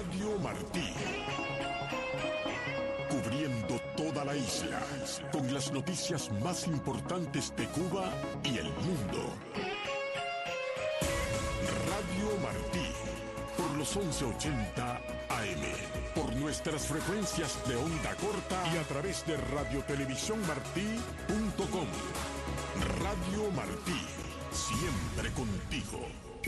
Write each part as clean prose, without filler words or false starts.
Radio Martí. Cubriendo toda la isla, con las noticias más importantes de Cuba y el mundo. Radio Martí, por los 1180 AM, por nuestras frecuencias de onda corta y a través de radiotelevisiónmartí.com. Radio Martí, siempre contigo.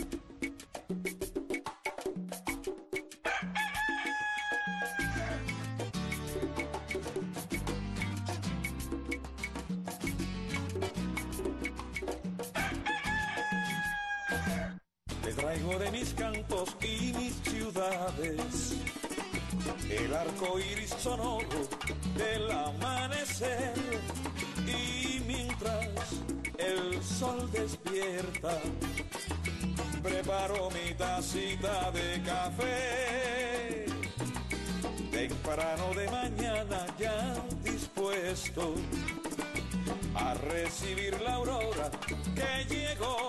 Les traigo de mis cantos y mis ciudades el arco iris sonoro del amanecer, y mientras el sol despierta preparo mi tacita de café. Temprano de mañana ya dispuesto a recibir la aurora que llegó,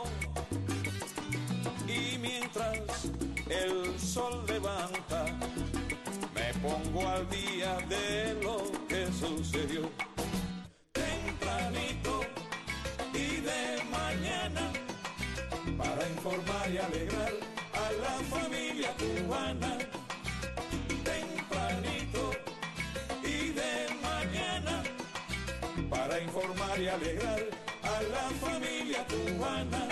y mientras el sol levanta me pongo al día de lo que sucedió. Tempranito y de mañana, para informar y alegrar a la familia cubana. Tempranito y de mañana, para informar y alegrar a la familia cubana.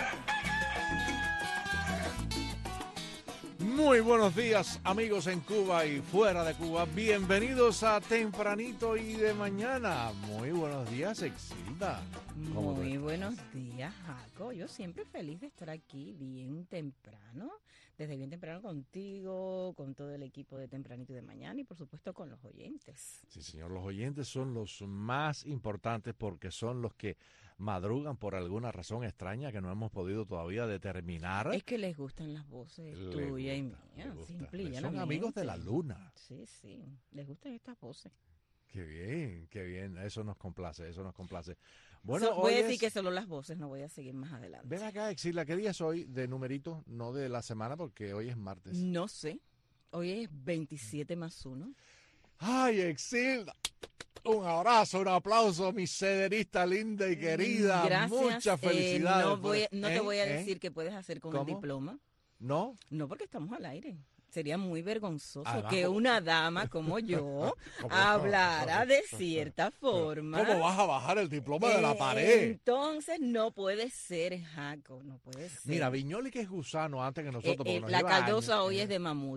Muy buenos días, amigos en Cuba y fuera de Cuba. Bienvenidos a Tempranito y de Mañana. Muy buenos días, Exilda. Muy buenos días, Jaco. Yo siempre feliz de estar aquí bien temprano, desde bien temprano contigo, con todo el equipo de Tempranito y de Mañana y por supuesto con los oyentes. Sí, señor, los oyentes son los más importantes porque son los que madrugan por alguna razón extraña que no hemos podido todavía determinar. Es que les gustan las voces tuyas y mías, simple y llanamente. Son amigos de la luna. Sí, les gustan estas voces. Qué bien, eso nos complace. Bueno, voy a decir que solo las voces, no voy a seguir más adelante. Ven acá, Exila, ¿qué día es hoy de numerito? No de la semana, porque hoy es martes. No sé, hoy es 27 más 1. ¡Ay, Exilda! Un abrazo, un aplauso, mi cederista linda y querida. Gracias. Muchas felicidades. No te voy a decir qué puedes hacer con el diploma. ¿No? No, porque estamos al aire. Sería muy vergonzoso Además, que una dama como yo hablara de cierta forma. ¿Cómo vas a bajar el diploma de la pared? Entonces no puede ser, Jaco, no puede ser. Mira, Viñoli, que es gusano antes que nosotros. La caldosa hoy es de mamut.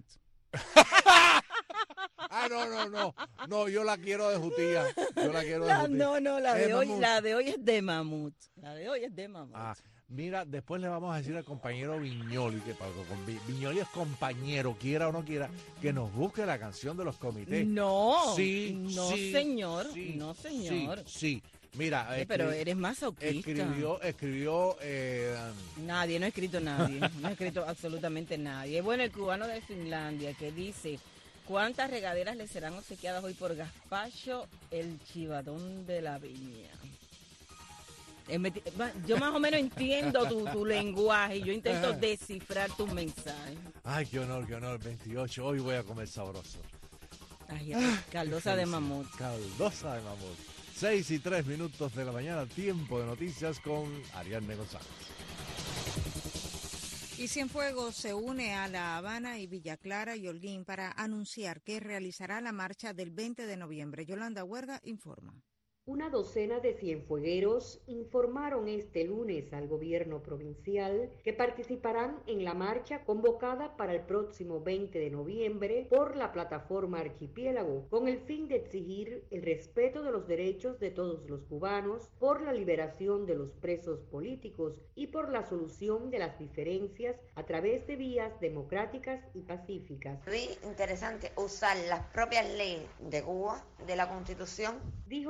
No, yo la quiero de jutía. La de hoy es de mamut. Mira, después le vamos a decir al compañero Viñoli, Viñoli es compañero, quiera o no quiera, que nos busque la canción de los comités. Señor. Sí. Mira, pero eres masoquista. Escribió. Nadie, no ha escrito nadie. No ha escrito absolutamente nadie. Bueno, el cubano de Finlandia que dice: ¿cuántas regaderas le serán obsequiadas hoy por Gaspacho, el chivadón de la viña? Yo más o menos entiendo tu lenguaje y yo intento descifrar tus mensajes. Ay, qué honor, 28. Hoy voy a comer sabroso. Ay, caldosa de mamut. 6:03 de la mañana, tiempo de noticias con Ariadne González. Y Cienfuegos se une a La Habana y Villa Clara y Holguín para anunciar que realizará la marcha del 20 de noviembre. Yolanda Huerga informa. Una docena de cienfuegueros informaron este lunes al gobierno provincial que participarán en la marcha convocada para el próximo 20 de noviembre por la plataforma Archipiélago, con el fin de exigir el respeto de los derechos de todos los cubanos, por la liberación de los presos políticos y por la solución de las diferencias a través de vías democráticas y pacíficas. Muy interesante usar las propias leyes de Cuba, de la Constitución. Dijo que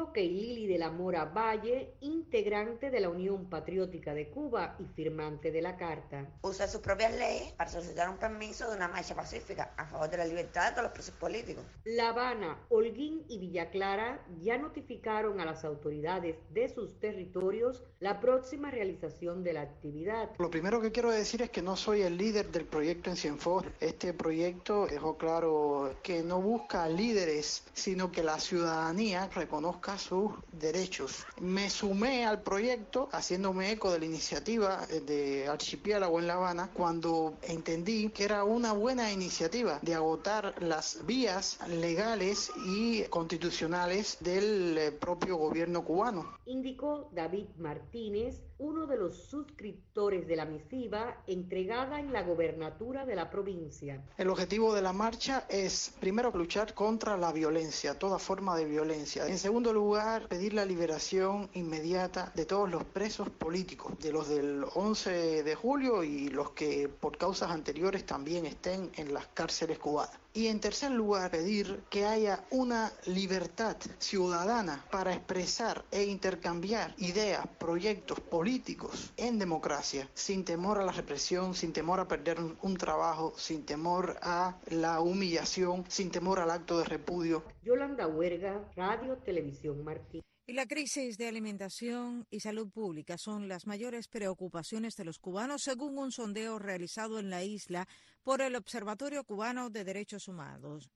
Lili de la Mora Valle, integrante de la Unión Patriótica de Cuba y firmante de la carta. Usa sus propias leyes para solicitar un permiso de una marcha pacífica a favor de la libertad de todos los presos políticos. La Habana, Holguín y Villa Clara ya notificaron a las autoridades de sus territorios la próxima realización de la actividad. Lo primero que quiero decir es que no soy el líder del proyecto en Cienfuegos. Este proyecto dejó claro que no busca líderes, sino que la ciudadanía reconozca sus derechos. Me sumé al proyecto haciéndome eco de la iniciativa de Archipiélago en La Habana cuando entendí que era una buena iniciativa de agotar las vías legales y constitucionales del propio gobierno cubano. Indicó David Martínez, uno de los suscriptores de la misiva entregada en la gobernatura de la provincia. El objetivo de la marcha es, primero, luchar contra la violencia, toda forma de violencia. En segundo lugar, pedir la liberación inmediata de todos los presos políticos, de los del 11 de julio y los que por causas anteriores también estén en las cárceles cubanas. Y en tercer lugar, pedir que haya una libertad ciudadana para expresar e intercambiar ideas, proyectos políticos en democracia, sin temor a la represión, sin temor a perder un trabajo, sin temor a la humillación, sin temor al acto de repudio. Yolanda Huerga, Radio Televisión Martín. Y la crisis de alimentación y salud pública son las mayores preocupaciones de los cubanos, según un sondeo realizado en la isla por el Observatorio Cubano de Derechos Humanos.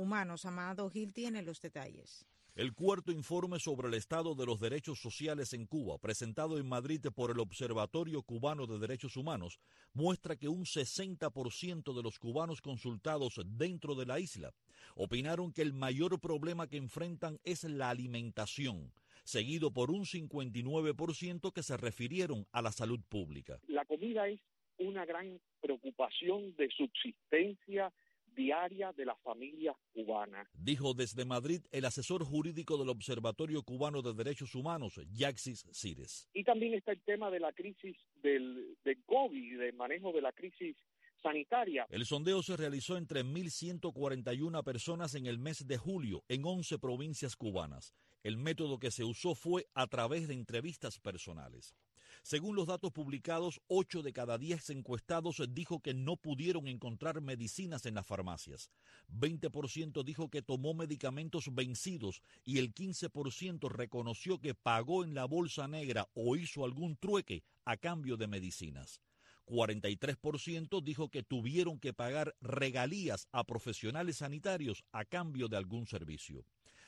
Amado Gil tiene los detalles. El cuarto informe sobre el estado de los derechos sociales en Cuba, presentado en Madrid por el Observatorio Cubano de Derechos Humanos, muestra que un 60% de los cubanos consultados dentro de la isla opinaron que el mayor problema que enfrentan es la alimentación, seguido por un 59% que se refirieron a la salud pública. La comida es una gran preocupación de subsistencia diaria de las familias cubanas. Dijo desde Madrid el asesor jurídico del Observatorio Cubano de Derechos Humanos, Yaxis Cires. Y también está el tema de la crisis del COVID, del manejo de la crisis sanitaria. El sondeo se realizó entre 1.141 personas en el mes de julio en 11 provincias cubanas. El método que se usó fue a través de entrevistas personales. Según los datos publicados, 8 de cada 10 encuestados dijo que no pudieron encontrar medicinas en las farmacias. 20% dijo que tomó medicamentos vencidos y el 15% reconoció que pagó en la bolsa negra o hizo algún trueque a cambio de medicinas. 43% dijo que tuvieron que pagar regalías a profesionales sanitarios a cambio de algún servicio.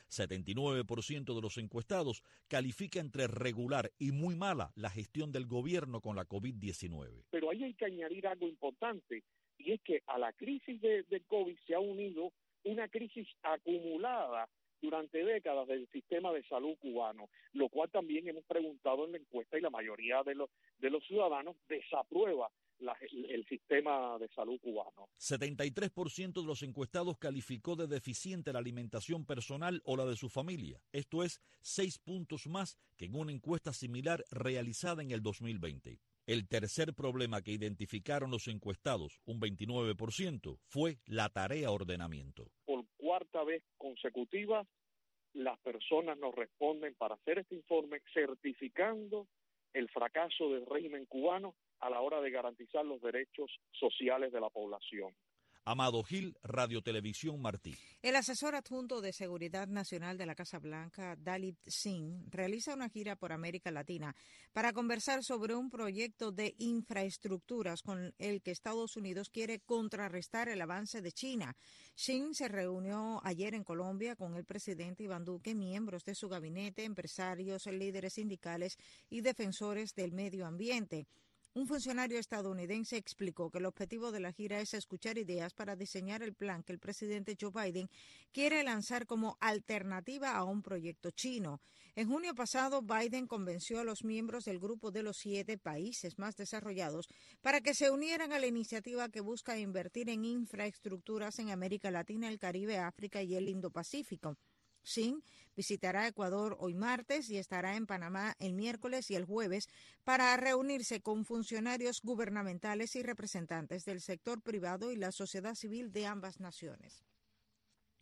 79% de los encuestados califica entre regular y muy mala la gestión del gobierno con la COVID-19. Pero ahí hay que añadir algo importante, y es que a la crisis del COVID se ha unido una crisis acumulada durante décadas del sistema de salud cubano, lo cual también hemos preguntado en la encuesta y la mayoría de los ciudadanos desaprueba el sistema de salud cubano. 73% de los encuestados calificó de deficiente la alimentación personal o la de su familia. Esto es 6 puntos más que en una encuesta similar realizada en el 2020. El tercer problema que identificaron los encuestados, un 29%, fue la tarea ordenamiento. Por cuarta vez consecutiva, las personas nos responden para hacer este informe certificando el fracaso del régimen cubano a la hora de garantizar los derechos sociales de la población. Amado Gil, Radio Televisión Martí. El asesor adjunto de Seguridad Nacional de la Casa Blanca, Dalit Singh, realiza una gira por América Latina para conversar sobre un proyecto de infraestructuras con el que Estados Unidos quiere contrarrestar el avance de China. Singh se reunió ayer en Colombia con el presidente Iván Duque, miembros de su gabinete, empresarios, líderes sindicales y defensores del medio ambiente. Un funcionario estadounidense explicó que el objetivo de la gira es escuchar ideas para diseñar el plan que el presidente Joe Biden quiere lanzar como alternativa a un proyecto chino. En junio pasado, Biden convenció a los miembros del grupo de los 7 países más desarrollados para que se unieran a la iniciativa que busca invertir en infraestructuras en América Latina, el Caribe, África y el Indo-Pacífico. Singh visitará Ecuador hoy martes y estará en Panamá el miércoles y el jueves para reunirse con funcionarios gubernamentales y representantes del sector privado y la sociedad civil de ambas naciones.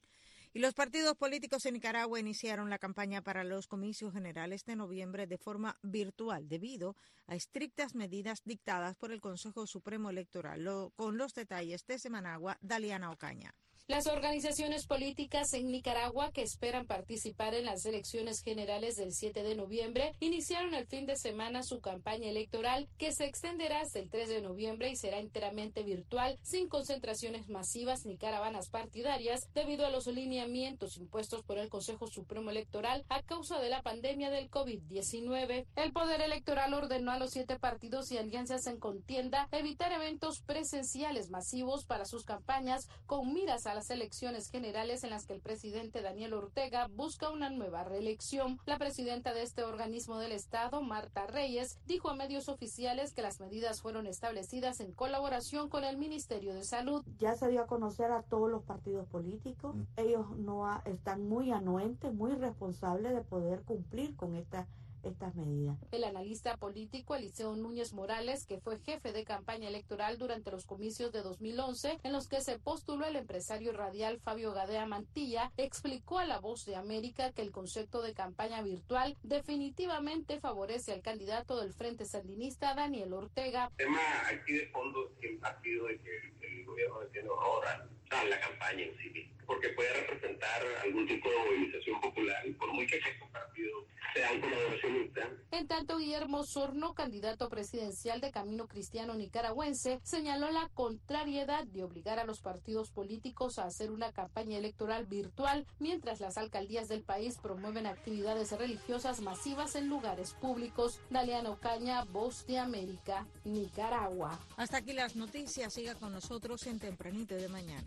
Y los partidos políticos en Nicaragua iniciaron la campaña para los comicios generales de noviembre de forma virtual debido a estrictas medidas dictadas por el Consejo Supremo Electoral. Con los detalles desde Managua, Daliana Ocaña. Las organizaciones políticas en Nicaragua que esperan participar en las elecciones generales del 7 de noviembre iniciaron el fin de semana su campaña electoral que se extenderá hasta el 3 de noviembre y será enteramente virtual, sin concentraciones masivas ni caravanas partidarias debido a los lineamientos impuestos por el Consejo Supremo Electoral a causa de la pandemia del COVID-19. El Poder Electoral ordenó a los 7 partidos y alianzas en contienda evitar eventos presenciales masivos para sus campañas con miras a las elecciones generales en las que el presidente Daniel Ortega busca una nueva reelección. La presidenta de este organismo del Estado, Marta Reyes, dijo a medios oficiales que las medidas fueron establecidas en colaboración con el Ministerio de Salud. Ya se dio a conocer a todos los partidos políticos. Ellos están muy anuentes, muy responsables de poder cumplir con estas medidas. El analista político Eliseo Núñez Morales, que fue jefe de campaña electoral durante los comicios de 2011, en los que se postuló el empresario radial Fabio Gadea Mantilla, explicó a La Voz de América que el concepto de campaña virtual definitivamente favorece al candidato del Frente Sandinista, Daniel Ortega. El tema aquí de fondo siempre ha sido de que el gobierno tiene ahora la campaña en sí misma, porque puede representar algún tipo de movilización popular y por mucho que estos partidos sean colaboracionistas. En tanto, Guillermo Sorno, candidato presidencial de Camino Cristiano Nicaragüense, señaló la contrariedad de obligar a los partidos políticos a hacer una campaña electoral virtual, mientras las alcaldías del país promueven actividades religiosas masivas en lugares públicos. Daliana Ocaña, Voz de América, Nicaragua. Hasta aquí las noticias. Siga con nosotros en Tempranito de Mañana.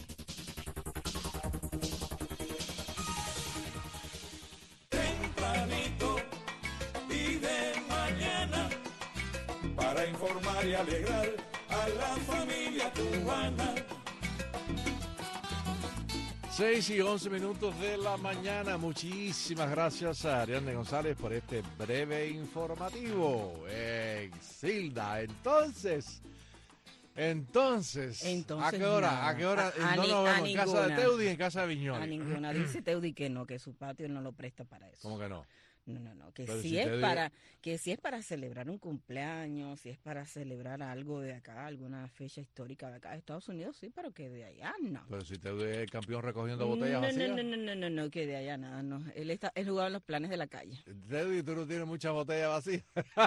Tempranito y de mañana, para informar y alegrar a la familia cubana. 6:11 de la mañana. Muchísimas gracias a Ariadne González por este breve informativo. Exilda, entonces, ¿a qué hora? ¿A qué hora? No nos vemos en casa de Teudi y en casa de Viñoles. A ninguna. Dice Teudi que no, que su patio no lo presta para eso. ¿Cómo que no? No, que si es para celebrar un cumpleaños, si es para celebrar algo de acá, alguna fecha histórica de acá de Estados Unidos, sí, pero que de allá no. Pero si Teudi es el campeón recogiendo botellas vacías. No, que de allá nada, no. Él jugaba en los planes de la calle. Teudi, tú no tienes muchas botellas vacías.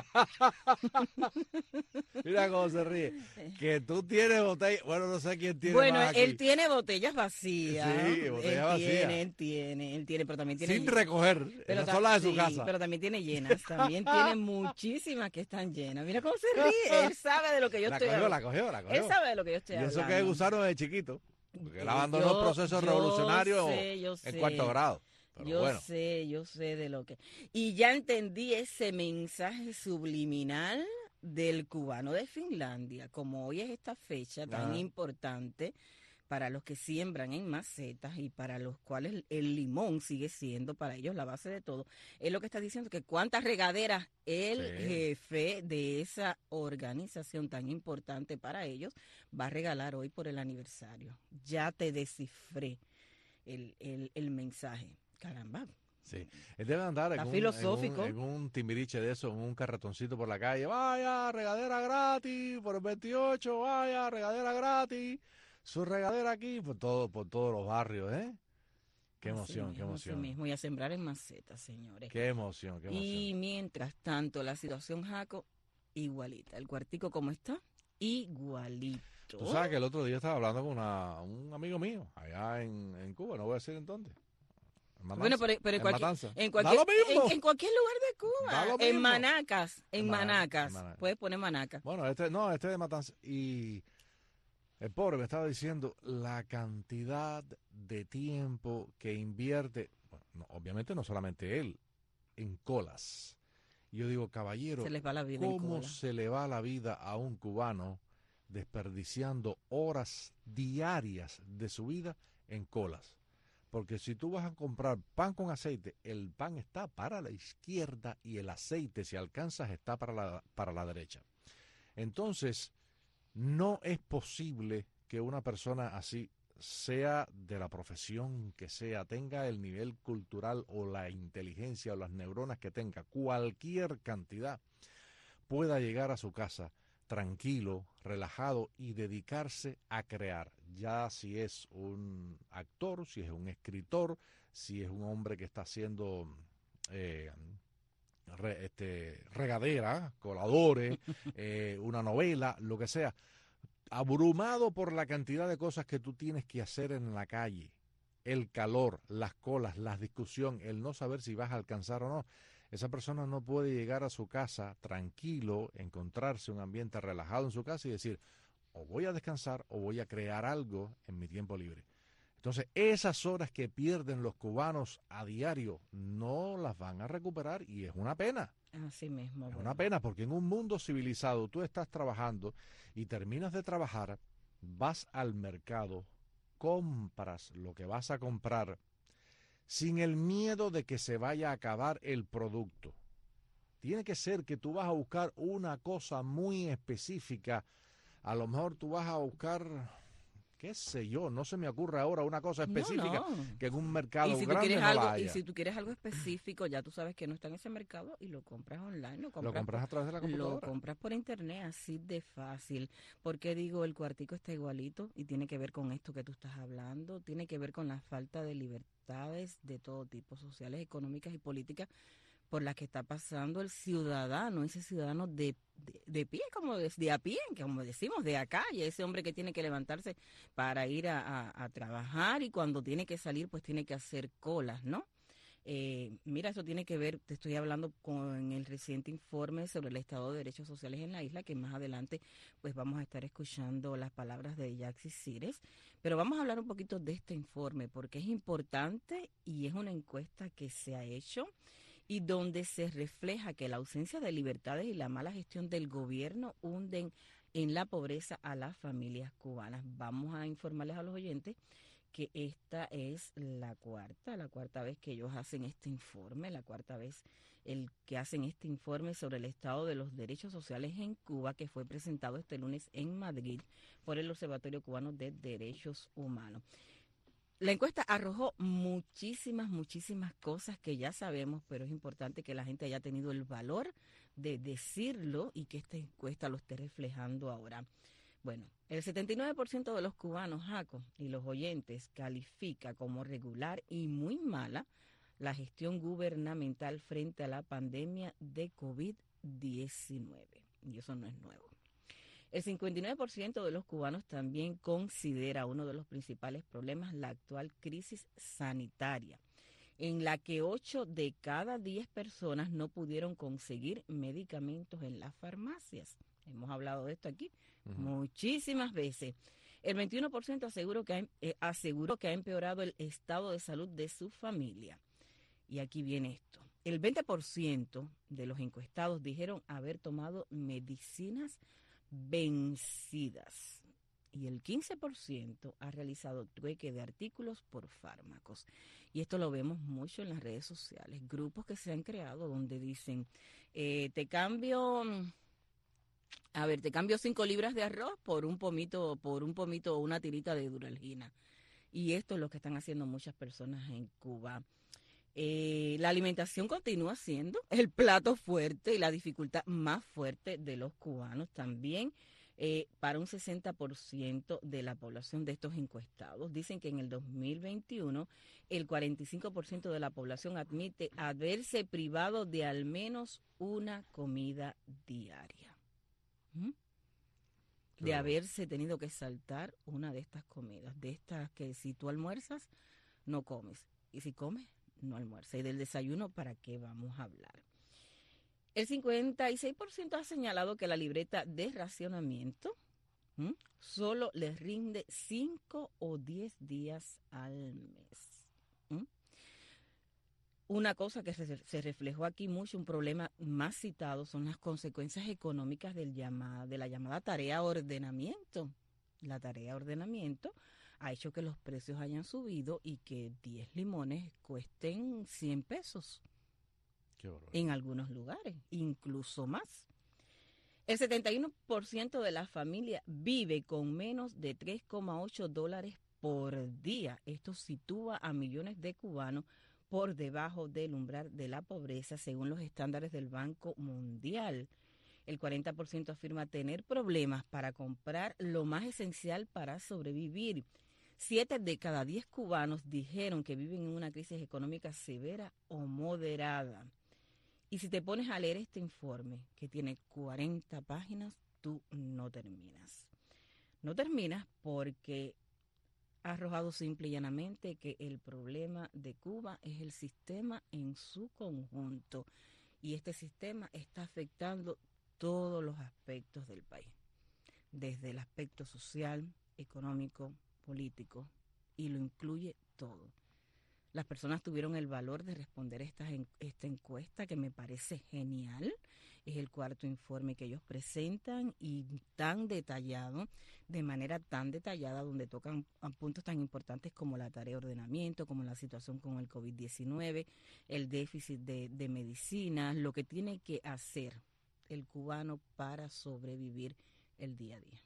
Mira cómo se ríe. Que tú tienes botellas, bueno, no sé quién tiene más aquí. Él tiene botellas vacías. Sí, botellas vacías. Él tiene, pero también tiene... Sin recoger, pero son las de su casa. Pero también tiene llenas, también tiene muchísimas que están llenas. Mira cómo se ríe, él sabe de lo que yo estoy hablando. La cogió. Él sabe de lo que yo estoy hablando. Y eso que es gusano de chiquito, porque él abandonó el proceso revolucionario en cuarto grado. Pero yo sé de lo que... Y ya entendí ese mensaje subliminal del cubano de Finlandia, como hoy es esta fecha tan importante para los que siembran en macetas y para los cuales el limón sigue siendo para ellos la base de todo. Es lo que está diciendo, que cuántas regaderas el jefe de esa organización tan importante para ellos va a regalar hoy por el aniversario. Ya te descifré el mensaje. Caramba. Sí, él debe andar en un timbiriche de eso, en un carretoncito por la calle. Vaya, regadera gratis, por el 28, vaya, regadera gratis. Su regadera aquí por todos los barrios, ¿eh? Qué emoción, qué emoción. Así mismo, y a sembrar en macetas, señores. Qué emoción. Y mientras tanto, la situación, Jaco, igualita. El cuartico, ¿cómo está? Igualito. Tú sabes que el otro día estaba hablando con un amigo mío, allá en Cuba, no voy a decir en dónde. Bueno, pero en cualquier lugar de Cuba, en Manacas, puedes poner Manacas. Bueno, este de Matanzas. Y el pobre me estaba diciendo la cantidad de tiempo que invierte, obviamente no solamente él, en colas. Y yo digo, caballero, ¿cómo se le va la vida a un cubano desperdiciando horas diarias de su vida en colas? Porque si tú vas a comprar pan con aceite, el pan está para la izquierda y el aceite, si alcanzas, está para la derecha. Entonces, no es posible que una persona así sea de la profesión que sea, tenga el nivel cultural o la inteligencia o las neuronas que tenga, cualquier cantidad, pueda llegar a su casa tranquilo, relajado y dedicarse a crear, ya si es un actor, si es un escritor, si es un hombre que está haciendo regadera, coladores, una novela, lo que sea, abrumado por la cantidad de cosas que tú tienes que hacer en la calle, el calor, las colas, la discusión, el no saber si vas a alcanzar o no. Esa persona no puede llegar a su casa tranquilo, encontrarse un ambiente relajado en su casa y decir, o voy a descansar o voy a crear algo en mi tiempo libre. Entonces, esas horas que pierden los cubanos a diario no las van a recuperar y es una pena. Así mismo. Es una pena porque en un mundo civilizado tú estás trabajando y terminas de trabajar, vas al mercado, compras lo que vas a comprar sin el miedo de que se vaya a acabar el producto. Tiene que ser que tú vas a buscar una cosa muy específica. A lo mejor tú vas a buscar, qué sé yo, no se me ocurre ahora una cosa específica que en un mercado grande no la haya. Y si tú quieres algo específico, ya tú sabes que no está en ese mercado y lo compras online. Lo compras a través de la computadora. Lo compras por internet, así de fácil. Porque digo, el cuartico está igualito y tiene que ver con esto que tú estás hablando, tiene que ver con la falta de libertades de todo tipo, sociales, económicas y políticas, por las que está pasando el ciudadano, ese ciudadano de pie, como de a pie, como decimos, de a calle, ese hombre que tiene que levantarse para ir a trabajar y cuando tiene que salir, pues tiene que hacer colas, ¿no? Mira, eso tiene que ver, te estoy hablando con el reciente informe sobre el estado de derechos sociales en la isla, que más adelante pues vamos a estar escuchando las palabras de Yaxi Cires, pero vamos a hablar un poquito de este informe porque es importante y es una encuesta que se ha hecho y donde se refleja que la ausencia de libertades y la mala gestión del gobierno hunden en la pobreza a las familias cubanas. Vamos a informarles a los oyentes que esta es la cuarta vez que ellos hacen este informe, la cuarta vez que hacen este informe sobre el estado de los derechos sociales en Cuba, que fue presentado este lunes en Madrid por el Observatorio Cubano de Derechos Humanos. La encuesta arrojó muchísimas cosas que ya sabemos, pero es importante que la gente haya tenido el valor de decirlo y que esta encuesta lo esté reflejando ahora. Bueno, el 79% de los cubanos, Jaco, y los oyentes califica como regular y muy mala la gestión gubernamental frente a la pandemia de COVID-19. Y eso no es nuevo. El 59% de los cubanos también considera uno de los principales problemas la actual crisis sanitaria, en la que 8 de cada 10 personas no pudieron conseguir medicamentos en las farmacias. Hemos hablado de esto aquí muchísimas veces. El 21% aseguró que ha empeorado el estado de salud de su familia. Y aquí viene esto. El 20% de los encuestados dijeron haber tomado medicinas vencidas. Y el 15% ha realizado trueque de artículos por fármacos. Y esto lo vemos mucho en las redes sociales. Grupos que se han creado donde dicen, te cambio 5 libras de arroz por un pomito o una tirita de Duralgina. Y esto es lo que están haciendo muchas personas en Cuba. La alimentación continúa siendo el plato fuerte y la dificultad más fuerte de los cubanos también. Para un 60% de la población de estos encuestados. Dicen que en el 2021 el 45% de la población admite haberse privado de al menos una comida diaria. De haberse tenido que saltar una de estas comidas, de estas que si tú almuerzas, no comes. Y si comes, no almuerzas. Y del desayuno, ¿para qué vamos a hablar? El 56% ha señalado que la libreta de racionamiento solo les rinde 5 o 10 días al mes. Una cosa que se reflejó aquí mucho, un problema más citado, son las consecuencias económicas de la llamada tarea ordenamiento. La tarea ordenamiento ha hecho que los precios hayan subido y que 10 limones cuesten 100 pesos. En algunos lugares, incluso más. El 71% de la familia vive con menos de $3,8 por día. Esto sitúa a millones de cubanos por debajo del umbral de la pobreza según los estándares del Banco Mundial. El 40% afirma tener problemas para comprar lo más esencial para sobrevivir. 7 de cada 10 cubanos dijeron que viven en una crisis económica severa o moderada. Y si te pones a leer este informe, que tiene 40 páginas, tú no terminas. No terminas porque ha arrojado simple y llanamente que el problema de Cuba es el sistema en su conjunto. Y este sistema está afectando todos los aspectos del país, desde el aspecto social, económico, político, y lo incluye todo. Las personas tuvieron el valor de responder esta encuesta, que me parece genial. Es el 4º informe que ellos presentan y tan detallado, de manera tan detallada, donde tocan a puntos tan importantes como la tarea de ordenamiento, como la situación con el COVID-19, el déficit de medicinas, lo que tiene que hacer el cubano para sobrevivir el día a día.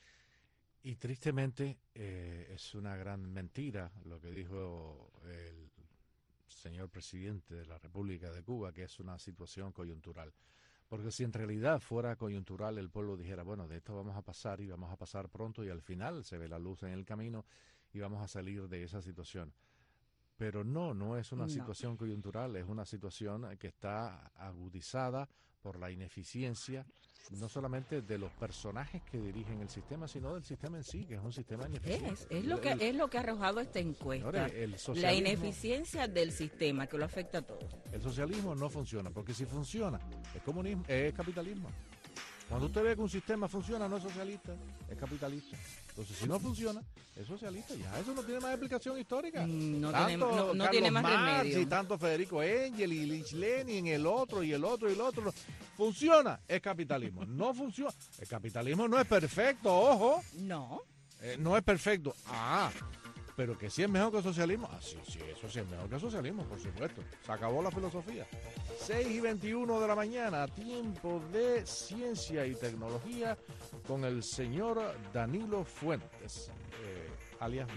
Y tristemente es una gran mentira lo que dijo el señor presidente de la República de Cuba, que es una situación coyuntural. Porque si en realidad fuera coyuntural, el pueblo dijera, bueno, de esto vamos a pasar y vamos a pasar pronto y al final se ve la luz en el camino y vamos a salir de esa situación. Pero no es una situación coyuntural, es una situación que está agudizada por la ineficiencia, no solamente de los personajes que dirigen el sistema, sino del sistema en sí, que es un sistema ineficiente. Es lo que ha arrojado esta encuesta, la ineficiencia del sistema, que lo afecta a todos. El socialismo no funciona, porque si funciona, es comunismo, es capitalismo. Cuando usted ve que un sistema funciona, no es socialista, es capitalista. Entonces, si no funciona, es socialista. Ya, eso no tiene más explicación histórica. No tiene más Marx remedio. Y tanto Federico Engel y Lich Lenin, el otro y el otro y el otro. Funciona, es capitalismo. No funciona. El capitalismo no es perfecto, ojo. No. No es perfecto. Pero que sí es mejor que el socialismo. Sí, eso sí es mejor que el socialismo, por supuesto. Se acabó la filosofía. 6:21 de la mañana, tiempo de ciencia y tecnología con el señor Danilo Fuentes, alias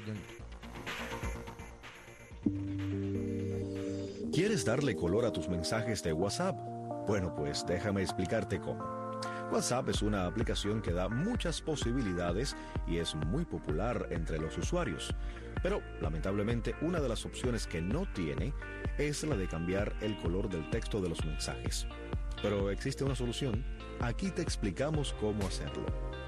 Ñoño. ¿Quieres darle color a tus mensajes de WhatsApp? Bueno, pues déjame explicarte cómo. WhatsApp es una aplicación que da muchas posibilidades y es muy popular entre los usuarios. Pero, lamentablemente, una de las opciones que no tiene es la de cambiar el color del texto de los mensajes. Pero existe una solución. Aquí te explicamos cómo hacerlo.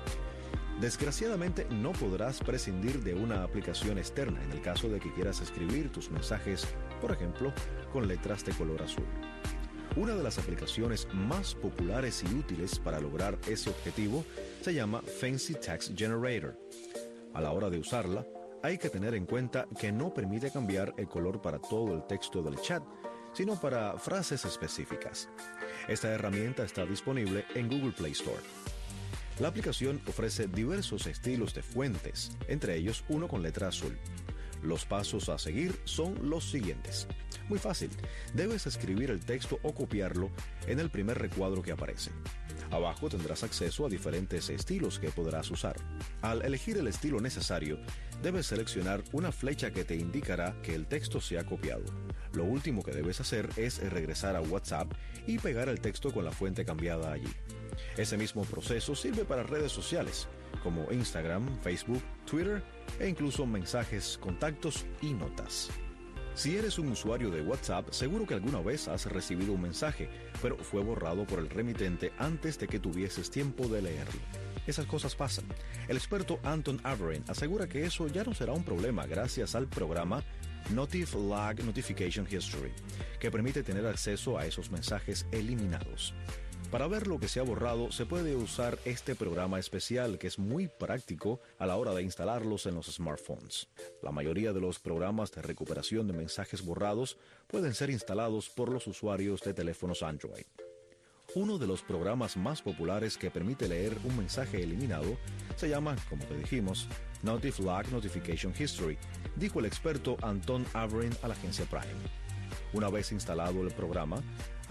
Desgraciadamente, no podrás prescindir de una aplicación externa en el caso de que quieras escribir tus mensajes, por ejemplo, con letras de color azul. Una de las aplicaciones más populares y útiles para lograr ese objetivo se llama Fancy Text Generator. A la hora de usarla, hay que tener en cuenta que no permite cambiar el color para todo el texto del chat, sino para frases específicas. Esta herramienta está disponible en Google Play Store. La aplicación ofrece diversos estilos de fuentes, entre ellos uno con letra azul. Los pasos a seguir son los siguientes. Muy fácil, debes escribir el texto o copiarlo en el primer recuadro que aparece. Abajo tendrás acceso a diferentes estilos que podrás usar. Al elegir el estilo necesario, debes seleccionar una flecha que te indicará que el texto se ha copiado. Lo último que debes hacer es regresar a WhatsApp y pegar el texto con la fuente cambiada allí. Ese mismo proceso sirve para redes sociales, como Instagram, Facebook, Twitter e incluso mensajes, contactos y notas. Si eres un usuario de WhatsApp, seguro que alguna vez has recibido un mensaje, pero fue borrado por el remitente antes de que tuvieses tiempo de leerlo. Esas cosas pasan. El experto Anton Averin asegura que eso ya no será un problema gracias al programa Notif-Lag Notification History, que permite tener acceso a esos mensajes eliminados. Para ver lo que se ha borrado, se puede usar este programa especial que es muy práctico a la hora de instalarlos en los smartphones. La mayoría de los programas de recuperación de mensajes borrados pueden ser instalados por los usuarios de teléfonos Android. Uno de los programas más populares que permite leer un mensaje eliminado se llama, como te dijimos, Notif-Lag Notification History, dijo el experto Anton Averin a la agencia Prime. Una vez instalado el programa,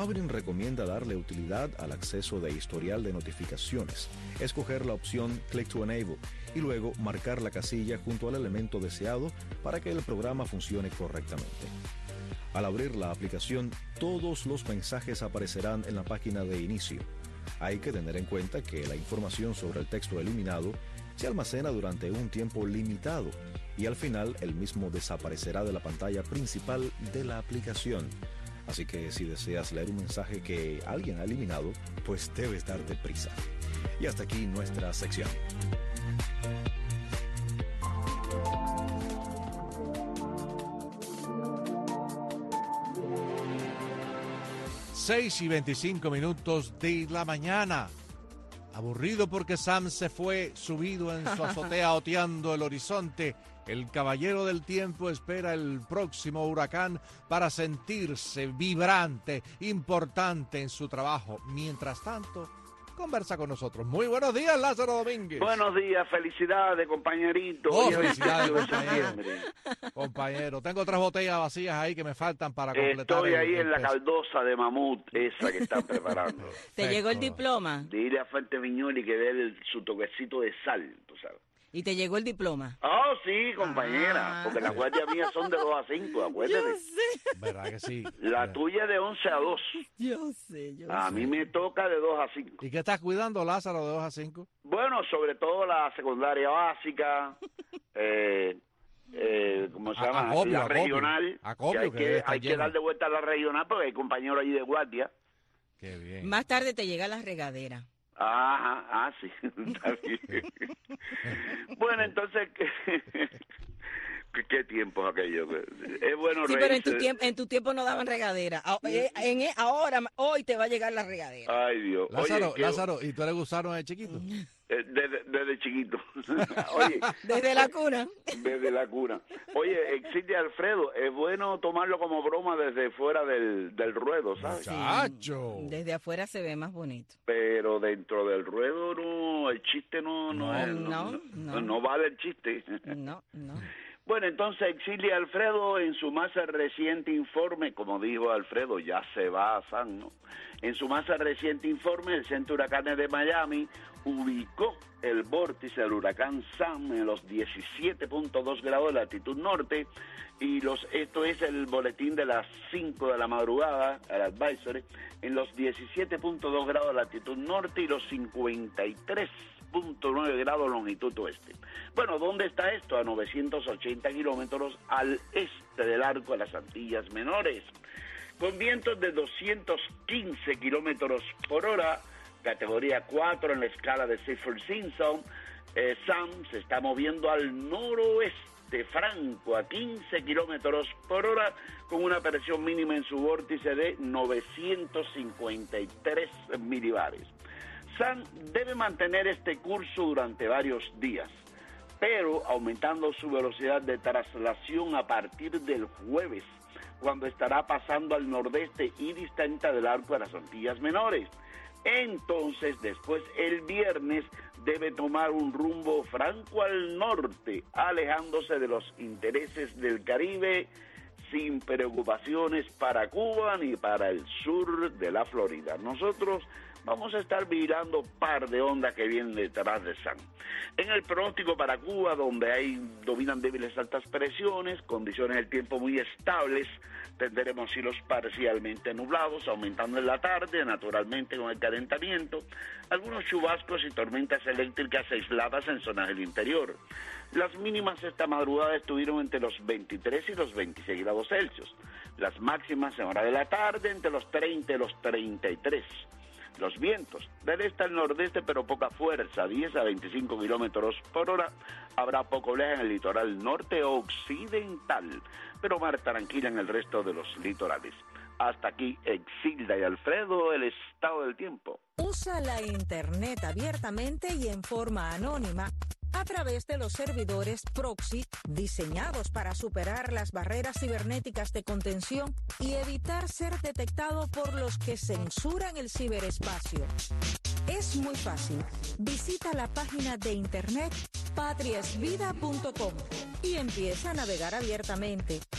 Avrin recomienda darle utilidad al acceso de historial de notificaciones, escoger la opción Click to Enable y luego marcar la casilla junto al elemento deseado para que el programa funcione correctamente. Al abrir la aplicación, todos los mensajes aparecerán en la página de inicio. Hay que tener en cuenta que la información sobre el texto eliminado se almacena durante un tiempo limitado y al final el mismo desaparecerá de la pantalla principal de la aplicación. Así que si deseas leer un mensaje que alguien ha eliminado, pues debes darte prisa. Y hasta aquí nuestra sección. Seis y 25 minutos de la mañana. Aburrido porque Sam se fue subido en su azotea oteando el horizonte. El caballero del tiempo espera el próximo huracán para sentirse vibrante, importante en su trabajo. Mientras tanto, conversa con nosotros. Muy buenos días, Lázaro Domínguez. Buenos días, felicidades, compañerito. Felicidades, compañero. Compañero, tengo 3 botellas vacías ahí que me faltan para completar. Estoy ahí en la caldosa de mamut, esa que están preparando. ¿Te llegó el diploma? Dile a Fuente Viñoli que dé su toquecito de sal, tú sabes. ¿Y te llegó el diploma? Oh, sí, compañera, porque las guardias mías son de 2 a 5, acuérdate. Yo sé. ¿Verdad que sí? La tuya es de 11 a 2. Yo sé. A mí me toca de 2 a 5. ¿Y qué estás cuidando, Lázaro, de 2 a 5? Bueno, sobre todo la secundaria básica, ¿cómo se llama? La regional. Hay que darle vuelta a la regional porque hay compañeros allí de guardia. Qué bien. Más tarde te llega la regadera. Ajá, sí, está bien. Bueno, entonces, ¿qué tiempo es aquello? Es bueno sí, reírse. pero en tu tiempo no daban regadera. Hoy te va a llegar la regadera. Ay, Dios. Lázaro, ¿y tú eres gusano de chiquito? Desde chiquito. Oye, desde la cuna. Desde la cuna. Oye, existe Alfredo, es bueno tomarlo como broma desde fuera del ruedo, ¿sabes? ¡Chacho! Sí, desde afuera se ve más bonito. Pero dentro del ruedo no, el chiste no vale el chiste. No. Bueno, entonces Exilia Alfredo en su más reciente informe, como dijo Alfredo, ya se va a San, ¿no? En su más reciente informe, el Centro de Huracanes de Miami ubicó el vórtice del huracán Sam en los 17.2 grados de latitud norte y esto es el boletín de las 5 de la madrugada, el advisory, en los 17.2 grados de latitud norte y los 53.9 grados de longitud oeste. Bueno, ¿dónde está esto? A 980 kilómetros al este del arco de las Antillas Menores, con vientos de 215 kilómetros por hora, categoría 4 en la escala de Saffir-Simpson. Sam se está moviendo al noroeste franco a 15 kilómetros por hora, con una presión mínima en su vórtice de 953 milibares. Sam debe mantener este curso durante varios días, pero aumentando su velocidad de traslación a partir del jueves, cuando estará pasando al nordeste y distante del arco de las Antillas Menores. Entonces, después, el viernes, debe tomar un rumbo franco al norte, alejándose de los intereses del Caribe, sin preocupaciones para Cuba ni para el sur de la Florida. Nosotros vamos a estar mirando par de ondas que vienen detrás de Sam. En el pronóstico para Cuba, donde dominan débiles altas presiones, condiciones del tiempo muy estables, tendremos cielos parcialmente nublados, aumentando en la tarde, naturalmente con el calentamiento, algunos chubascos y tormentas eléctricas aisladas en zonas del interior. Las mínimas esta madrugada estuvieron entre los 23 y los 26 grados Celsius. Las máximas en hora de la tarde entre los 30 y los 33. Los vientos del este al nordeste, pero poca fuerza, 10 a 25 kilómetros por hora. Habrá poco oleaje en el litoral norte occidental, pero mar tranquila en el resto de los litorales. Hasta aquí, Exilda y Alfredo, el estado del tiempo. Usa la Internet abiertamente y en forma anónima a través de los servidores proxy diseñados para superar las barreras cibernéticas de contención y evitar ser detectado por los que censuran el ciberespacio. Es muy fácil. Visita la página de internet patriasvida.com y empieza a navegar abiertamente.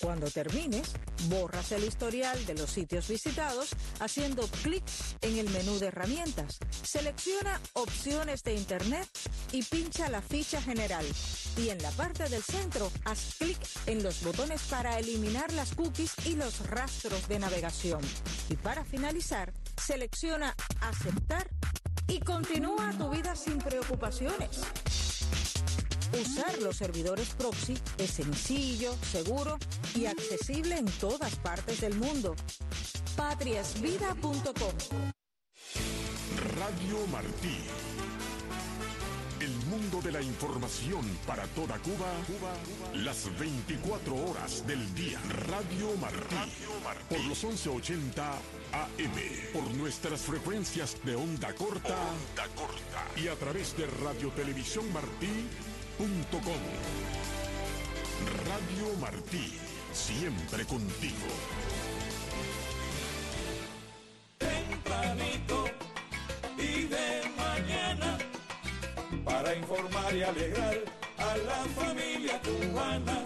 Cuando termines, borras el historial de los sitios visitados haciendo clic en el menú de herramientas. Selecciona opciones de Internet y pincha la ficha general. Y en la parte del centro, haz clic en los botones para eliminar las cookies y los rastros de navegación. Y para finalizar, selecciona aceptar y continúa tu vida sin preocupaciones. Usar los servidores proxy es sencillo, seguro y accesible en todas partes del mundo. patriasvida.com. Radio Martí. El mundo de la información para toda Cuba, las 24 horas del día. Radio Martí. Por los 1180 AM. Por nuestras frecuencias de onda corta. Y a través de radiotelevisiónmartí.com. Radio Martí, siempre contigo. Tempranito y de mañana, para informar y alegrar a la familia cubana.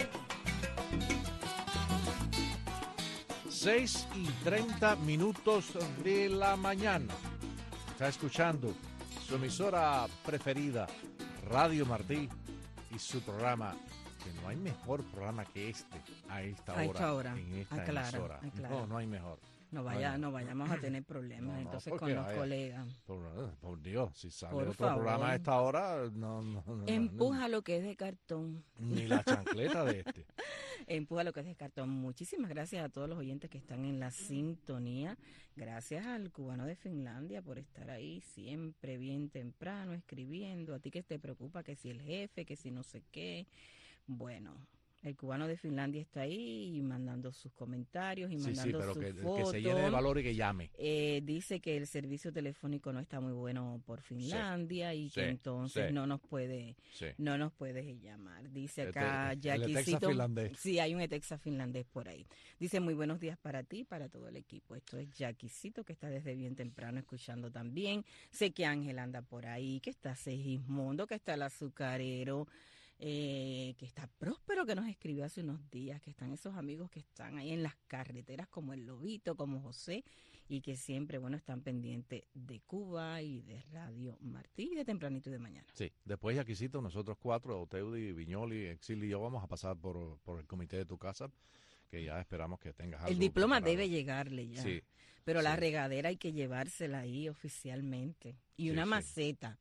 6:30 de la mañana. Está escuchando su emisora preferida, Radio Martí, y su programa, que no hay mejor programa que este a esta hora. En esta emisora. No hay mejor. No vayamos a tener problemas entonces con los colegas. Por Dios, si sale otro programa a esta hora, no. Empuja lo que es de cartón. Ni la chancleta de este. Empuja lo que es de cartón. Muchísimas gracias a todos los oyentes que están en la sintonía. Gracias al cubano de Finlandia por estar ahí siempre bien temprano escribiendo. A ti que te preocupa que si el jefe, que si no sé qué. Bueno, el cubano de Finlandia está ahí y mandando sus comentarios y mandando sus fotos. Que se llene de valor y que llame. Dice que el servicio telefónico no está muy bueno por Finlandia y que entonces no nos puede llamar. Dice acá Jackicito. Sí, hay un Etexa finlandés por ahí. Dice muy buenos días para ti y para todo el equipo. Esto es Jackicito, que está desde bien temprano escuchando también. Sé que Ángel anda por ahí, que está Segismundo, que está el azucarero. Que está Próspero, que nos escribió hace unos días, que están esos amigos que están ahí en las carreteras como el Lobito, como José, y que siempre, están pendientes de Cuba y de Radio Martí, de tempranito y de mañana. Sí, después ya quisito, nosotros cuatro, Oteudi, Viñoli, Exil y yo, vamos a pasar por el comité de tu casa, que ya esperamos que tengas algo. El diploma debe llegarle ya, sí, pero la regadera hay que llevársela ahí oficialmente, y una maceta,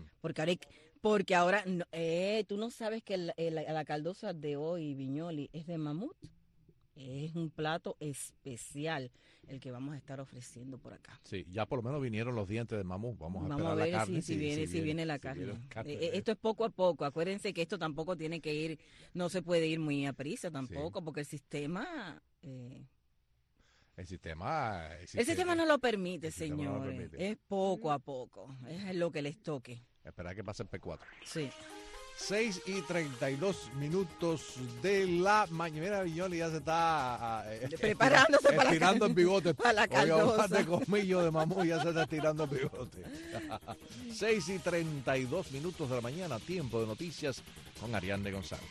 porque ahora, tú no sabes que la caldosa de hoy, Viñoli, es de mamut. Es un plato especial el que vamos a estar ofreciendo por acá. Sí, ya por lo menos vinieron los dientes de mamut. Vamos a esperar la carne. Si viene la carne. Esto es poco a poco. Acuérdense que esto tampoco tiene que ir, no se puede ir muy a prisa tampoco, porque el sistema... El sistema no lo permite, señores. Es poco a poco. Es lo que les toque. Esperar que pase el P4. Sí. 6:32 de la mañana. Mira, Viñoli ya se está preparándose para estirando el bigote. Para la caldosa. De colmillo de mamú ya se está estirando el bigote. 6:32 de la mañana, tiempo de noticias con Ariadne González.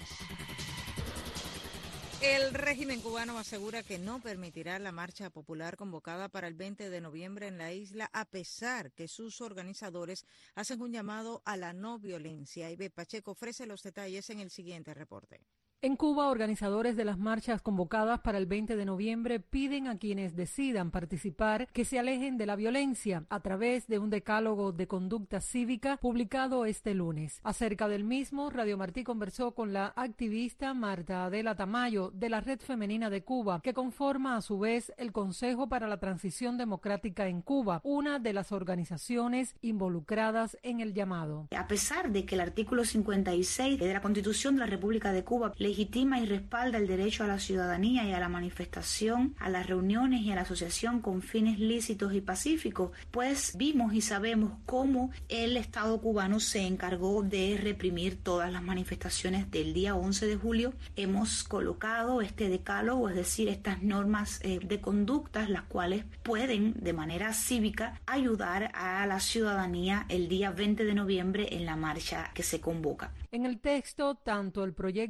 El régimen cubano asegura que no permitirá la marcha popular convocada para el 20 de noviembre en la isla, a pesar que sus organizadores hacen un llamado a la no violencia. Ibe Pacheco ofrece los detalles en el siguiente reporte. En Cuba, organizadores de las marchas convocadas para el 20 de noviembre piden a quienes decidan participar que se alejen de la violencia a través de un decálogo de conducta cívica publicado este lunes. Acerca del mismo, Radio Martí conversó con la activista Marta Adela Tamayo de la Red Femenina de Cuba, que conforma a su vez el Consejo para la Transición Democrática en Cuba, una de las organizaciones involucradas en el llamado. A pesar de que el artículo 56 de la Constitución de la República de Cuba legitima y respalda el derecho a la ciudadanía y a la manifestación, a las reuniones y a la asociación con fines lícitos y pacíficos, pues vimos y sabemos cómo el Estado cubano se encargó de reprimir todas las manifestaciones del día 11 de julio. Hemos colocado este decálogo, es decir, estas normas de conductas, las cuales pueden de manera cívica ayudar a la ciudadanía el día 20 de noviembre en la marcha que se convoca. En el texto, tanto el proyecto Archipiélago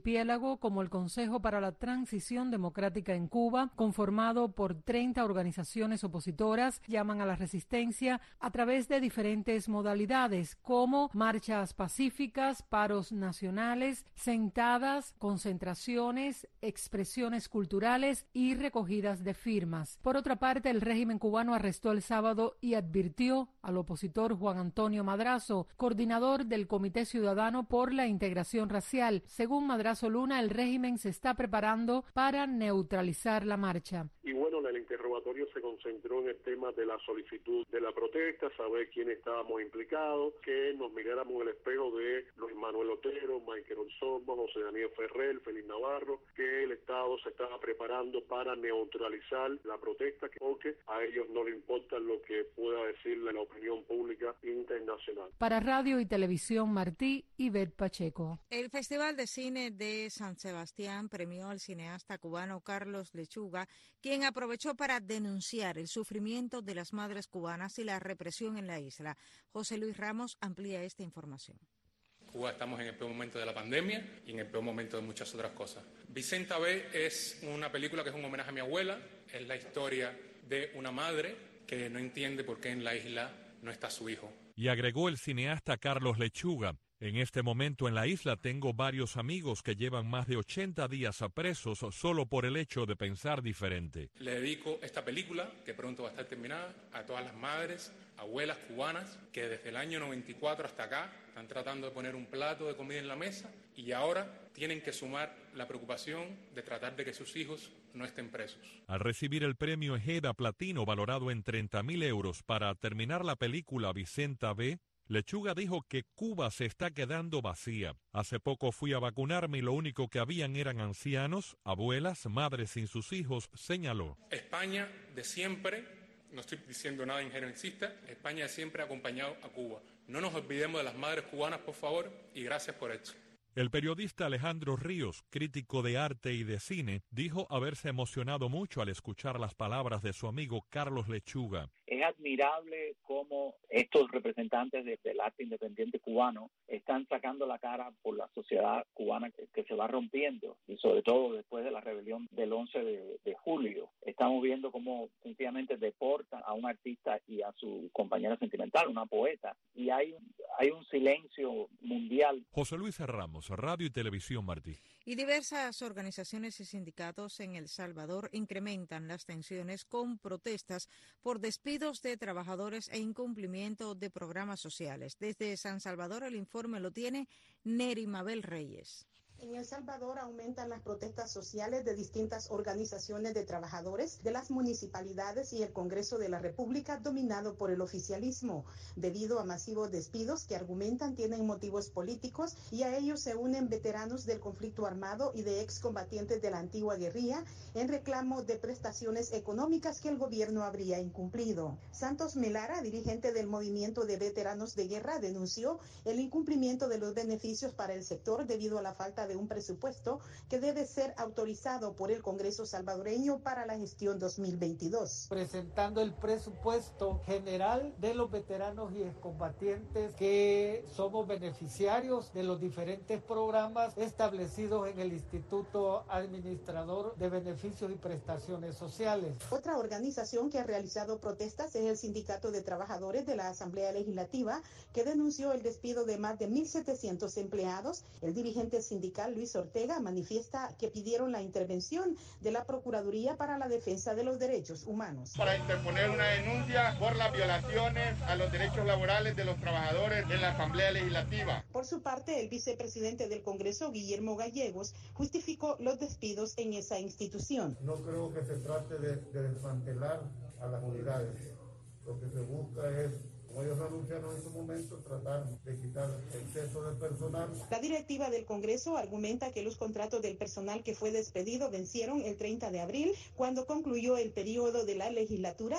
archipiélago, como el Consejo para la Transición Democrática en Cuba, conformado por 30 organizaciones opositoras, llaman a la resistencia a través de diferentes modalidades, como marchas pacíficas, paros nacionales, sentadas, concentraciones, expresiones culturales y recogidas de firmas. Por otra parte, el régimen cubano arrestó el sábado y advirtió al opositor Juan Antonio Madrazo, coordinador del Comité Ciudadano por la Integración Racial. Según Madrazo Luna, el régimen se está preparando para neutralizar la marcha. Y bueno, el interrogatorio se concentró en el tema de la solicitud de la protesta, saber quiénes estábamos implicados, que nos miráramos en el espejo de Luis Manuel Otero, Michael Osorno, José Daniel Ferrer, Félix Navarro, que el Estado se estaba preparando para neutralizar la protesta, porque a ellos no les importa lo que pueda decirle la opinión pública internacional. Para Radio y Televisión Martí, Ivette Pacheco. El Festival de Cine de San Sebastián premió al cineasta cubano Carlos Lechuga, quien aprovechó para denunciar el sufrimiento de las madres cubanas y la represión en la isla. José Luis Ramos amplía esta información. Cuba estamos en el peor momento de la pandemia y en el peor momento de muchas otras cosas. Vicenta B es una película que es un homenaje a mi abuela, es la historia de una madre que no entiende por qué en la isla no está su hijo. Y agregó el cineasta Carlos Lechuga: en este momento en la isla tengo varios amigos que llevan más de 80 días presos solo por el hecho de pensar diferente. Le dedico esta película, que pronto va a estar terminada, a todas las madres, abuelas cubanas que desde el año 94 hasta acá están tratando de poner un plato de comida en la mesa y ahora tienen que sumar la preocupación de tratar de que sus hijos no estén presos. Al recibir el premio Ejeda Platino valorado en 30.000 euros para terminar la película Vicenta B., Lechuga dijo que Cuba se está quedando vacía. Hace poco fui a vacunarme y lo único que habían eran ancianos, abuelas, madres sin sus hijos, señaló. España de siempre, no estoy diciendo nada injerencista, España de siempre ha acompañado a Cuba. No nos olvidemos de las madres cubanas, por favor, y gracias por esto. El periodista Alejandro Ríos, crítico de arte y de cine, dijo haberse emocionado mucho al escuchar las palabras de su amigo Carlos Lechuga. Es admirable cómo estos representantes del arte independiente cubano están sacando la cara por la sociedad cubana que se va rompiendo, y sobre todo después de la rebelión del 11 de julio. Estamos viendo cómo sencillamente deportan a un artista y a su compañera sentimental, una poeta, y hay un silencio mundial. José Luis Ramos, Radio y Televisión Martí. Y diversas organizaciones y sindicatos en El Salvador incrementan las tensiones con protestas por despidos de trabajadores e incumplimiento de programas sociales. Desde San Salvador el informe lo tiene Neri Mabel Reyes. En El Salvador aumentan las protestas sociales de distintas organizaciones de trabajadores de las municipalidades y el Congreso de la República dominado por el oficialismo, debido a masivos despidos que argumentan tienen motivos políticos, y a ellos se unen veteranos del conflicto armado y de excombatientes de la antigua guerrilla en reclamo de prestaciones económicas que el gobierno habría incumplido. Santos Melara, dirigente del Movimiento de Veteranos de Guerra, denunció el incumplimiento de los beneficios para el sector debido a la falta de un presupuesto que debe ser autorizado por el Congreso salvadoreño para la gestión 2022. Presentando el presupuesto general de los veteranos y excombatientes que somos beneficiarios de los diferentes programas establecidos en el Instituto Administrador de Beneficios y Prestaciones Sociales. Otra organización que ha realizado protestas es el Sindicato de Trabajadores de la Asamblea Legislativa, que denunció el despido de más de 1.700 empleados. El dirigente sindical Luis Ortega manifiesta que pidieron la intervención de la Procuraduría para la Defensa de los Derechos Humanos. Para interponer una denuncia por las violaciones a los derechos laborales de los trabajadores en la Asamblea Legislativa. Por su parte, el vicepresidente del Congreso, Guillermo Gallegos, justificó los despidos en esa institución. No creo que se trate de desmantelar a las unidades. Lo que se busca es, como ellos anunciaron en su momento, tratar de quitar exceso de personal. La directiva del Congreso argumenta que los contratos del personal que fue despedido vencieron el 30 de abril, cuando concluyó el periodo de la legislatura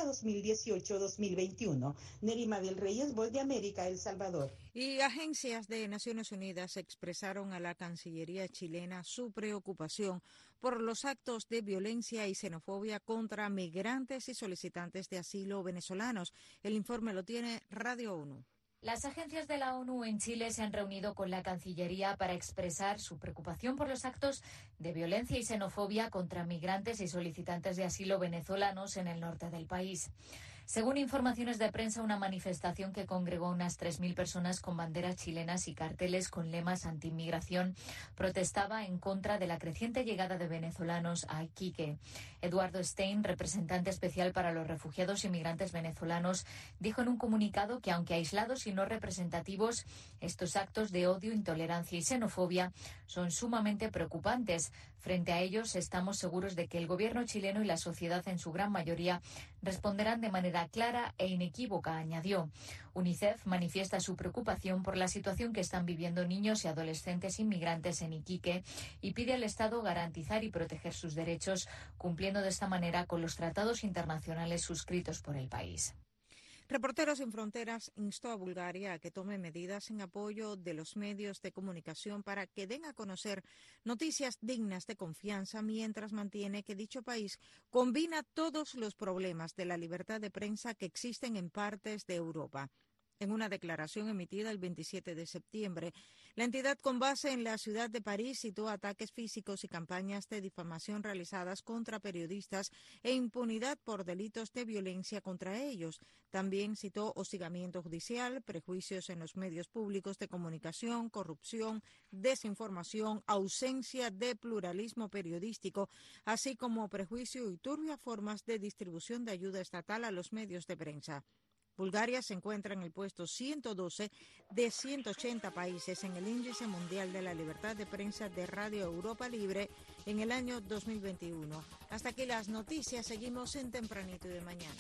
2018-2021. Neri Mabel Reyes, Voz de América, El Salvador. Y agencias de Naciones Unidas expresaron a la Cancillería chilena su preocupación por los actos de violencia y xenofobia contra migrantes y solicitantes de asilo venezolanos. El informe lo tiene Radio ONU. Las agencias de la ONU en Chile se han reunido con la Cancillería para expresar su preocupación por los actos de violencia y xenofobia contra migrantes y solicitantes de asilo venezolanos en el norte del país. Según informaciones de prensa, una manifestación que congregó unas 3.000 personas con banderas chilenas y carteles con lemas anti-inmigración protestaba en contra de la creciente llegada de venezolanos a Iquique. Eduardo Stein, representante especial para los refugiados y migrantes venezolanos, dijo en un comunicado que, aunque aislados y no representativos, estos actos de odio, intolerancia y xenofobia son sumamente preocupantes. Frente a ellos, estamos seguros de que el gobierno chileno y la sociedad en su gran mayoría responderán de manera clara e inequívoca, añadió. UNICEF manifiesta su preocupación por la situación que están viviendo niños y adolescentes inmigrantes en Iquique y pide al Estado garantizar y proteger sus derechos, cumpliendo de esta manera con los tratados internacionales suscritos por el país. Reporteros Sin Fronteras instó a Bulgaria a que tome medidas en apoyo de los medios de comunicación para que den a conocer noticias dignas de confianza, mientras mantiene que dicho país combina todos los problemas de la libertad de prensa que existen en partes de Europa. En una declaración emitida el 27 de septiembre, la entidad con base en la ciudad de París citó ataques físicos y campañas de difamación realizadas contra periodistas e impunidad por delitos de violencia contra ellos. También citó hostigamiento judicial, prejuicios en los medios públicos de comunicación, corrupción, desinformación, ausencia de pluralismo periodístico, así como prejuicio y turbias formas de distribución de ayuda estatal a los medios de prensa. Bulgaria se encuentra en el puesto 112 de 180 países en el Índice Mundial de la Libertad de Prensa de Radio Europa Libre en el año 2021. Hasta aquí las noticias. Seguimos en Tempranito y de Mañana.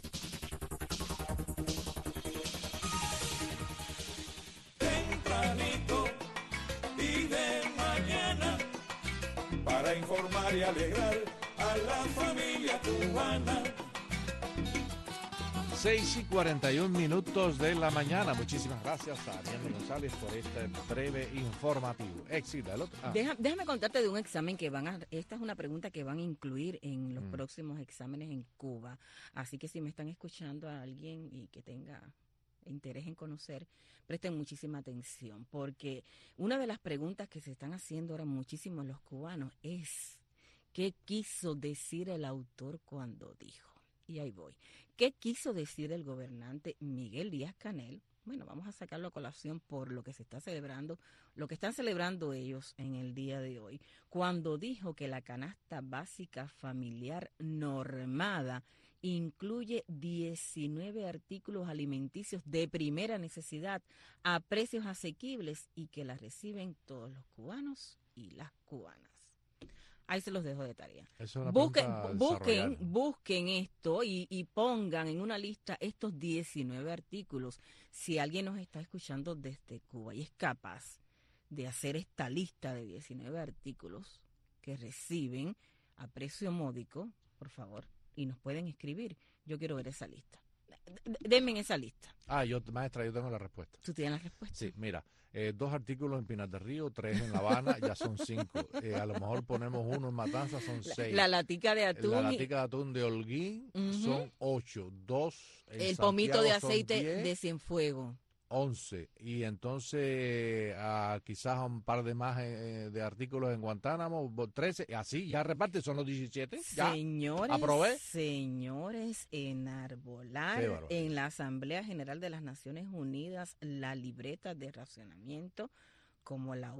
Tempranito y de mañana, para informar y alegrar a la familia cubana. 6:41 de la mañana. Muchísimas gracias a Ariana González por este breve informativo. Déjame contarte de un examen que esta es una pregunta que van a incluir en los próximos exámenes en Cuba. Así que si me están escuchando a alguien y que tenga interés en conocer, presten muchísima atención, porque una de las preguntas que se están haciendo ahora muchísimo los cubanos es ¿qué quiso decir el autor cuando dijo? Y ahí voy. ¿Qué quiso decir el gobernante Miguel Díaz-Canel? Bueno, vamos a sacarlo a colación por lo que se está celebrando, lo que están celebrando ellos en el día de hoy, cuando dijo que la canasta básica familiar normada incluye 19 artículos alimenticios de primera necesidad a precios asequibles y que la reciben todos los cubanos y las cubanas. Ahí se los dejo de tarea. Busquen esto y pongan en una lista estos 19 artículos. Si alguien nos está escuchando desde Cuba y es capaz de hacer esta lista de 19 artículos que reciben a precio módico, por favor, y nos pueden escribir. Yo quiero ver esa lista. Denme esa lista. Maestra, yo tengo la respuesta. ¿Tú tienes la respuesta? Sí, mira, 2 artículos en Pinar del Río, 3 en La Habana, ya son 5. A lo mejor ponemos uno en Matanza, son 6. La latica de atún. La latica de atún de Holguín son 8. 2 en el Santiago pomito de aceite 10, de Cienfuegos. 11. Y entonces quizás un par de más de artículos en Guantánamo, 13. Así, ya reparte, son los 17. Ya. Señores, enarbolar en la Asamblea General de las Naciones Unidas la libreta de racionamiento como una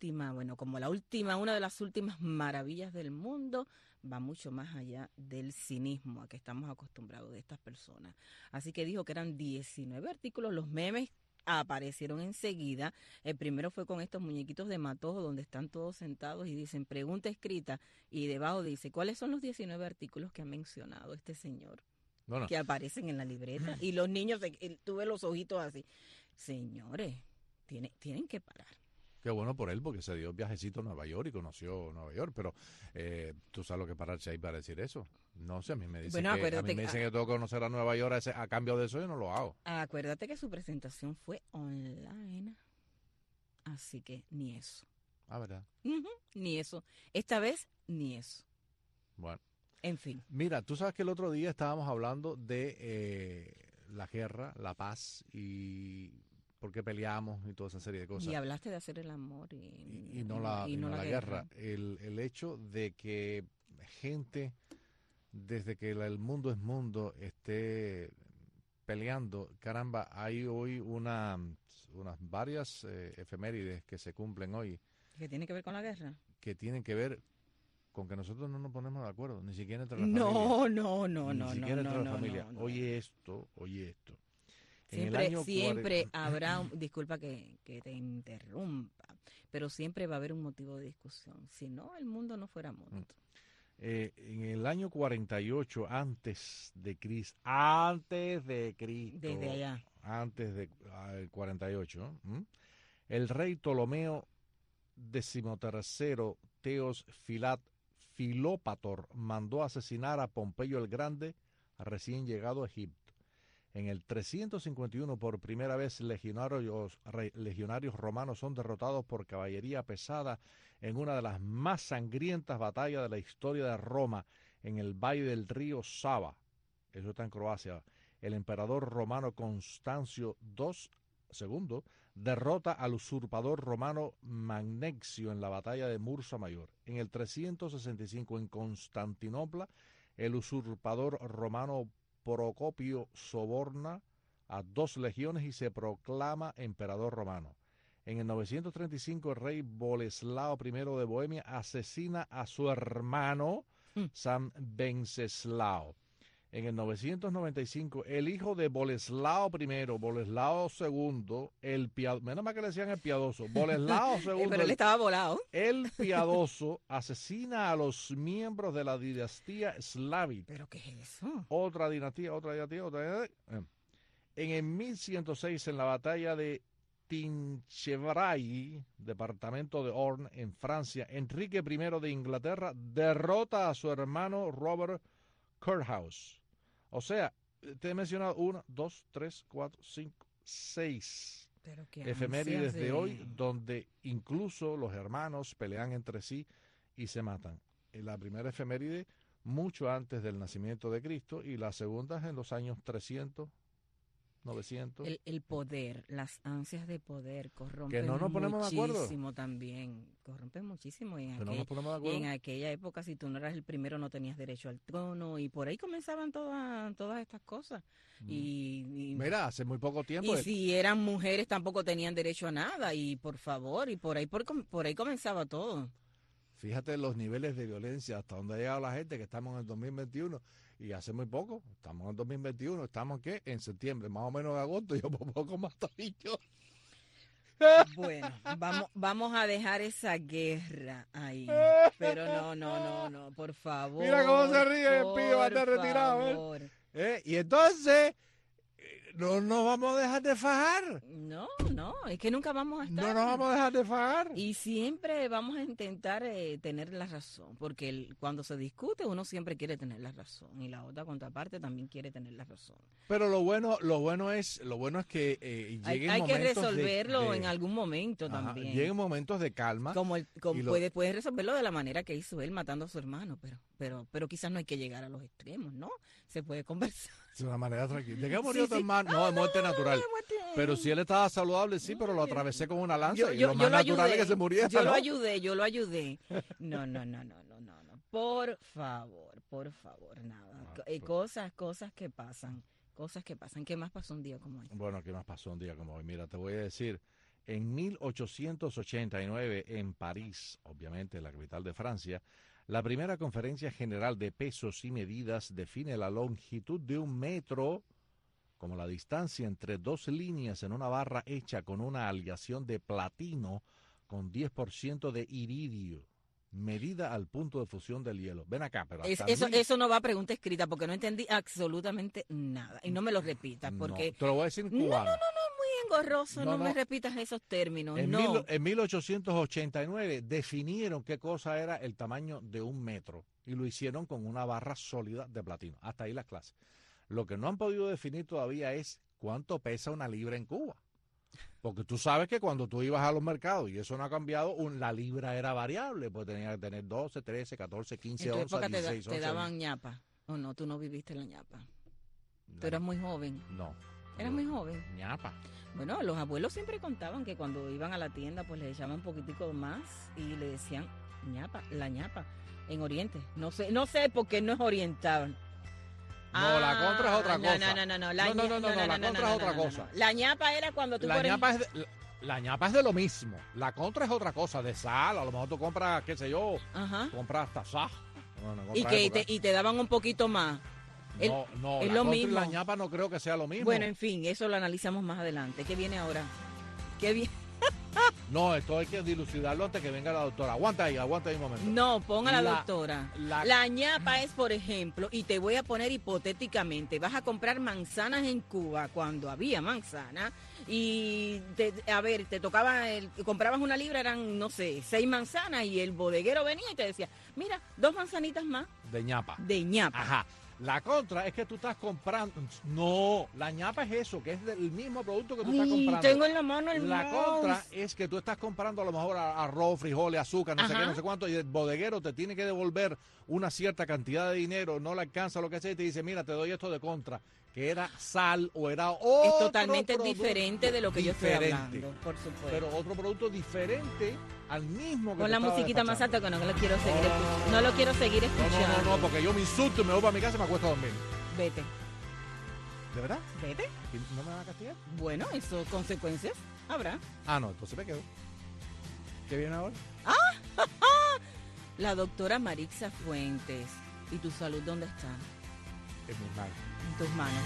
de las últimas maravillas del mundo, va mucho más allá del cinismo a que estamos acostumbrados de estas personas. Así que dijo que eran 19 artículos, los memes aparecieron enseguida. El primero fue con estos muñequitos de Matojo donde están todos sentados y dicen pregunta escrita y debajo dice ¿cuáles son los 19 artículos que ha mencionado este señor? Que aparecen en la libreta y los niños, tuve los ojitos así. Señores, tienen que parar. Qué bueno por él, porque se dio viajecito a Nueva York y conoció Nueva York, pero tú sabes lo que pararse ahí para decir eso. No sé, a mí me dicen que tengo que conocer a Nueva York a cambio de eso, yo no lo hago. Acuérdate que su presentación fue online, así que ni eso. ¿Verdad? Ni eso. Esta vez, ni eso. Bueno. En fin. Mira, tú sabes que el otro día estábamos hablando de la guerra, la paz y por qué peleamos y toda esa serie de cosas. Y hablaste de hacer el amor y no la guerra. El hecho de que gente, desde que el mundo es mundo, esté peleando, caramba, hay hoy unas varias efemérides que se cumplen hoy. ¿Que tiene que ver con la guerra? Que tienen que ver con que nosotros no nos ponemos de acuerdo, ni siquiera entre la familia. Ni siquiera entre la familia. Oye esto. Siempre habrá, disculpa que te interrumpa, pero siempre va a haber un motivo de discusión. Si no, el mundo no fuera mundo. En el año 48 antes de Cristo, desde allá, antes de 48, el rey Ptolomeo XIII Teos Filópator mandó asesinar a Pompeyo el Grande, recién llegado a Egipto. En el 351, por primera vez, legionarios romanos son derrotados por caballería pesada en una de las más sangrientas batallas de la historia de Roma, en el valle del río Sava. Eso está en Croacia. El emperador romano Constancio II derrota al usurpador romano Magnexio en la batalla de Mursa Mayor. En el 365, en Constantinopla, el usurpador romano Procopio soborna a 2 legiones y se proclama emperador romano. En el 935, el rey Boleslao I de Bohemia asesina a su hermano San Wenceslao. En el 995, el hijo de Boleslao I, Boleslao II, menos mal que le decían el piadoso, Boleslao II, pero él estaba volado. El piadoso asesina a los miembros de la dinastía Slavit. ¿Pero qué es eso? Otra dinastía. En el 1106, en la batalla de Tinchebray, departamento de Orne, en Francia, Enrique I de Inglaterra derrota a su hermano Robert Curthose. O sea, te he mencionado 1, 2, 3, 4, 5, 6 efemérides de hoy, donde incluso los hermanos pelean entre sí y se matan. La primera efeméride mucho antes del nacimiento de Cristo y la segunda en los años 300, 900. El poder, las ansias de poder corrompen que no nos ponemos muchísimo también. Corrompen muchísimo. Y en aquella época, si tú no eras el primero, no tenías derecho al trono. Y por ahí comenzaban todas estas cosas. Mira, hace muy poco tiempo. Y si eran mujeres, tampoco tenían derecho a nada. Y por favor, y por ahí comenzaba todo. Fíjate los niveles de violencia, hasta donde ha llegado la gente, que estamos en el 2021. Y hace muy poco, estamos en 2021, ¿estamos qué? En septiembre, más o menos en agosto, yo por poco más todavía. Bueno, vamos a dejar esa guerra ahí. Pero no, por favor. Mira cómo se ríe el pibe, va a estar retirado. Y entonces, no nos vamos a dejar de fajar. No, es que nunca vamos a estar. No nos vamos a dejar de fajar. Y siempre vamos a intentar tener la razón, porque cuando se discute uno siempre quiere tener la razón y la otra contraparte también quiere tener la razón. Pero lo bueno es que lleguen hay momentos que resolverlo en algún momento también. Lleguen momentos de calma. Puedes resolverlo de la manera que hizo él matando a su hermano, pero quizás no hay que llegar a los extremos, ¿no? Se puede conversar. De una manera tranquila. Llegué a morir a tu hermano, no, de muerte natural. Pero si él estaba saludable, sí, pero lo atravesé con una lanza y lo más natural es que se muriera. Yo lo ayudé. No. Por favor, nada. Cosas que pasan. ¿Qué más pasó un día como hoy? Bueno, ¿qué más pasó un día como hoy? Mira, te voy a decir, en 1889, en París, obviamente la capital de Francia, la primera conferencia general de pesos y medidas define la longitud de 1 metro como la distancia entre 2 líneas en una barra hecha con una aleación de platino con 10% de iridio, medida al punto de fusión del hielo. Ven acá, pero eso no va a pregunta escrita porque no entendí absolutamente nada. Y no me lo repitas porque... No, te lo voy a decir en cubano. No, muy engorroso, no me repitas esos términos. En 1889 definieron qué cosa era el tamaño de 1 metro y lo hicieron con una barra sólida de platino. Hasta ahí las clases. Lo que no han podido definir todavía es cuánto pesa 1 libra en Cuba. Porque tú sabes que cuando tú ibas a los mercados, y eso no ha cambiado, la libra era variable, pues tenía que tener 12, 13, 14, 15 onzas, 16 onzas. ¿Te daban ñapa o no? ¿Tú no viviste la ñapa? Tú eras muy joven. No. ¿Eras muy joven? Ñapa. Bueno, los abuelos siempre contaban que cuando iban a la tienda, pues le echaban un poquitico más y le decían ñapa, la ñapa, en Oriente. No sé por qué no es oriental. No, la contra es otra cosa. No, la contra es otra cosa. La ñapa era cuando tú... La ñapa es de lo mismo. La contra es otra cosa, de sal. A lo mejor tú compras, qué sé yo, compras hasta sal. Y te daban un poquito más. No, es la lo contra mismo. y la ñapa no creo que sea lo mismo. Bueno, en fin, eso lo analizamos más adelante. ¿Qué viene ahora? ¿Qué viene? No, esto hay que dilucidarlo antes que venga la doctora. Aguanta ahí un momento. No, ponga la doctora. La ñapa es, por ejemplo, y te voy a poner hipotéticamente, vas a comprar manzanas en Cuba cuando había manzana y, te tocaba, comprabas una libra, eran, no sé, 6 manzanas y el bodeguero venía y te decía, mira, 2 manzanitas más. De ñapa. De ñapa. Ajá. La contra es que tú estás comprando... No, la ñapa es eso, que es del mismo producto que tú estás comprando. Tengo en la mano el La mouse. contra es que tú estás comprando a lo mejor arroz, frijoles, azúcar, no sé qué, no sé cuánto, y el bodeguero te tiene que devolver una cierta cantidad de dinero, no le alcanza lo que sea, y te dice, mira, te doy esto de contra, que era sal o era otro es totalmente diferente de lo que yo estoy hablando, por supuesto. Pero otro producto diferente al mismo que con la musiquita más alta que no lo quiero seguir escuchando. No lo quiero seguir escuchando. No, porque yo me insulto y me voy para mi casa y me acuesto a dormir. Vete. ¿De verdad? Vete. ¿No me van a castigar? Bueno, eso, consecuencias habrá. No, entonces me quedo. ¿Qué viene ahora? La doctora Marixa Fuentes. ¿Y tu salud dónde está? En mis manos. En tus manos.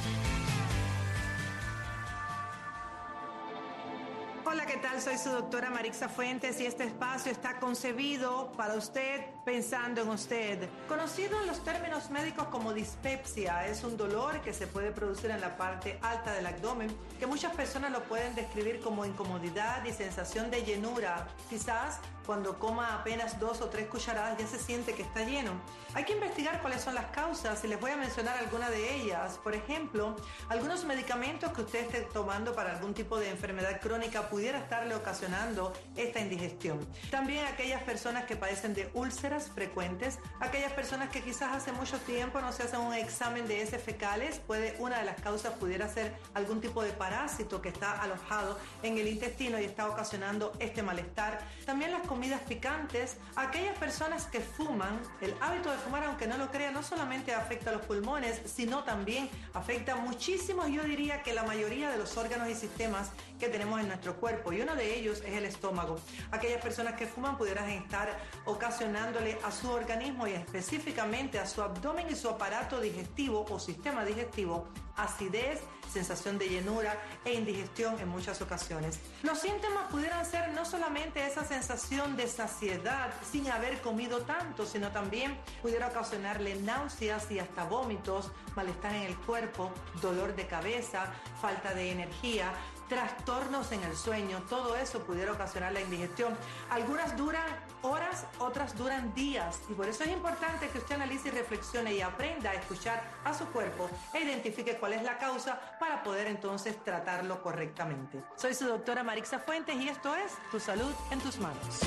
Hola, ¿qué tal? Soy su doctora Marixa Fuentes y este espacio está concebido para usted, pensando en usted. Conocido en los términos médicos como dispepsia, es un dolor que se puede producir en la parte alta del abdomen, que muchas personas lo pueden describir como incomodidad y sensación de llenura. Quizás cuando coma apenas 2 o 3 cucharadas ya se siente que está lleno. Hay que investigar cuáles son las causas y les voy a mencionar algunas de ellas. Por ejemplo, algunos medicamentos que usted esté tomando para algún tipo de enfermedad crónica pudiera estarle ocasionando esta indigestión. También aquellas personas que padecen de úlceras frecuentes, aquellas personas que quizás hace mucho tiempo no se hacen un examen de heces fecales, una de las causas pudiera ser algún tipo de parásito que está alojado en el intestino y está ocasionando este malestar. También las comidas picantes, aquellas personas que fuman, el hábito de fumar, aunque no lo crea, no solamente afecta a los pulmones, sino también afecta muchísimo, yo diría que la mayoría de los órganos y sistemas que tenemos en nuestro cuerpo, y uno de ellos es el estómago. Aquellas personas que fuman pudieran estar ocasionándole a su organismo y específicamente a su abdomen y su aparato digestivo o sistema digestivo acidez, sensación de llenura e indigestión en muchas ocasiones. Los síntomas pudieran ser no solamente esa sensación de saciedad sin haber comido tanto, sino también pudiera ocasionarle náuseas y hasta vómitos, malestar en el cuerpo, dolor de cabeza, falta de energía, trastornos en el sueño. Todo eso pudiera ocasionar la indigestión. Algunas duran horas, otras duran días, y por eso es importante que usted analice y reflexione y aprenda a escuchar a su cuerpo e identifique cuál es la causa para poder entonces tratarlo correctamente. Soy su doctora Marixa Fuentes y esto es Tu Salud en Tus Manos.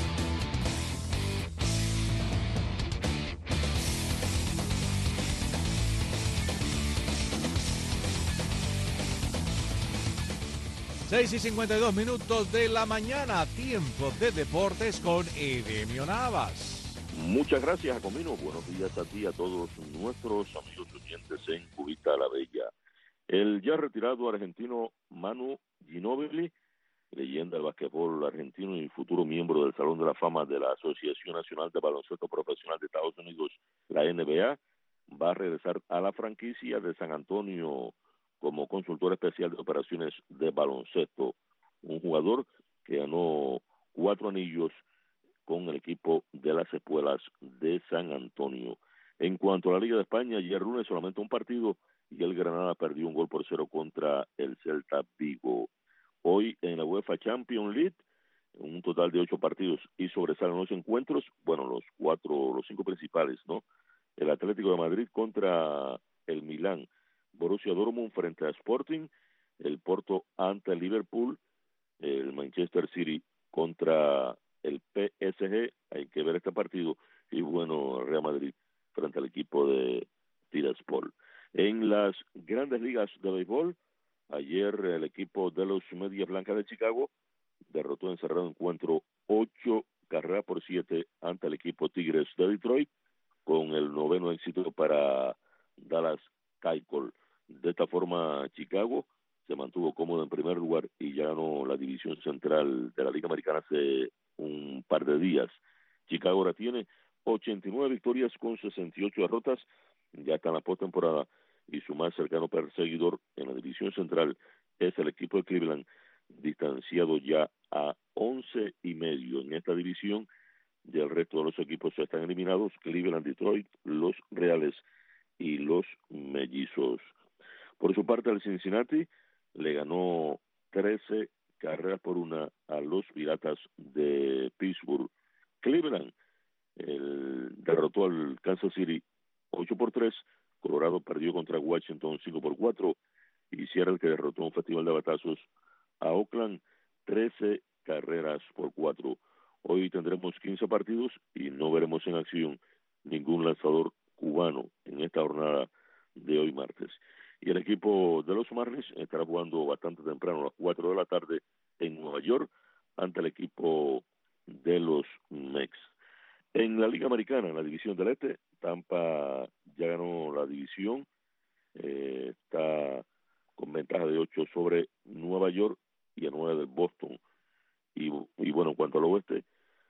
Seis y 52 minutos de la mañana, tiempo de deportes con Edemio Navas. Muchas gracias, Jacomino. Buenos días a ti y a todos nuestros amigos oyentes en Cubita la Bella. El ya retirado argentino Manu Ginóbili, leyenda del basquetbol argentino y futuro miembro del Salón de la Fama de la Asociación Nacional de Baloncesto Profesional de Estados Unidos, la NBA, va a regresar a la franquicia de San Antonio como consultor especial de operaciones de baloncesto, un jugador que ganó 4 anillos con el equipo de las Espuelas de San Antonio. En cuanto a la Liga de España, ayer lunes solamente un partido y el Granada perdió 1-0 contra el Celta Vigo. Hoy en la UEFA Champions League, un total de 8 partidos y sobresalen los encuentros, bueno, los 5 principales, ¿no? El Atlético de Madrid contra el Milán, Borussia Dortmund frente a Sporting, el Porto ante el Liverpool, el Manchester City contra el PSG, hay que ver este partido, y bueno, Real Madrid frente al equipo de Tiraspol. En las grandes ligas de béisbol, ayer el equipo de los Medias Blancas de Chicago derrotó en cerrado encuentro 8-7 ante el equipo Tigres de Detroit, con el 9º éxito para Dallas Keuchel. De esta forma, Chicago se mantuvo cómodo en primer lugar y ya ganó la división central de la Liga Americana hace un par de días. Chicago ahora tiene 89 victorias con 68 derrotas, ya está en la postemporada, y su más cercano perseguidor en la división central es el equipo de Cleveland, distanciado ya a 11.5 en esta división. Del resto de los equipos ya están eliminados: Cleveland, Detroit, los Reales y los Mellizos. Por su parte, el Cincinnati le ganó 13-1 a los Piratas de Pittsburgh. Cleveland derrotó al Kansas City 8-3, Colorado perdió contra Washington 5-4, y Seattle, que derrotó un festival de batazos a Oakland 13-4. Hoy tendremos 15 partidos y no veremos en acción ningún lanzador cubano en esta jornada de hoy martes. Y el equipo de los Marlins estará jugando bastante temprano, a las 4 de la tarde, en Nueva York, ante el equipo de los Mets. En la Liga Americana, en la división del Este, Tampa ya ganó la división, está con ventaja de 8 sobre Nueva York y a 9 del Boston. Y bueno, en cuanto al oeste,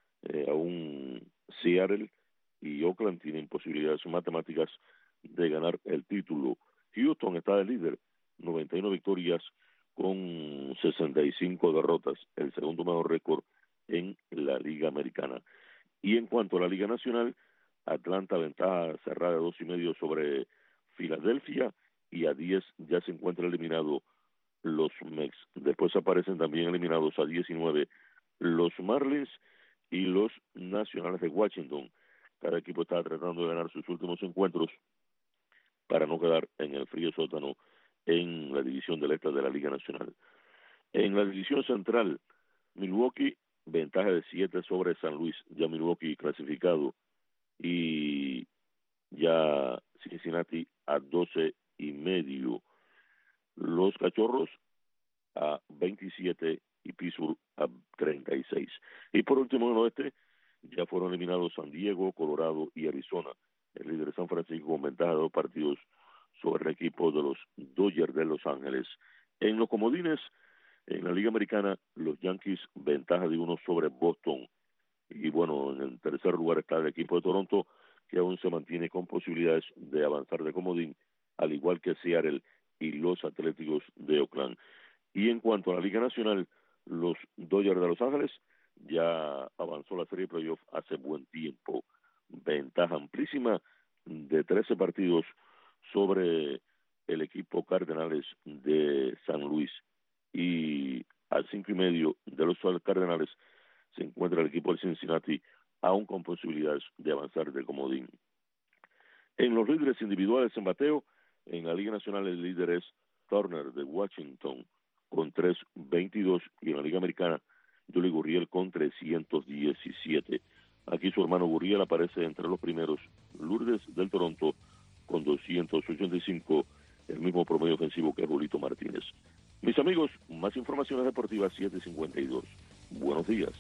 aún Seattle y Oakland tienen posibilidades matemáticas de ganar el título. Houston está de líder, 91 victorias con 65 derrotas, el segundo mejor récord en la Liga Americana. Y en cuanto a la Liga Nacional, Atlanta ventaja cerrada de 2.5 sobre Filadelfia, y a 10 ya se encuentra eliminado los Mets. Después aparecen también eliminados a 19 los Marlins y los Nacionales de Washington. Cada equipo está tratando de ganar sus últimos encuentros para no quedar en el frío sótano en la división del Este de la Liga Nacional. En la división central, Milwaukee ventaja de 7 sobre San Luis, ya Milwaukee clasificado, y ya Cincinnati a 12.5. Los Cachorros a 27 y Pittsburgh a 36. Y por último, en el oeste, ya fueron eliminados San Diego, Colorado y Arizona. El líder San Francisco con ventaja de 2 partidos sobre el equipo de los Dodgers de Los Ángeles. En los comodines, en la Liga Americana, los Yankees ventaja de 1 sobre Boston. Y bueno, en el tercer lugar está el equipo de Toronto, que aún se mantiene con posibilidades de avanzar de comodín, al igual que Seattle y los Atléticos de Oakland. Y en cuanto a la Liga Nacional, los Dodgers de Los Ángeles ya avanzó la serie de playoff hace buen tiempo. Ventaja amplísima de 13 partidos sobre el equipo Cardenales de San Luis. Y a 5.5 de los Cardenales se encuentra el equipo de Cincinnati, aún con posibilidades de avanzar de comodín. En los líderes individuales en bateo, en la Liga Nacional el líder es Turner de Washington con 322, y en la Liga Americana Yuli Gurriel con 317. Aquí su hermano Gurriel aparece entre los primeros. Lourdes del Toronto con 285, el mismo promedio ofensivo que Julito Martínez. Mis amigos, más informaciones deportivas 7:52. Buenos días.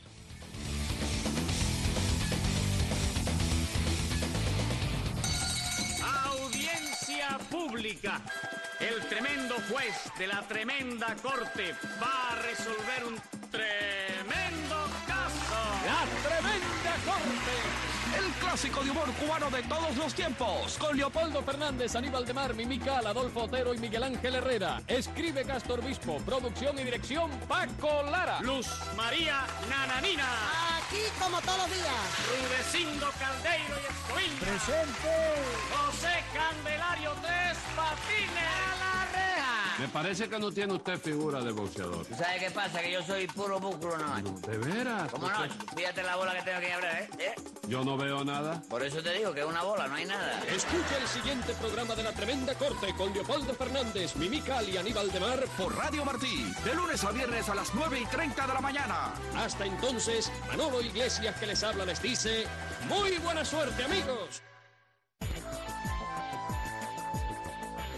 Audiencia pública. El tremendo juez de la tremenda corte va a resolver un tremendo caso. La tremenda corte. El clásico de humor cubano de todos los tiempos. Con Leopoldo Fernández, Aníbal de Mar, Mimical, Adolfo Otero y Miguel Ángel Herrera. Escribe Castor Bispo. Producción y dirección Paco Lara. Luz María Nananina. Aquí como todos los días. Rudecindo Caldeiro y Escoviña. Presente. José Candelario Tres Patines. A la reja. Me parece que no tiene usted figura de boxeador. ¿Sabe qué pasa? Que yo soy puro músculo nomás. ¿De veras? ¿Cómo no? Fíjate la bola que tengo aquí ahora, ¿eh? Yo no veo nada. Por eso te digo que es una bola, no hay nada. Escucha el siguiente programa de La Tremenda Corte con Leopoldo Fernández, Mimical y Aníbal de Mar por Radio Martí. De lunes a viernes a las 9:30 de la mañana. Hasta entonces, Manolo Iglesias que les habla les dice, muy buena suerte, amigos.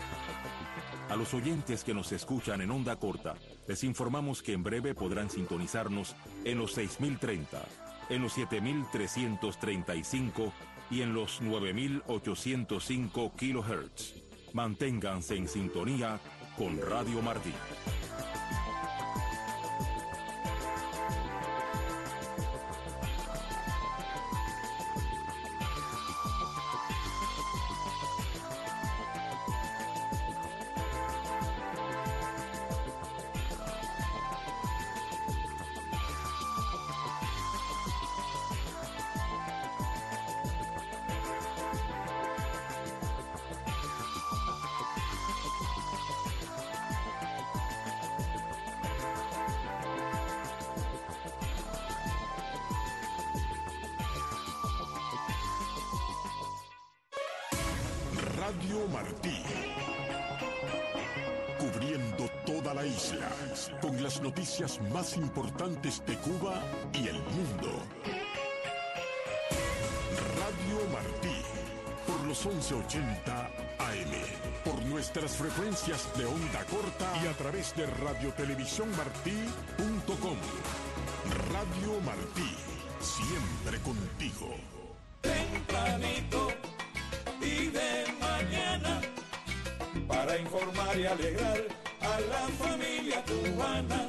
A los oyentes que nos escuchan en onda corta, les informamos que en breve podrán sintonizarnos en los 6030, en los 7335 y en los 9805 kHz. Manténganse en sintonía con Radio Martí. Radio Martí, cubriendo toda la isla, con las noticias más importantes de Cuba y el mundo. Radio Martí, por los 1180 AM, por nuestras frecuencias de onda corta y a través de radiotelevisiónmartí.com. Radio Martí, siempre contigo. Tempranito y de mañana, para informar y alegrar a la familia cubana.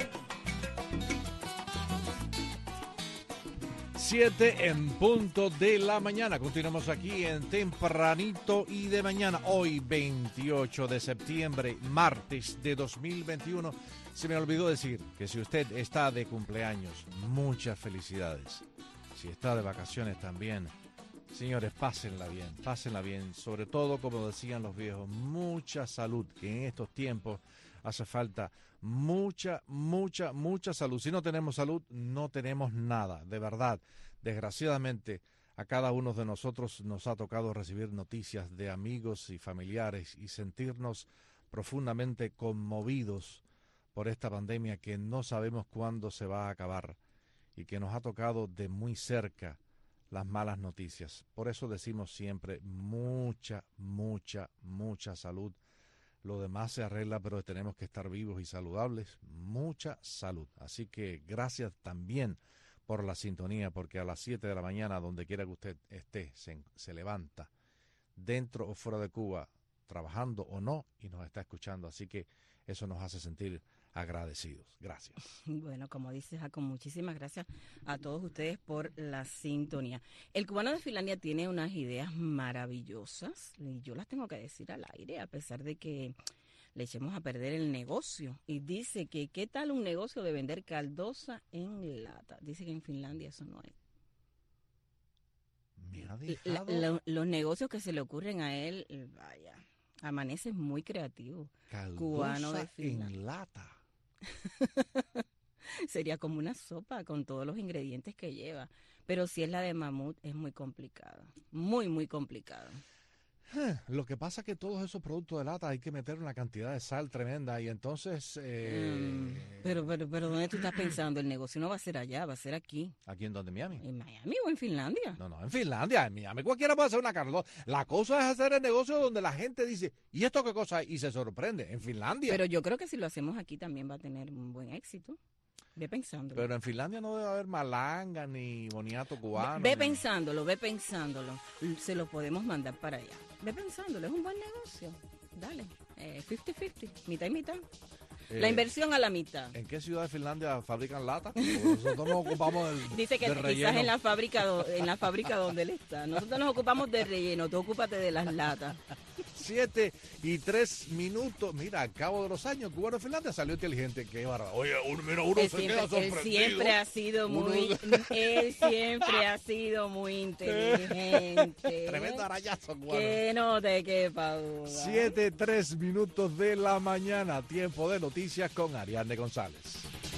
7 en punto de la mañana. Continuamos aquí en Tempranito y de mañana. Hoy 28 de septiembre, martes de 2021. Se me olvidó decir que si usted está de cumpleaños, muchas felicidades. Si está de vacaciones también. Señores, pásenla bien, sobre todo, como decían los viejos, mucha salud, que en estos tiempos hace falta mucha salud. Si no tenemos salud, no tenemos nada, de verdad. Desgraciadamente, a cada uno de nosotros nos ha tocado recibir noticias de amigos y familiares y sentirnos profundamente conmovidos por esta pandemia que no sabemos cuándo se va a acabar y que nos ha tocado de muy cerca las malas noticias. Por eso decimos siempre mucha salud. Lo demás se arregla, pero tenemos que estar vivos y saludables. Mucha salud. Así que gracias también por la sintonía, porque a las 7 de la mañana, donde quiera que usted esté, se levanta, dentro o fuera de Cuba, trabajando o no, y nos está escuchando. Así que eso nos hace sentir agradecidos. Gracias. Bueno, como dice Jaco, muchísimas gracias a todos ustedes por la sintonía. El cubano de Finlandia tiene unas ideas maravillosas y yo las tengo que decir al aire, a pesar de que le echemos a perder el negocio. Y dice que ¿qué tal un negocio de vender caldosa en lata? Dice que en Finlandia eso no hay. Me ha dejado... Los negocios que se le ocurren a él, vaya, amanece muy creativo. Caldosa cubano de Finlandia. en lata. Sería como una sopa con todos los ingredientes que lleva. Pero si es la de mamut, es muy complicada. Muy complicada. Lo que pasa es que todos esos productos de lata hay que meter una cantidad de sal tremenda y entonces... Pero ¿dónde tú estás pensando? El negocio no va a ser allá, va a ser aquí. ¿Aquí en dónde? ¿Miami? ¿En Miami o en Finlandia? No, en Finlandia. En Miami cualquiera puede hacer una caldosa. La cosa es hacer el negocio donde la gente dice, ¿y esto qué cosa es? Y se sorprende. En Finlandia. Pero yo creo que si lo hacemos aquí también va a tener un buen éxito. Ve pensándolo. Pero en Finlandia no debe haber malanga ni boniato cubano. Ve pensándolo. Se lo podemos mandar para allá. Ve pensándolo, es un buen negocio. Dale, 50-50, mitad y mitad. La inversión a la mitad. ¿En qué ciudad de Finlandia fabrican lata? Nosotros nos ocupamos del Dice que del quizás en la fábrica donde él está. Nosotros nos ocupamos de relleno, tú ocúpate de las latas. 7:03. Mira, al cabo de los años, el cubano de Finlandia salió inteligente. Qué bárbaro. Oye, uno se queda sorprendido. Él siempre ha sido muy inteligente. Tremendo arañazo, cubano. Que no te quepa duda. 7:03 de la mañana. Tiempo de noticias con Ariadne González.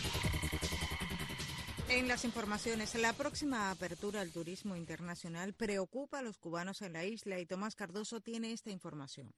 En las informaciones, la próxima apertura al turismo internacional preocupa a los cubanos en la isla y Tomás Cardoso tiene esta información.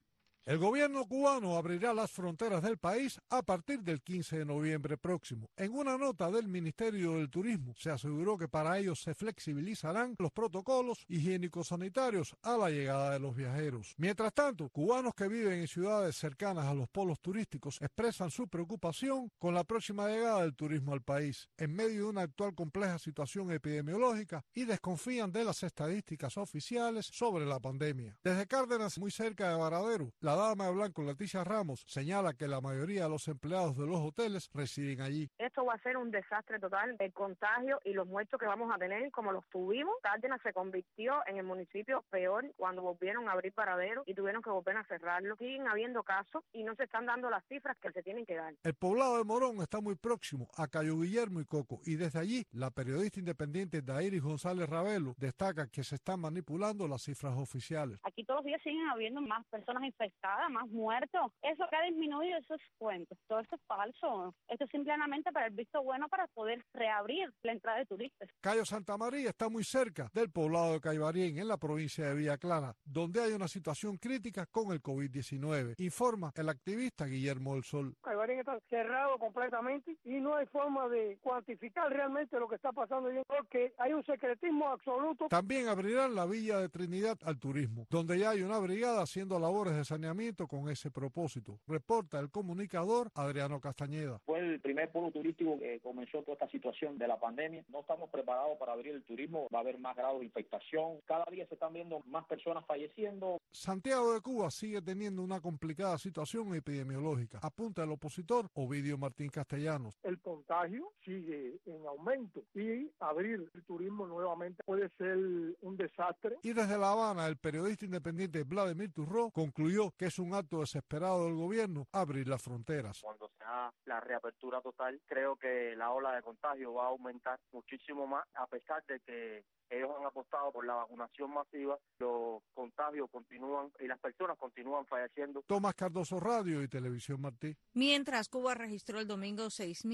El gobierno cubano abrirá las fronteras del país a partir del 15 de noviembre próximo. En una nota del Ministerio del Turismo se aseguró que para ello se flexibilizarán los protocolos higiénico-sanitarios a la llegada de los viajeros. Mientras tanto, cubanos que viven en ciudades cercanas a los polos turísticos expresan su preocupación con la próxima llegada del turismo al país, en medio de una actual compleja situación epidemiológica, y desconfían de las estadísticas oficiales sobre la pandemia. Desde Cárdenas, muy cerca de Varadero, la dama de blanco Leticia Ramos señala que la mayoría de los empleados de los hoteles residen allí. Esto va a ser un desastre total, el contagio y los muertos que vamos a tener, como los tuvimos. Cárdenas se convirtió en el municipio peor cuando volvieron a abrir Varadero y tuvieron que volver a cerrarlo. Siguen habiendo casos y no se están dando las cifras que se tienen que dar. El poblado de Morón está muy próximo a Cayo Guillermo y Coco, y desde allí la periodista independiente Dairis González Ravelo destaca que se están manipulando las cifras oficiales. Aquí todos los días siguen habiendo más personas infectadas, más muertos. Eso que ha disminuido, esos cuentos. Todo esto es falso. Esto es simplemente para el visto bueno para poder reabrir la entrada de turistas. Cayo Santa María está muy cerca del poblado de Caibarien, en la provincia de Villa Clara, donde hay una situación crítica con el COVID-19, informa el activista Guillermo del Sol. Caibarien está cerrado completamente y no hay forma de cuantificar realmente lo que está pasando allí, porque hay un secretismo absoluto. También abrirán la Villa de Trinidad al turismo, donde ya hay una brigada haciendo labores de saneamiento con ese propósito, reporta el comunicador Adriano Castañeda. Fue el primer polo turístico que comenzó toda esta situación de la pandemia. No estamos preparados para abrir el turismo, va a haber más grados de infectación, cada día se están viendo más personas falleciendo. Santiago de Cuba sigue teniendo una complicada situación epidemiológica, apunta el opositor Ovidio Martín Castellanos. El contagio sigue en aumento y abrir el turismo nuevamente puede ser un desastre. Y desde La Habana, el periodista independiente Vladimir Turró concluyó que es un acto desesperado del gobierno abrir las fronteras. Cuando se haga la reapertura total, creo que la ola de contagio va a aumentar muchísimo más, a pesar de que ellos han apostado por la vacunación masiva, los contagios continúan y las personas continúan falleciendo. Tomás Cardoso, Radio y Televisión Martí. Mientras, Cuba registró el domingo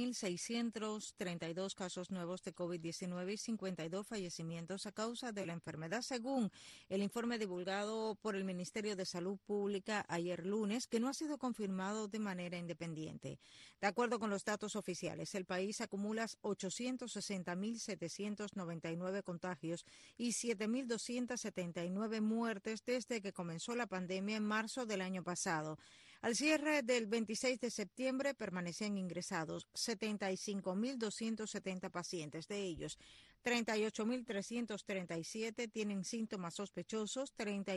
6.632 casos nuevos de COVID-19 y 52 fallecimientos a causa de la enfermedad, según el informe divulgado por el Ministerio de Salud Pública ayer lunes, que no ha sido confirmado de manera independiente. De acuerdo con los datos oficiales, el país acumula 860.799 contagios y 7.279 muertes desde que comenzó la pandemia en marzo del año pasado. Al cierre del 26 de septiembre permanecían ingresados 75.270 pacientes. De ellos, 38.337 tienen síntomas sospechosos,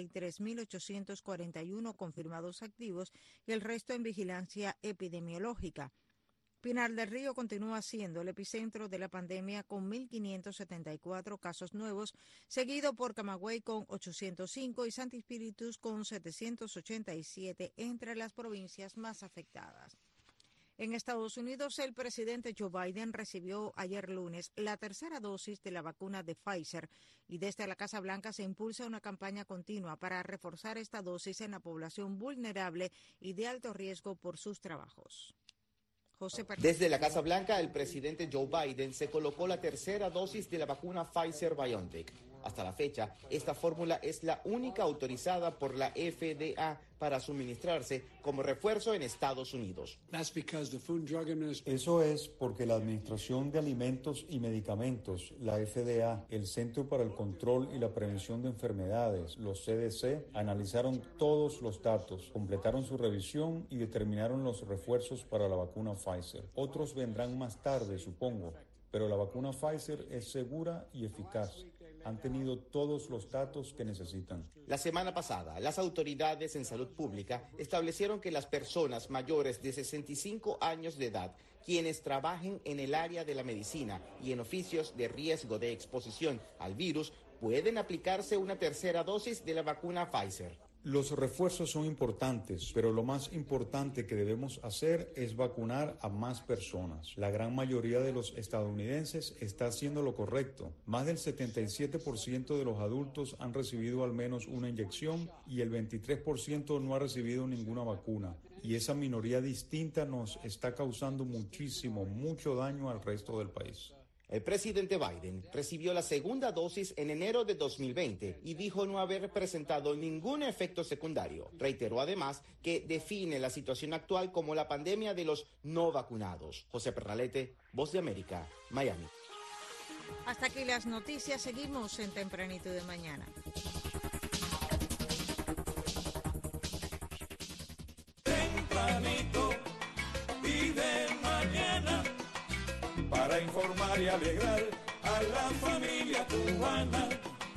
33.841 confirmados activos y el resto en vigilancia epidemiológica. Pinar del Río continúa siendo el epicentro de la pandemia con 1.574 casos nuevos, seguido por Camagüey con 805 y Santi Espíritus con 787 entre las provincias más afectadas. En Estados Unidos, el presidente Joe Biden recibió ayer lunes la tercera dosis de la vacuna de Pfizer y desde la Casa Blanca se impulsa una campaña continua para reforzar esta dosis en la población vulnerable y de alto riesgo por sus trabajos. Desde la Casa Blanca, el presidente Joe Biden se colocó la tercera dosis de la vacuna Pfizer-BioNTech. Hasta la fecha, esta fórmula es la única autorizada por la FDA para suministrarse como refuerzo en Estados Unidos. Eso es porque la Administración de Alimentos y Medicamentos, la FDA, el Centro para el Control y la Prevención de Enfermedades, los CDC, analizaron todos los datos, completaron su revisión y determinaron los refuerzos para la vacuna Pfizer. Otros vendrán más tarde, supongo, pero la vacuna Pfizer es segura y eficaz. Han tenido todos los datos que necesitan. La semana pasada, las autoridades en salud pública establecieron que las personas mayores de 65 años de edad, quienes trabajen en el área de la medicina y en oficios de riesgo de exposición al virus, pueden aplicarse una tercera dosis de la vacuna Pfizer. Los refuerzos son importantes, pero lo más importante que debemos hacer es vacunar a más personas. La gran mayoría de los estadounidenses está haciendo lo correcto. Más del 77% de los adultos han recibido al menos una inyección y el 23% no ha recibido ninguna vacuna. Y esa minoría distinta nos está causando mucho daño al resto del país. El presidente Biden recibió la segunda dosis en enero de 2020 y dijo no haber presentado ningún efecto secundario. Reiteró además que define la situación actual como la pandemia de los no vacunados. José Pernalete, Voz de América, Miami. Hasta aquí las noticias. Seguimos en Tempranito de Mañana. Tempranito y de mañana, para informar y alegrar a la familia cubana.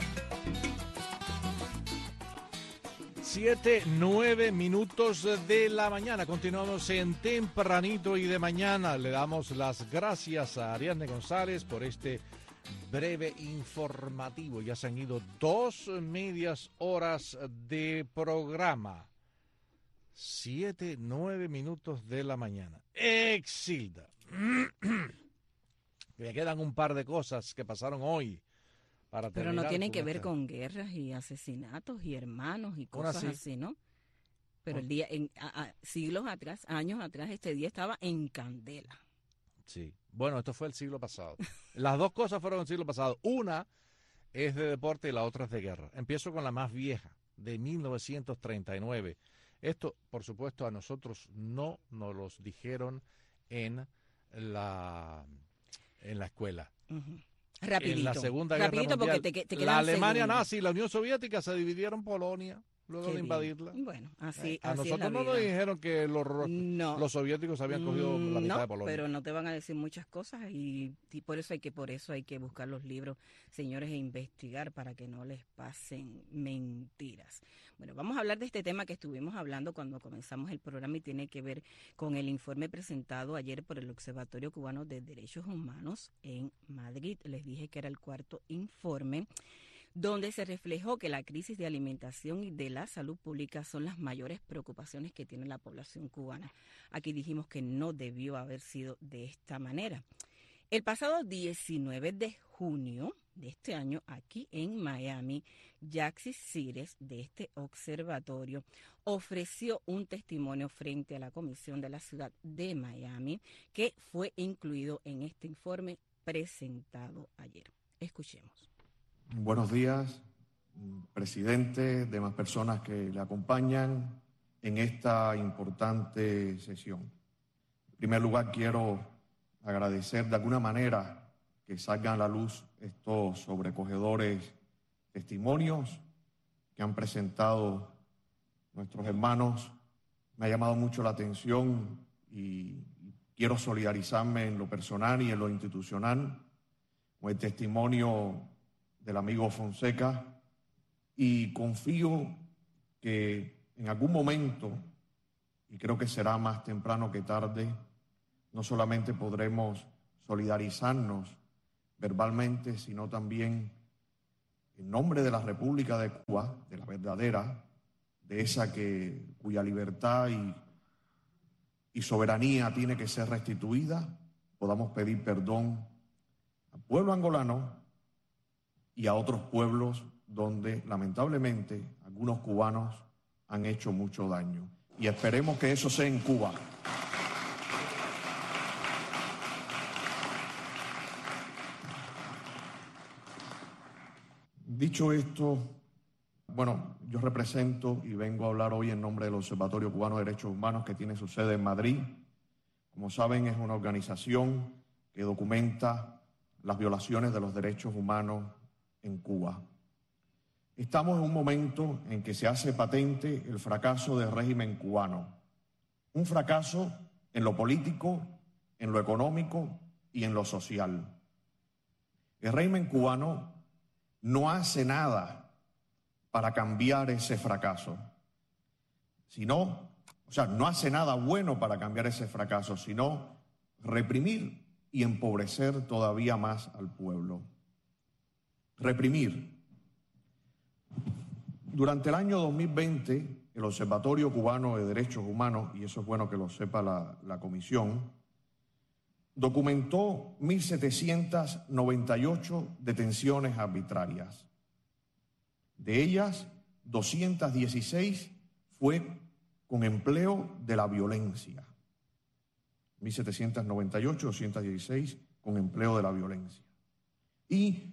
7:09 minutos de la mañana. Continuamos en Tempranito y de mañana. Le damos las gracias a Ariadne González por este breve informativo. Ya se han ido 2 medias horas de programa. 7:09 minutos de la mañana. Exilda. Me quedan un par de cosas que pasaron hoy para terminar. Pero no tienen que ver con guerras y asesinatos y hermanos y cosas así, ¿no? Pero el día, siglos atrás, años atrás, este día estaba en candela. Sí. Bueno, esto fue el siglo pasado. Las dos cosas fueron el siglo pasado. Una es de deporte y la otra es de guerra. Empiezo con la más vieja, de 1939. Esto, por supuesto, a nosotros no nos los dijeron en la escuela. Rapidito. En la Segunda Guerra Mundial, la Alemania nazi y la Unión Soviética se dividieron Polonia luego de invadirla. Bueno, así a así nosotros es la no vida. nos dijeron que los soviéticos habían cogido la mitad de Polonia. Pero no te van a decir muchas cosas y por eso hay que buscar los libros, señores, e investigar para que no les pasen mentiras. Bueno, vamos a hablar de este tema que estuvimos hablando cuando comenzamos el programa y tiene que ver con el informe presentado ayer por el Observatorio Cubano de Derechos Humanos en Madrid. Les dije que era el 4º informe, donde se reflejó que la crisis de alimentación y de la salud pública son las mayores preocupaciones que tiene la población cubana. Aquí dijimos que no debió haber sido de esta manera. El pasado 19 de junio de este año, aquí en Miami, Yaxis Cires, de este observatorio, ofreció un testimonio frente a la Comisión de la Ciudad de Miami, que fue incluido en este informe presentado ayer. Escuchemos. Buenos días, presidente, demás personas que le acompañan en esta importante sesión. En primer lugar, quiero agradecer de alguna manera que salgan a la luz estos sobrecogedores testimonios que han presentado nuestros hermanos. Me ha llamado mucho la atención y quiero solidarizarme en lo personal y en lo institucional con el testimonio del amigo Fonseca, y confío que en algún momento, y creo que será más temprano que tarde, no solamente podremos solidarizarnos verbalmente, sino también en nombre de la República de Cuba, de la verdadera, de esa cuya libertad y soberanía tiene que ser restituida, podamos pedir perdón al pueblo angolano y a otros pueblos donde lamentablemente algunos cubanos han hecho mucho daño. Y esperemos que eso sea en Cuba. Dicho esto, bueno, yo represento y vengo a hablar hoy en nombre del Observatorio Cubano de Derechos Humanos, que tiene su sede en Madrid. Como saben, es una organización que documenta las violaciones de los derechos humanos en Cuba. Estamos en un momento en que se hace patente el fracaso del régimen cubano. Un fracaso en lo político, en lo económico y en lo social. El régimen cubano no hace nada para cambiar ese fracaso, no hace nada bueno para cambiar ese fracaso, sino reprimir y empobrecer todavía más al pueblo. Reprimir. Durante el año 2020, el Observatorio Cubano de Derechos Humanos, y eso es bueno que lo sepa la Comisión, documentó 1.798 detenciones arbitrarias. De ellas, 216 fue con empleo de la violencia. 1.798, 216 con empleo de la violencia. Y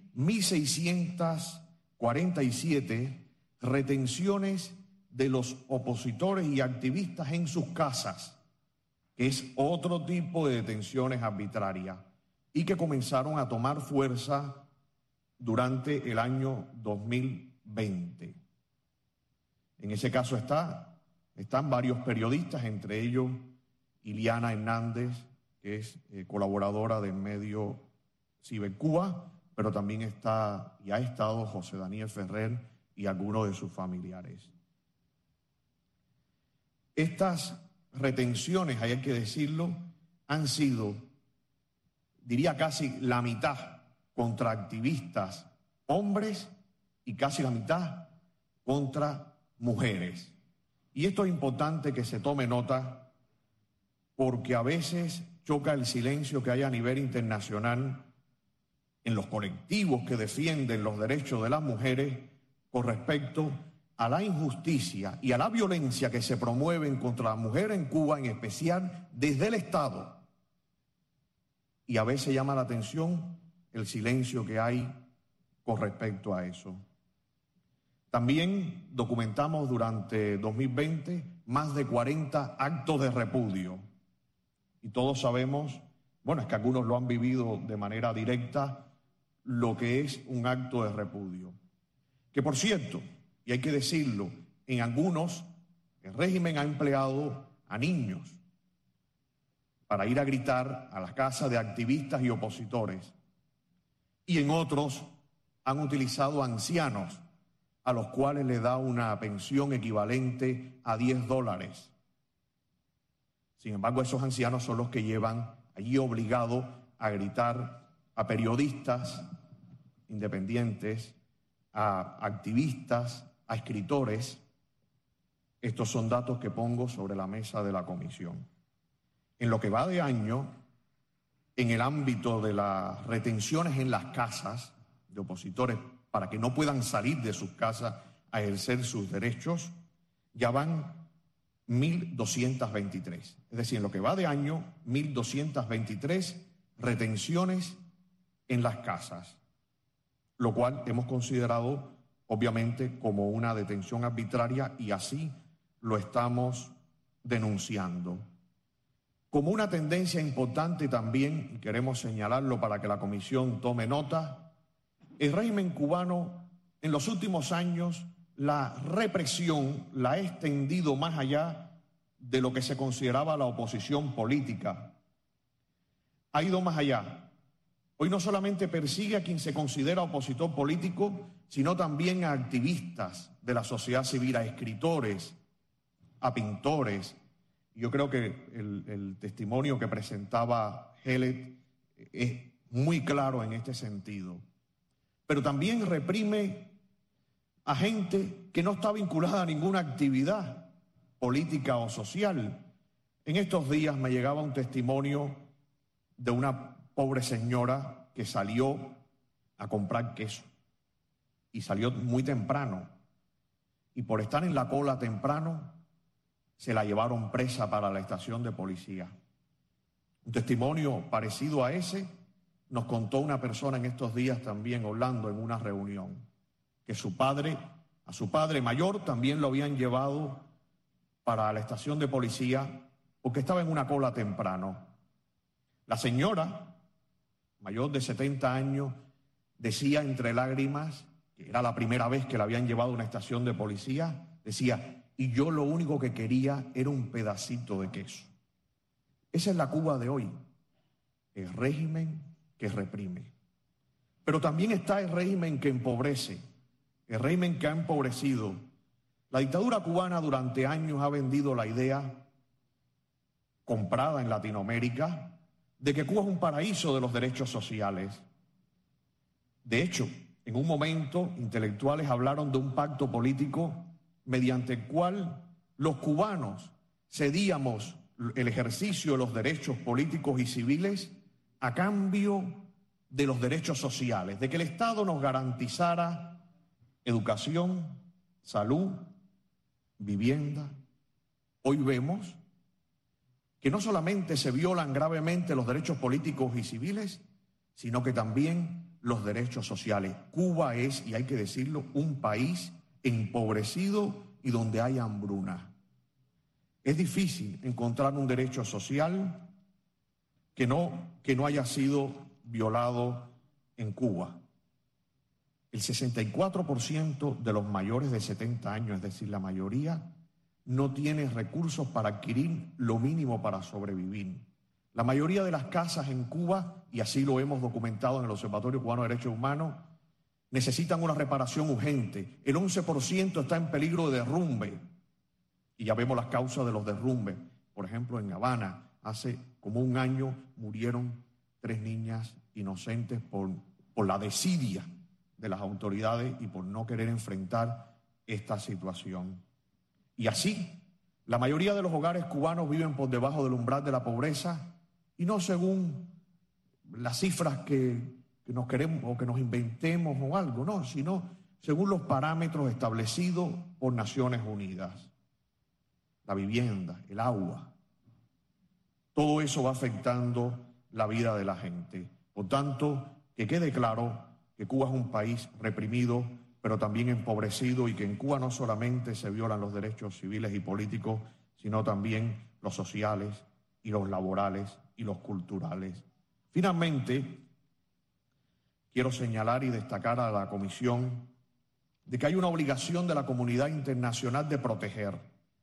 1.647 retenciones de los opositores y activistas en sus casas, que es otro tipo de detenciones arbitrarias y que comenzaron a tomar fuerza durante el año 2020. En ese caso están varios periodistas, entre ellos Iliana Hernández, que es colaboradora del medio Cibercuba, pero también ha estado José Daniel Ferrer y algunos de sus familiares. Estas retenciones, hay que decirlo, han sido, diría casi la mitad contra activistas hombres y casi la mitad contra mujeres. Y esto es importante que se tome nota porque a veces choca el silencio que hay a nivel internacional en los colectivos que defienden los derechos de las mujeres con respecto a la injusticia y a la violencia que se promueven contra la mujer en Cuba, en especial desde el Estado. Y a veces llama la atención el silencio que hay con respecto a eso. También documentamos durante 2020 más de 40 actos de repudio. Y todos sabemos, bueno, es que algunos lo han vivido de manera directa, lo que es un acto de repudio. Que por cierto, y hay que decirlo, en algunos el régimen ha empleado a niños para ir a gritar a las casas de activistas y opositores. Y en otros han utilizado a ancianos a los cuales le da una pensión equivalente a $10. Sin embargo, esos ancianos son los que llevan allí obligados a gritar a periodistas independientes, a activistas, a escritores. Estos son datos que pongo sobre la mesa de la comisión. En lo que va de año, en el ámbito de las retenciones en las casas de opositores para que no puedan salir de sus casas a ejercer sus derechos, ya van 1.223. Es decir, en lo que va de año, 1.223 retenciones en las casas, lo cual hemos considerado obviamente como una detención arbitraria y así lo estamos denunciando. Como una tendencia importante también, y queremos señalarlo para que la comisión tome nota, el régimen cubano en los últimos años la represión la ha extendido más allá de lo que se consideraba la oposición política. Ha ido más allá. Hoy no solamente persigue a quien se considera opositor político, sino también a activistas de la sociedad civil, a escritores, a pintores. Yo creo que el testimonio que presentaba Helet es muy claro en este sentido. Pero también reprime a gente que no está vinculada a ninguna actividad política o social. En estos días me llegaba un testimonio de una pobre señora que salió a comprar queso y salió muy temprano y por estar en la cola temprano se la llevaron presa para la estación de policía. Un testimonio parecido a ese nos contó una persona en estos días también hablando en una reunión, que a su padre mayor también lo habían llevado para la estación de policía porque estaba en una cola temprano. La señora, mayor de 70 años, decía entre lágrimas, que era la primera vez que la habían llevado a una estación de policía, decía, y yo lo único que quería era un pedacito de queso. Esa es la Cuba de hoy, el régimen que reprime. Pero también está el régimen que empobrece, el régimen que ha empobrecido. La dictadura cubana durante años ha vendido la idea, comprada en Latinoamérica, de que Cuba es un paraíso de los derechos sociales. De hecho, en un momento, intelectuales hablaron de un pacto político mediante el cual los cubanos cedíamos el ejercicio de los derechos políticos y civiles a cambio de los derechos sociales, de que el Estado nos garantizara educación, salud, vivienda. Hoy vemos que no solamente se violan gravemente los derechos políticos y civiles, sino que también los derechos sociales. Cuba es, y hay que decirlo, un país empobrecido y donde hay hambruna. Es difícil encontrar un derecho social que no haya sido violado en Cuba. El 64% de los mayores de 70 años, es decir, la mayoría, no tiene recursos para adquirir lo mínimo para sobrevivir. La mayoría de las casas en Cuba, y así lo hemos documentado en el Observatorio Cubano de Derechos Humanos, necesitan una reparación urgente. El 11% está en peligro de derrumbe. Y ya vemos las causas de los derrumbes. Por ejemplo, en Habana, hace como un año murieron 3 niñas inocentes por la desidia de las autoridades y por no querer enfrentar esta situación. Y así, la mayoría de los hogares cubanos viven por debajo del umbral de la pobreza y no según las cifras que nos queremos o que nos inventemos o algo, no, sino según los parámetros establecidos por Naciones Unidas. La vivienda, el agua, todo eso va afectando la vida de la gente. Por tanto, que quede claro que Cuba es un país reprimido, pero también empobrecido, y que en Cuba no solamente se violan los derechos civiles y políticos, sino también los sociales y los laborales y los culturales. Finalmente, quiero señalar y destacar a la Comisión de que hay una obligación de la comunidad internacional de proteger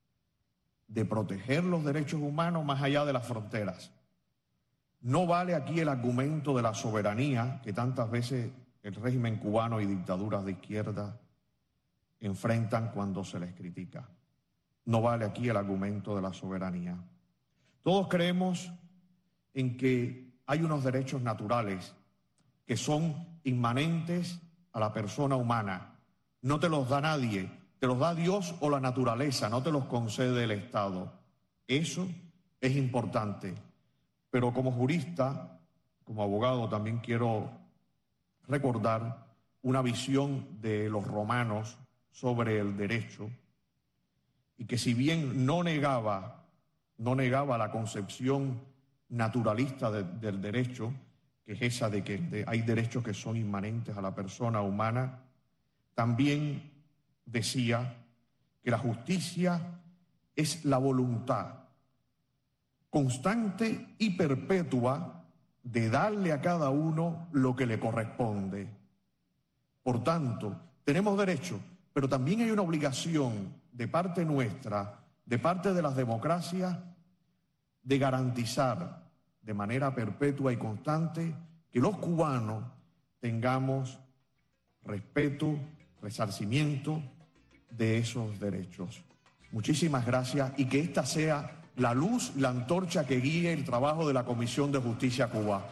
los derechos humanos más allá de las fronteras. No vale aquí el argumento de la soberanía que tantas veces el régimen cubano y dictaduras de izquierda enfrentan cuando se les critica. No vale aquí el argumento de la soberanía. Todos creemos en que hay unos derechos naturales que son inmanentes a la persona humana. No te los da nadie, te los da Dios o la naturaleza, no te los concede el Estado. Eso es importante. Pero como jurista, como abogado, también quiero recordar una visión de los romanos sobre el derecho, y que si bien no negaba la concepción naturalista del derecho, que es esa de que hay derechos que son inmanentes a la persona humana, también decía que la justicia es la voluntad constante y perpetua de darle a cada uno lo que le corresponde. Por tanto, tenemos derecho, pero también hay una obligación de parte nuestra, de parte de las democracias, de garantizar de manera perpetua y constante que los cubanos tengamos respeto, resarcimiento de esos derechos. Muchísimas gracias, y que esta sea la luz, la antorcha que guíe el trabajo de la Comisión de Justicia Cuba.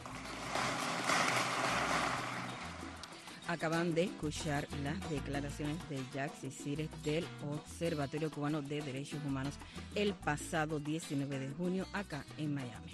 Acaban de escuchar las declaraciones de Jacques Cires del Observatorio Cubano de Derechos Humanos el pasado 19 de junio acá en Miami.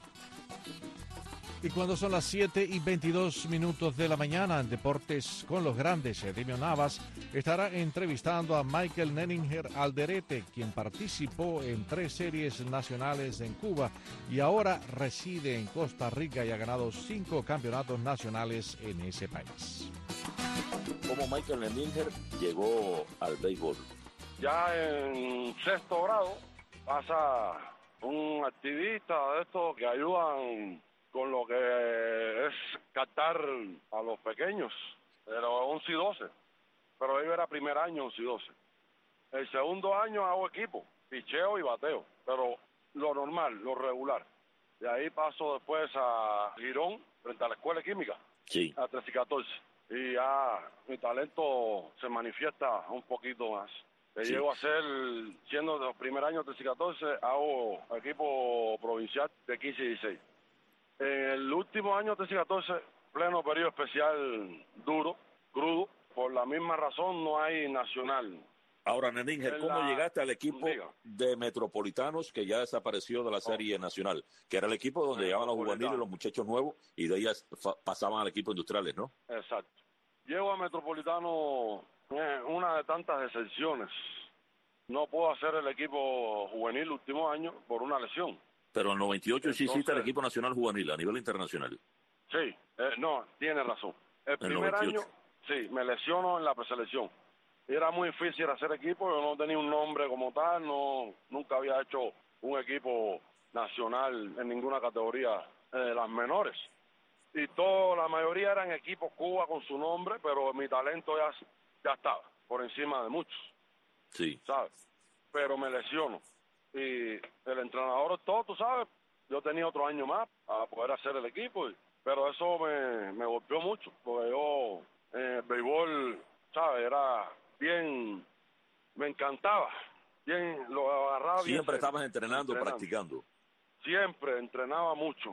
Y cuando son las 7:22 de la mañana, en Deportes con los Grandes, Edimio Navas estará entrevistando a Michael Nenninger Alderete, quien participó en 3 series nacionales en Cuba y ahora reside en Costa Rica y ha ganado 5 campeonatos nacionales en ese país. ¿Cómo Michael Nenninger llegó al béisbol? Ya en 6º grado pasa un activista de estos que ayudan con lo que es captar a los pequeños, pero 11 y 12, pero yo era primer año 11 y 12. El segundo año hago equipo, picheo y bateo, pero lo normal, lo regular. De ahí paso después a Girón, frente a la Escuela de Química, sí, a 13 y 14. Y ya mi talento se manifiesta un poquito más. Sí. Llego a ser, siendo de los primer años 13 y 14, hago equipo provincial de 15 y 16. En el último año 13 y 14, pleno periodo especial duro, crudo, por la misma razón no hay nacional. Ahora, Nenninger, ¿cómo llegaste al equipo de Metropolitanos que ya desapareció de la serie nacional? Que era el equipo donde llegaban los juveniles, los muchachos nuevos, y de ellas pasaban al equipo industriales, ¿no? Exacto. Llego a Metropolitano, una de tantas excepciones. No puedo hacer el equipo juvenil el último año por una lesión. Pero en el 98 sí hiciste el equipo nacional juvenil a nivel internacional. Sí, no, tiene razón. El primer año, sí, me lesiono en la preselección. Era muy difícil hacer equipo, yo no tenía un nombre como tal, nunca había hecho un equipo nacional en ninguna categoría de las menores. Y la mayoría eran equipos Cuba con su nombre, pero mi talento ya estaba por encima de muchos. Sí. ¿Sabes? Pero me lesiono. Y el entrenador, todo, tú sabes, yo tenía otro año más para poder hacer el equipo, pero eso me golpeó mucho, porque yo en el béisbol, ¿sabes? Era bien, me encantaba, bien, lo agarraba bien. Siempre estabas entrenando, practicando. Siempre entrenaba mucho.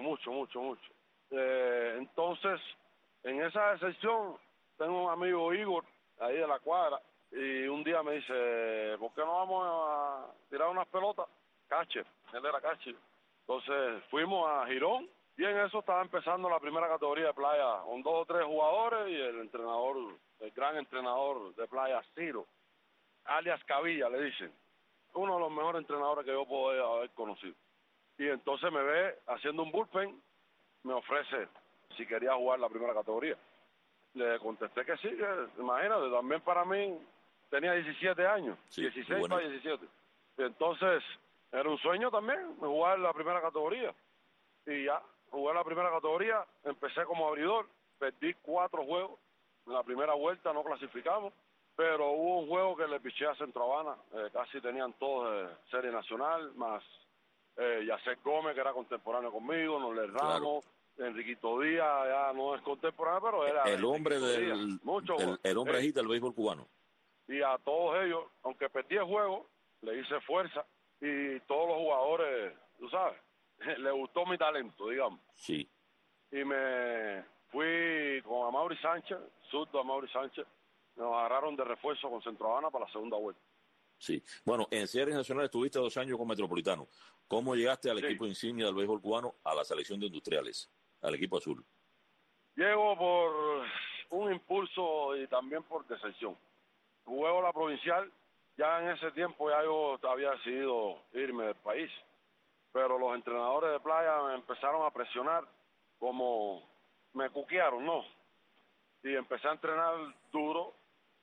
Entonces, en esa sesión, tengo un amigo Igor, ahí de la cuadra, y un día me dice, ¿por qué no vamos a tirar unas pelotas? Catcher, él era catcher. Entonces fuimos a Girón, y en eso estaba empezando la primera categoría de playa, con 2 o 3 jugadores, y el entrenador, el gran entrenador de playa, Ciro, alias Cavilla, le dicen, uno de los mejores entrenadores que yo puedo haber conocido. Y entonces me ve haciendo un bullpen, me ofrece si quería jugar la primera categoría. Le contesté que sí, que, imagínate, también para mí tenía 17 años, sí, 16 para 17. Y entonces era un sueño también jugar la primera categoría. Y ya, jugué la primera categoría, empecé como abridor, perdí 4 juegos, en la primera vuelta no clasificamos, pero hubo un juego que le piché a Centro Habana, casi tenían todos de serie nacional, más Yacet Gómez, que era contemporáneo conmigo, Noler Ramos, Enriquito Díaz, ya no es contemporáneo, pero era el hombre el hombre agita del béisbol cubano. Y a todos ellos, aunque perdí el juego, le hice fuerza, y todos los jugadores, tú sabes, le gustó mi talento, digamos. Sí. Y me fui con Amaury Sánchez, zurdo Amaury Sánchez, nos agarraron de refuerzo con Centro Habana para la segunda vuelta. Sí. Bueno, en series nacionales estuviste 2 años con Metropolitano. ¿Cómo llegaste al equipo insignia del béisbol cubano, a la selección de industriales, al equipo azul? Llego por un impulso y también por decepción. Juego la provincial, ya en ese tiempo ya yo había decidido irme del país, pero los entrenadores de playa me empezaron a presionar, como me cuquearon, ¿no? Y empecé a entrenar duro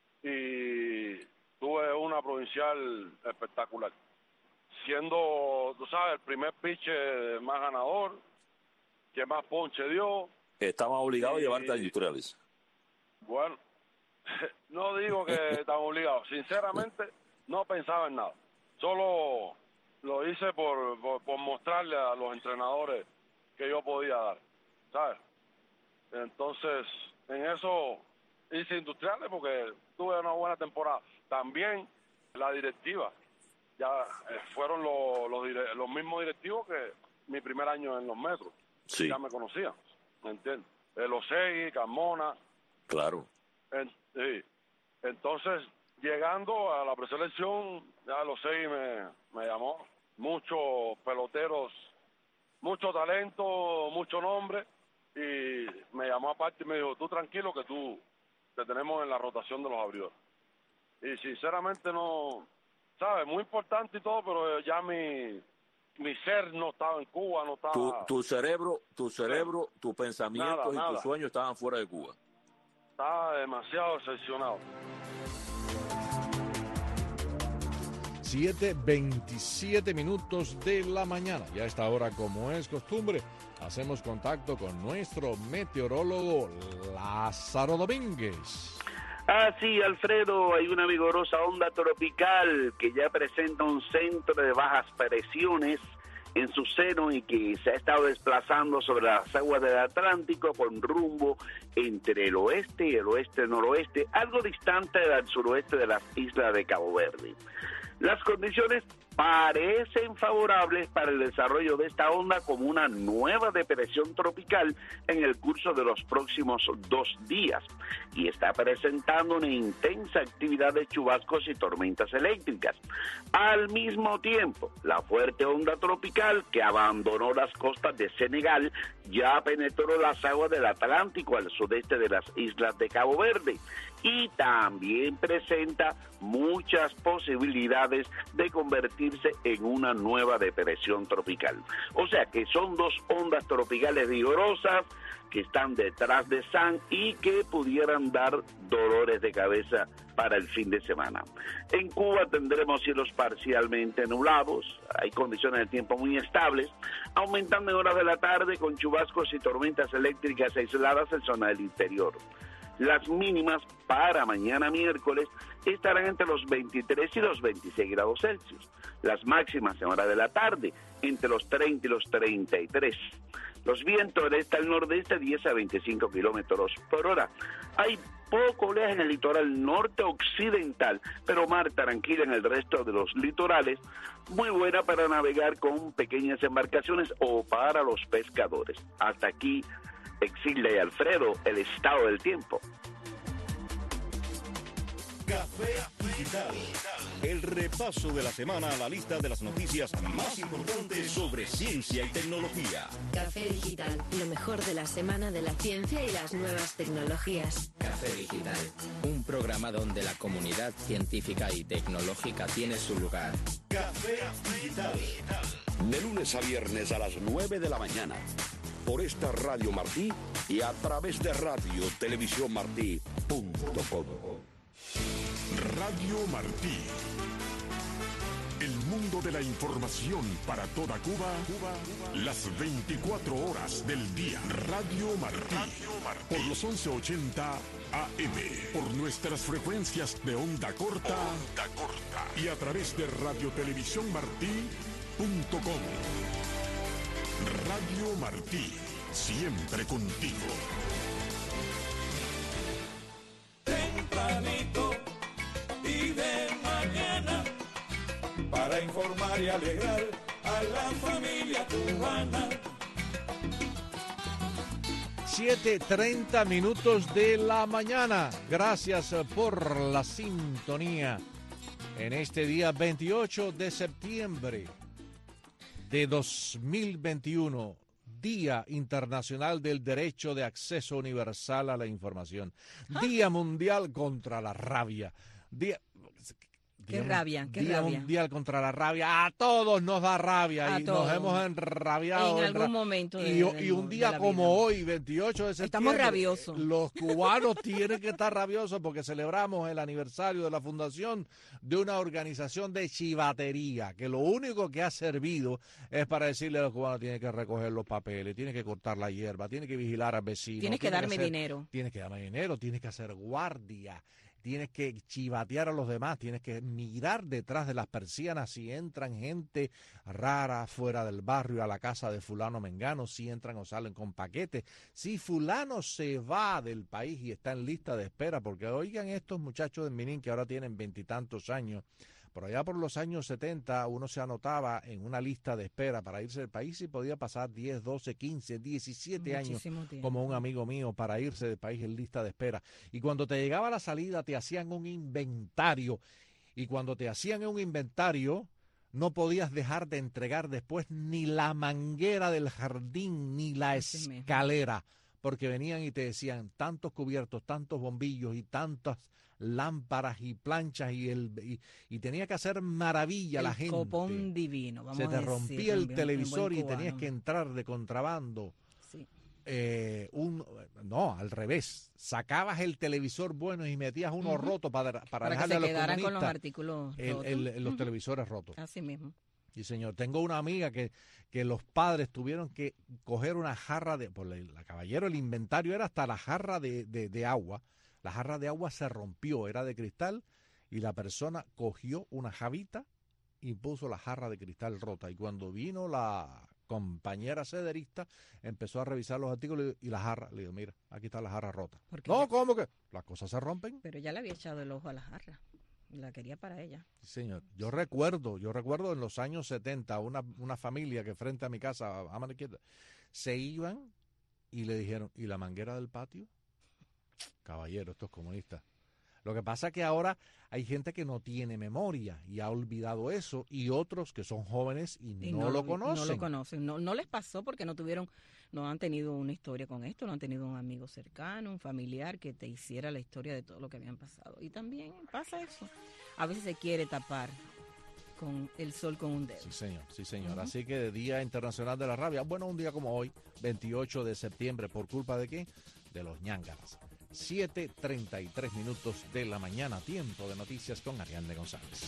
y tuve una provincial espectacular, siendo, tú sabes, el primer pitcher más ganador, que más ponche dio. Estaban obligados a llevarte a industriales. Bueno, no digo que estaban obligados, sinceramente no pensaba en nada, solo lo hice por mostrarle a los entrenadores que yo podía dar, ¿sabes? Entonces, en eso hice industriales porque tuve una buena temporada. También la directiva, ya fueron los mismos directivos que mi primer año en los metros. Sí. Ya me conocían, ¿me entiendes? Osegui, Carmona. Claro. Sí. Entonces, llegando a la preselección, ya Osegui me llamó. Muchos peloteros, mucho talento, mucho nombre. Y me llamó aparte y me dijo, tú tranquilo que te tenemos en la rotación de los abridores. Y sinceramente no, ¿sabes? Muy importante y todo, pero ya mi ser no estaba en Cuba, no estaba... Tu cerebro, tus pensamientos y tus sueños estaban fuera de Cuba. Estaba demasiado decepcionado. 7:27 minutos de la mañana. Ya a esta hora, como es costumbre, hacemos contacto con nuestro meteorólogo Lázaro Domínguez. Sí, Alfredo, hay una vigorosa onda tropical que ya presenta un centro de bajas presiones en su seno y que se ha estado desplazando sobre las aguas del Atlántico con rumbo entre el oeste y el oeste-noroeste, algo distante del suroeste de las islas de Cabo Verde. Las condiciones parecen favorables para el desarrollo de esta onda como una nueva depresión tropical en el curso de los próximos 2 días y está presentando una intensa actividad de chubascos y tormentas eléctricas. Al mismo tiempo, la fuerte onda tropical que abandonó las costas de Senegal ya penetró las aguas del Atlántico al sudeste de las islas de Cabo Verde y también presenta muchas posibilidades de convertir convertirse en una nueva depresión tropical. O sea que son dos ondas tropicales vigorosas que están detrás de San y que pudieran dar dolores de cabeza para el fin de semana. En Cuba tendremos cielos parcialmente nublados, hay condiciones de tiempo muy estables, aumentando en horas de la tarde con chubascos y tormentas eléctricas aisladas en zona del interior. Las mínimas para mañana miércoles estarán entre los 23 y los 26 grados Celsius. Las máximas en hora de la tarde entre los 30 y los 33. Los vientos del este al nordeste 10 a 25 kilómetros por hora. Hay poco oleaje en el litoral norte occidental, pero mar tranquila en el resto de los litorales, muy buena para navegar con pequeñas embarcaciones o para los pescadores. Hasta aquí, Exilda y Alfredo, el estado del tiempo. Café Digital. El repaso de la semana a la lista de las noticias más importantes sobre ciencia y tecnología. Café Digital, lo mejor de la semana de la ciencia y las nuevas tecnologías. Café Digital, un programa donde la comunidad científica y tecnológica tiene su lugar. Café Digital. De lunes a viernes a las 9 de la mañana. Por esta Radio Martí y a través de radiotelevisiónmartí.com. Radio Martí. El mundo de la información para toda Cuba, las 24 horas del día. Radio Martí. Por los 1180 AM. Por nuestras frecuencias de onda corta. Y a través de radiotelevisiónmartí.com. Radio Martí. Siempre contigo. Tempranito y de mañana, para informar y alegrar a la familia cubana. 7:30 minutos de la mañana. Gracias por la sintonía en este día 28 de septiembre de 2021. Día Internacional del Derecho de Acceso Universal a la Información. Día Mundial contra la Rabia. Día Mundial contra la Rabia. A todos nos da rabia y nos hemos enrabiado. En algún momento. Y un día como hoy, 28 de septiembre. Estamos rabiosos. Los cubanos tienen que estar rabiosos porque celebramos el aniversario de la fundación de una organización de chivatería, que lo único que ha servido es para decirle a los cubanos: tienen que recoger los papeles, tienen que cortar la hierba, tienen que vigilar al vecino. Tienes que darme dinero. Tienes que darme dinero, tienes que hacer guardia. Tienes que chivatear a los demás, tienes que mirar detrás de las persianas si entran gente rara fuera del barrio a la casa de fulano mengano, si entran o salen con paquetes, si fulano se va del país y está en lista de espera, porque oigan estos muchachos de Minín que ahora tienen 20 y tantos años. Por allá por los años 70 uno se anotaba en una lista de espera para irse del país y podía pasar 10, 12, 15, 17 años como un amigo mío para irse del país en lista de espera. Y cuando te llegaba la salida te hacían un inventario y cuando te hacían un inventario no podías dejar de entregar después ni la manguera del jardín ni la escalera, porque venían y te decían tantos cubiertos, tantos bombillos y tantas lámparas y planchas y tenía que hacer maravilla la gente. El copón divino, vamos a decir. Se te rompía el televisor y tenías que entrar de contrabando. Sí. No, al revés. Sacabas el televisor bueno y metías uno roto para dejarle que se a los quedaran con los comunistas artículos rotos. los televisores rotos. Así mismo. Sí, señor. Tengo una amiga que los padres tuvieron que coger una jarra por la Caballero, el inventario era hasta la jarra de agua. La jarra de agua se rompió, era de cristal, y la persona cogió una jabita y puso la jarra de cristal rota. Y cuando vino la compañera cederista, empezó a revisar los artículos y la jarra, le digo: mira, aquí está la jarra rota. No, ¿cómo que? Las cosas se rompen. Pero ya le había echado el ojo a la jarra. La quería para ella. Sí, señor. Yo recuerdo en los años 70 una familia que frente a mi casa, a mano izquierda, se iban y le dijeron: ¿y la manguera del patio? Caballero, estos comunistas. Lo que pasa es que ahora hay gente que no tiene memoria y ha olvidado eso, y otros que son jóvenes y no lo conocen. No lo conocen. No les pasó porque no han tenido una historia con esto, no han tenido un amigo cercano, un familiar que te hiciera la historia de todo lo que habían pasado. Y también pasa eso. A veces se quiere tapar con el sol con un dedo. Sí, señor, sí, señor. Así que Día Internacional de la Rabia. Bueno, un día como hoy, 28 de septiembre, ¿por culpa de quién? De los ñángaras. 7:33 de la mañana, tiempo de noticias con Ariadne González.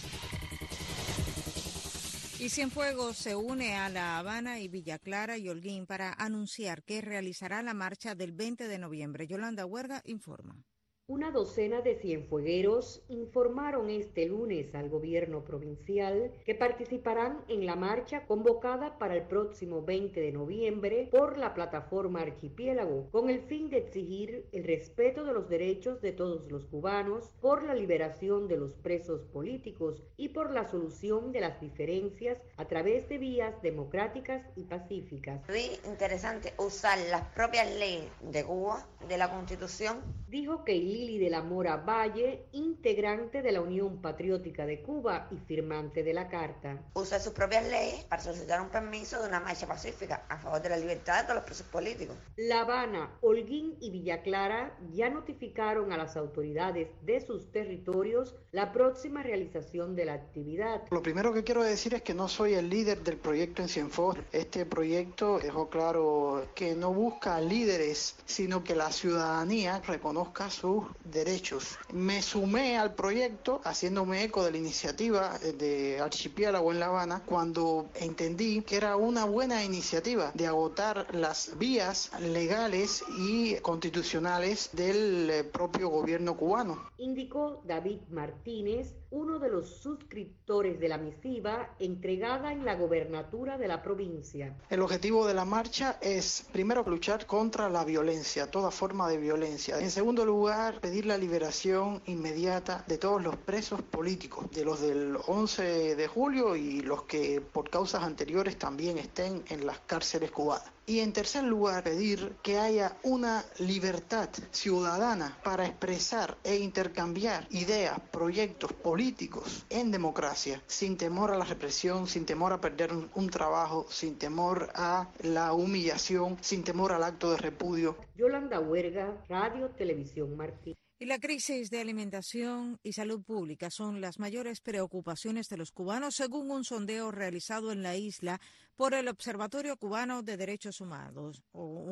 Y Cienfuegos se une a La Habana y Villa Clara y Holguín para anunciar que realizará la marcha del 20 de noviembre. Yolanda Huerga informa. Una docena de cienfuegueros informaron este lunes al gobierno provincial que participarán en la marcha convocada para el próximo 20 de noviembre por la plataforma Archipiélago, con el fin de exigir el respeto de los derechos de todos los cubanos, por la liberación de los presos políticos y por la solución de las diferencias a través de vías democráticas y pacíficas. Muy interesante usar las propias leyes de Cuba, de la Constitución. Dijo que Lili de la Mora Valle, integrante de la Unión Patriótica de Cuba y firmante de la Carta. Usa sus propias leyes para solicitar un permiso de una marcha pacífica a favor de la libertad de todos los presos políticos. La Habana, Holguín y Villa Clara ya notificaron a las autoridades de sus territorios la próxima realización de la actividad. Lo primero que quiero decir es que no soy el líder del proyecto en Cienfuegos. Este proyecto dejó claro que no busca líderes, sino que la ciudadanía reconozca sus derechos. Me sumé al proyecto haciéndome eco de la iniciativa de Archipiélago en La Habana cuando entendí que era una buena iniciativa de agotar las vías legales y constitucionales del propio gobierno cubano. Indicó David Martínez, uno de los suscriptores de la misiva entregada en la gobernatura de la provincia. El objetivo de la marcha es, primero, luchar contra la violencia, toda forma de violencia. En segundo lugar, pedir la liberación inmediata de todos los presos políticos, de los del 11 de julio y los que por causas anteriores también estén en las cárceles cubanas. Y en tercer lugar, pedir que haya una libertad ciudadana para expresar e intercambiar ideas, proyectos políticos en democracia, sin temor a la represión, sin temor a perder un trabajo, sin temor a la humillación, sin temor al acto de repudio. Yolanda Huerga, Radio Televisión Martín. Y la crisis de alimentación y salud pública son las mayores preocupaciones de los cubanos, según un sondeo realizado en la isla por el Observatorio Cubano de Derechos Humanos.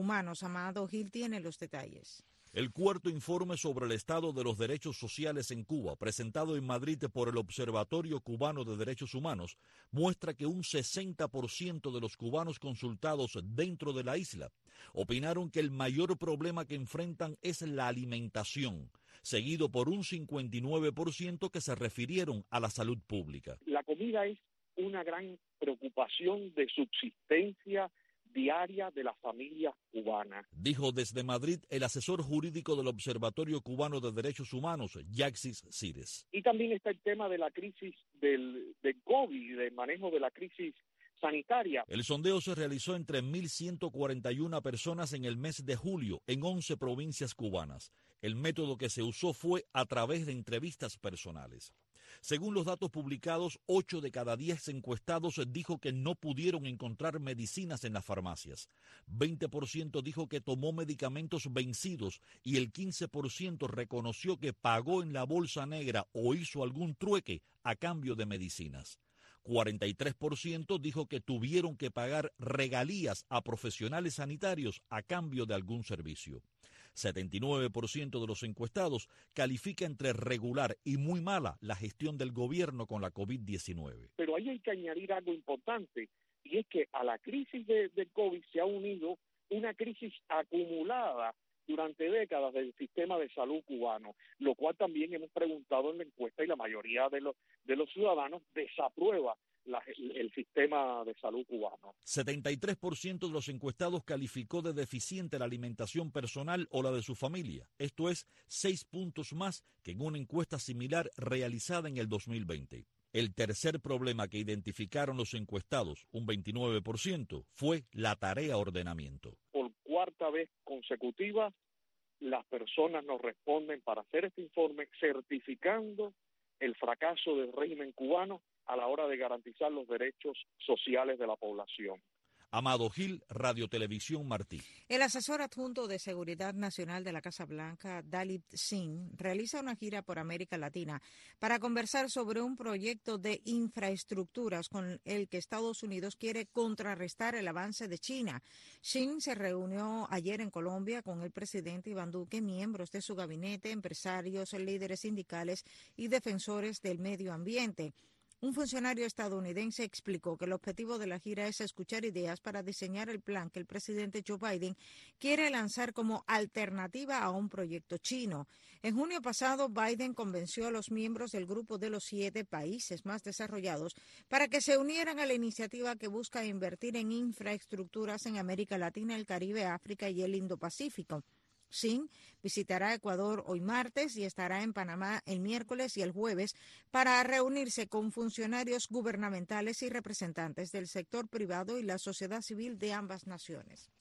Amado Gil tiene los detalles. El cuarto informe sobre el estado de los derechos sociales en Cuba, presentado en Madrid por el Observatorio Cubano de Derechos Humanos, muestra que un 60% de los cubanos consultados dentro de la isla opinaron que el mayor problema que enfrentan es la alimentación, seguido por un 59% que se refirieron a la salud pública. La comida es una gran preocupación de subsistencia diaria de las familias cubanas. Dijo desde Madrid el asesor jurídico del Observatorio Cubano de Derechos Humanos, Yaxis Cires. Y también está el tema de la crisis del COVID, del manejo de la crisis sanitaria. El sondeo se realizó entre 1.141 personas en el mes de julio en 11 provincias cubanas. El método que se usó fue a través de entrevistas personales. Según los datos publicados, 8 de cada 10 encuestados dijo que no pudieron encontrar medicinas en las farmacias. 20% dijo que tomó medicamentos vencidos y el 15% reconoció que pagó en la bolsa negra o hizo algún trueque a cambio de medicinas. 43% dijo que tuvieron que pagar regalías a profesionales sanitarios a cambio de algún servicio. 79% de los encuestados califica entre regular y muy mala la gestión del gobierno con la COVID-19. Pero ahí hay que añadir algo importante, y es que a la crisis de COVID se ha unido una crisis acumulada durante décadas del sistema de salud cubano, lo cual también hemos preguntado en la encuesta y la mayoría de los ciudadanos desaprueba el sistema de salud cubano. 73% de los encuestados calificó de deficiente la alimentación personal o la de su familia. Esto es 6 puntos más que en una encuesta similar realizada en el 2020. El tercer problema que identificaron los encuestados, un 29%, fue la tarea ordenamiento. Por cuarta vez consecutiva, las personas nos responden para hacer este informe certificando el fracaso del régimen cubano a la hora de garantizar los derechos sociales de la población. Amado Gil, Radio Televisión Martí. El asesor adjunto de Seguridad Nacional de la Casa Blanca, Dalip Singh, realiza una gira por América Latina para conversar sobre un proyecto de infraestructuras con el que Estados Unidos quiere contrarrestar el avance de China. Singh se reunió ayer en Colombia con el presidente Iván Duque, miembros de su gabinete, empresarios, líderes sindicales y defensores del medio ambiente. Un funcionario estadounidense explicó que el objetivo de la gira es escuchar ideas para diseñar el plan que el presidente Joe Biden quiere lanzar como alternativa a un proyecto chino. En junio pasado, Biden convenció a los miembros del grupo de los 7 países más desarrollados para que se unieran a la iniciativa que busca invertir en infraestructuras en América Latina, el Caribe, África y el Indo-Pacífico. Singh visitará Ecuador hoy martes y estará en Panamá el miércoles y el jueves para reunirse con funcionarios gubernamentales y representantes del sector privado y la sociedad civil de ambas naciones.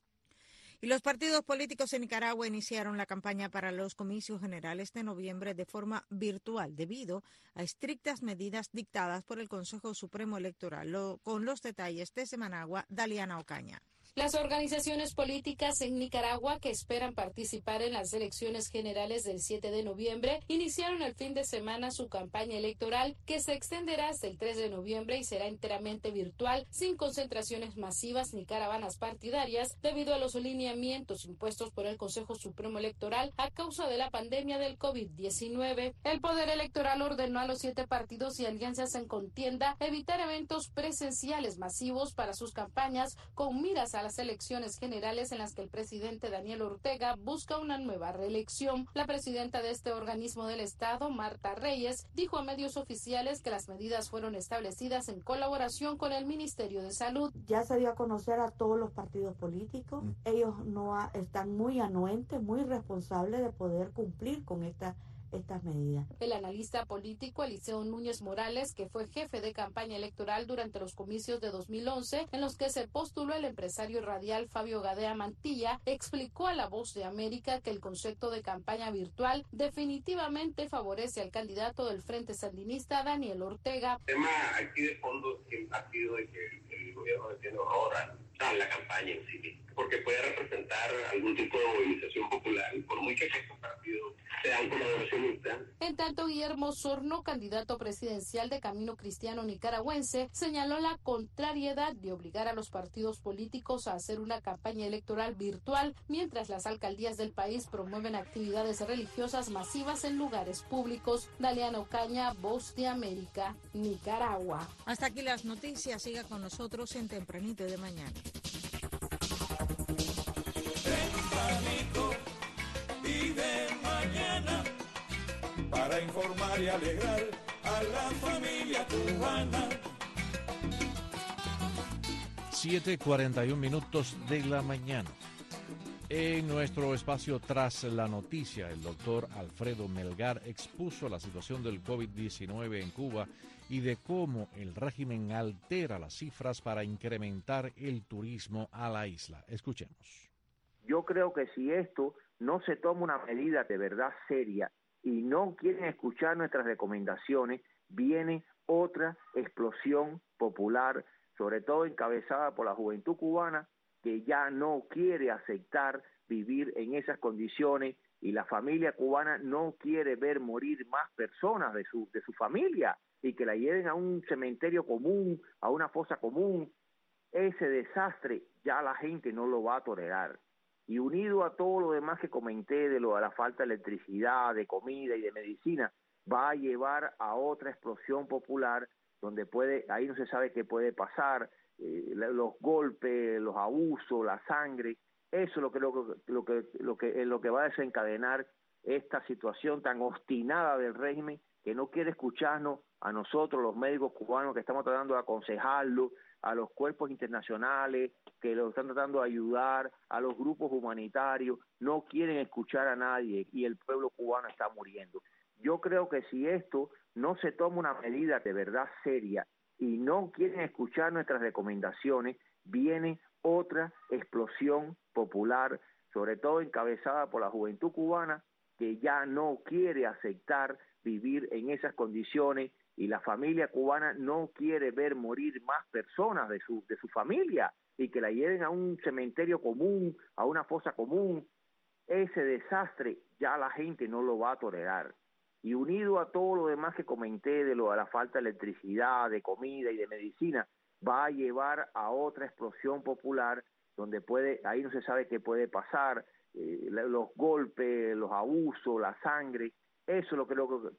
Y los partidos políticos en Nicaragua iniciaron la campaña para los comicios generales de noviembre de forma virtual debido a estrictas medidas dictadas por el Consejo Supremo Electoral. Con los detalles de Managua, Daliana Ocaña. Las organizaciones políticas en Nicaragua que esperan participar en las elecciones generales del 7 de noviembre iniciaron el fin de semana su campaña electoral que se extenderá hasta el 3 de noviembre y será enteramente virtual, sin concentraciones masivas ni caravanas partidarias, debido a los lineamientos impuestos por el Consejo Supremo Electoral a causa de la pandemia del COVID-19. El Poder Electoral ordenó a los 7 partidos y alianzas en contienda evitar eventos presenciales masivos para sus campañas con miras a las elecciones generales en las que el presidente Daniel Ortega busca una nueva reelección. La presidenta de este organismo del Estado, Marta Reyes, dijo a medios oficiales que las medidas fueron establecidas en colaboración con el Ministerio de Salud. Ya se dio a conocer a todos los partidos políticos. Ellos están muy anuentes, muy responsables de poder cumplir con estas medidas. El analista político Eliseo Núñez Morales, que fue jefe de campaña electoral durante los comicios de 2011, en los que se postuló el empresario radial Fabio Gadea Mantilla, explicó a La Voz de América que el concepto de campaña virtual definitivamente favorece al candidato del Frente Sandinista, Daniel Ortega. El tema aquí de fondo siempre ha sido de que el gobierno tiene ahora la campaña en sí, porque puede representar algún tipo de movilización popular, y por muy que estos partidos sean colaboracionistas. En tanto, Guillermo Sorno, candidato presidencial de Camino Cristiano Nicaragüense, señaló la contrariedad de obligar a los partidos políticos a hacer una campaña electoral virtual, mientras las alcaldías del país promueven actividades religiosas masivas en lugares públicos. Daliana Ocaña, Voz de América, Nicaragua. Hasta aquí las noticias. Siga con nosotros en Tempranito de Mañana. Tempranito y de mañana, para informar y alegrar a la familia cubana. 7:41 de la mañana. En nuestro espacio Tras la Noticia, el doctor Alfredo Melgar expuso la situación del COVID-19 en Cuba y de cómo el régimen altera las cifras para incrementar el turismo a la isla. Escuchemos. Yo creo que si esto no se toma una medida de verdad seria y no quieren escuchar nuestras recomendaciones, viene otra explosión popular, sobre todo encabezada por la juventud cubana, que ya no quiere aceptar vivir en esas condiciones, y la familia cubana no quiere ver morir más personas de su familia y que la lleven a un cementerio común, a una fosa común. Ese desastre ya la gente no lo va a tolerar. Y unido a todo lo demás que comenté de la falta de electricidad, de comida y de medicina, va a llevar a otra explosión popular donde ahí no se sabe qué puede pasar, los golpes, los abusos, la sangre. Eso es lo que va a desencadenar esta situación tan obstinada del régimen, que no quiere escucharnos a nosotros, los médicos cubanos, que estamos tratando de aconsejarlo, a los cuerpos internacionales que lo están tratando de ayudar, a los grupos humanitarios. No quieren escuchar a nadie y el pueblo cubano está muriendo. Yo creo que si esto no se toma una medida de verdad seria y no quieren escuchar nuestras recomendaciones, viene otra explosión popular, sobre todo encabezada por la juventud cubana, que ya no quiere aceptar vivir en esas condiciones y la familia cubana no quiere ver morir más personas de su familia y que la lleven a un cementerio común, a una fosa común. Ese desastre ya la gente no lo va a tolerar. Y unido a todo lo demás que comenté de la falta de electricidad, de comida y de medicina, va a llevar a otra explosión popular donde ahí no se sabe qué puede pasar, los golpes, los abusos, la sangre. Eso es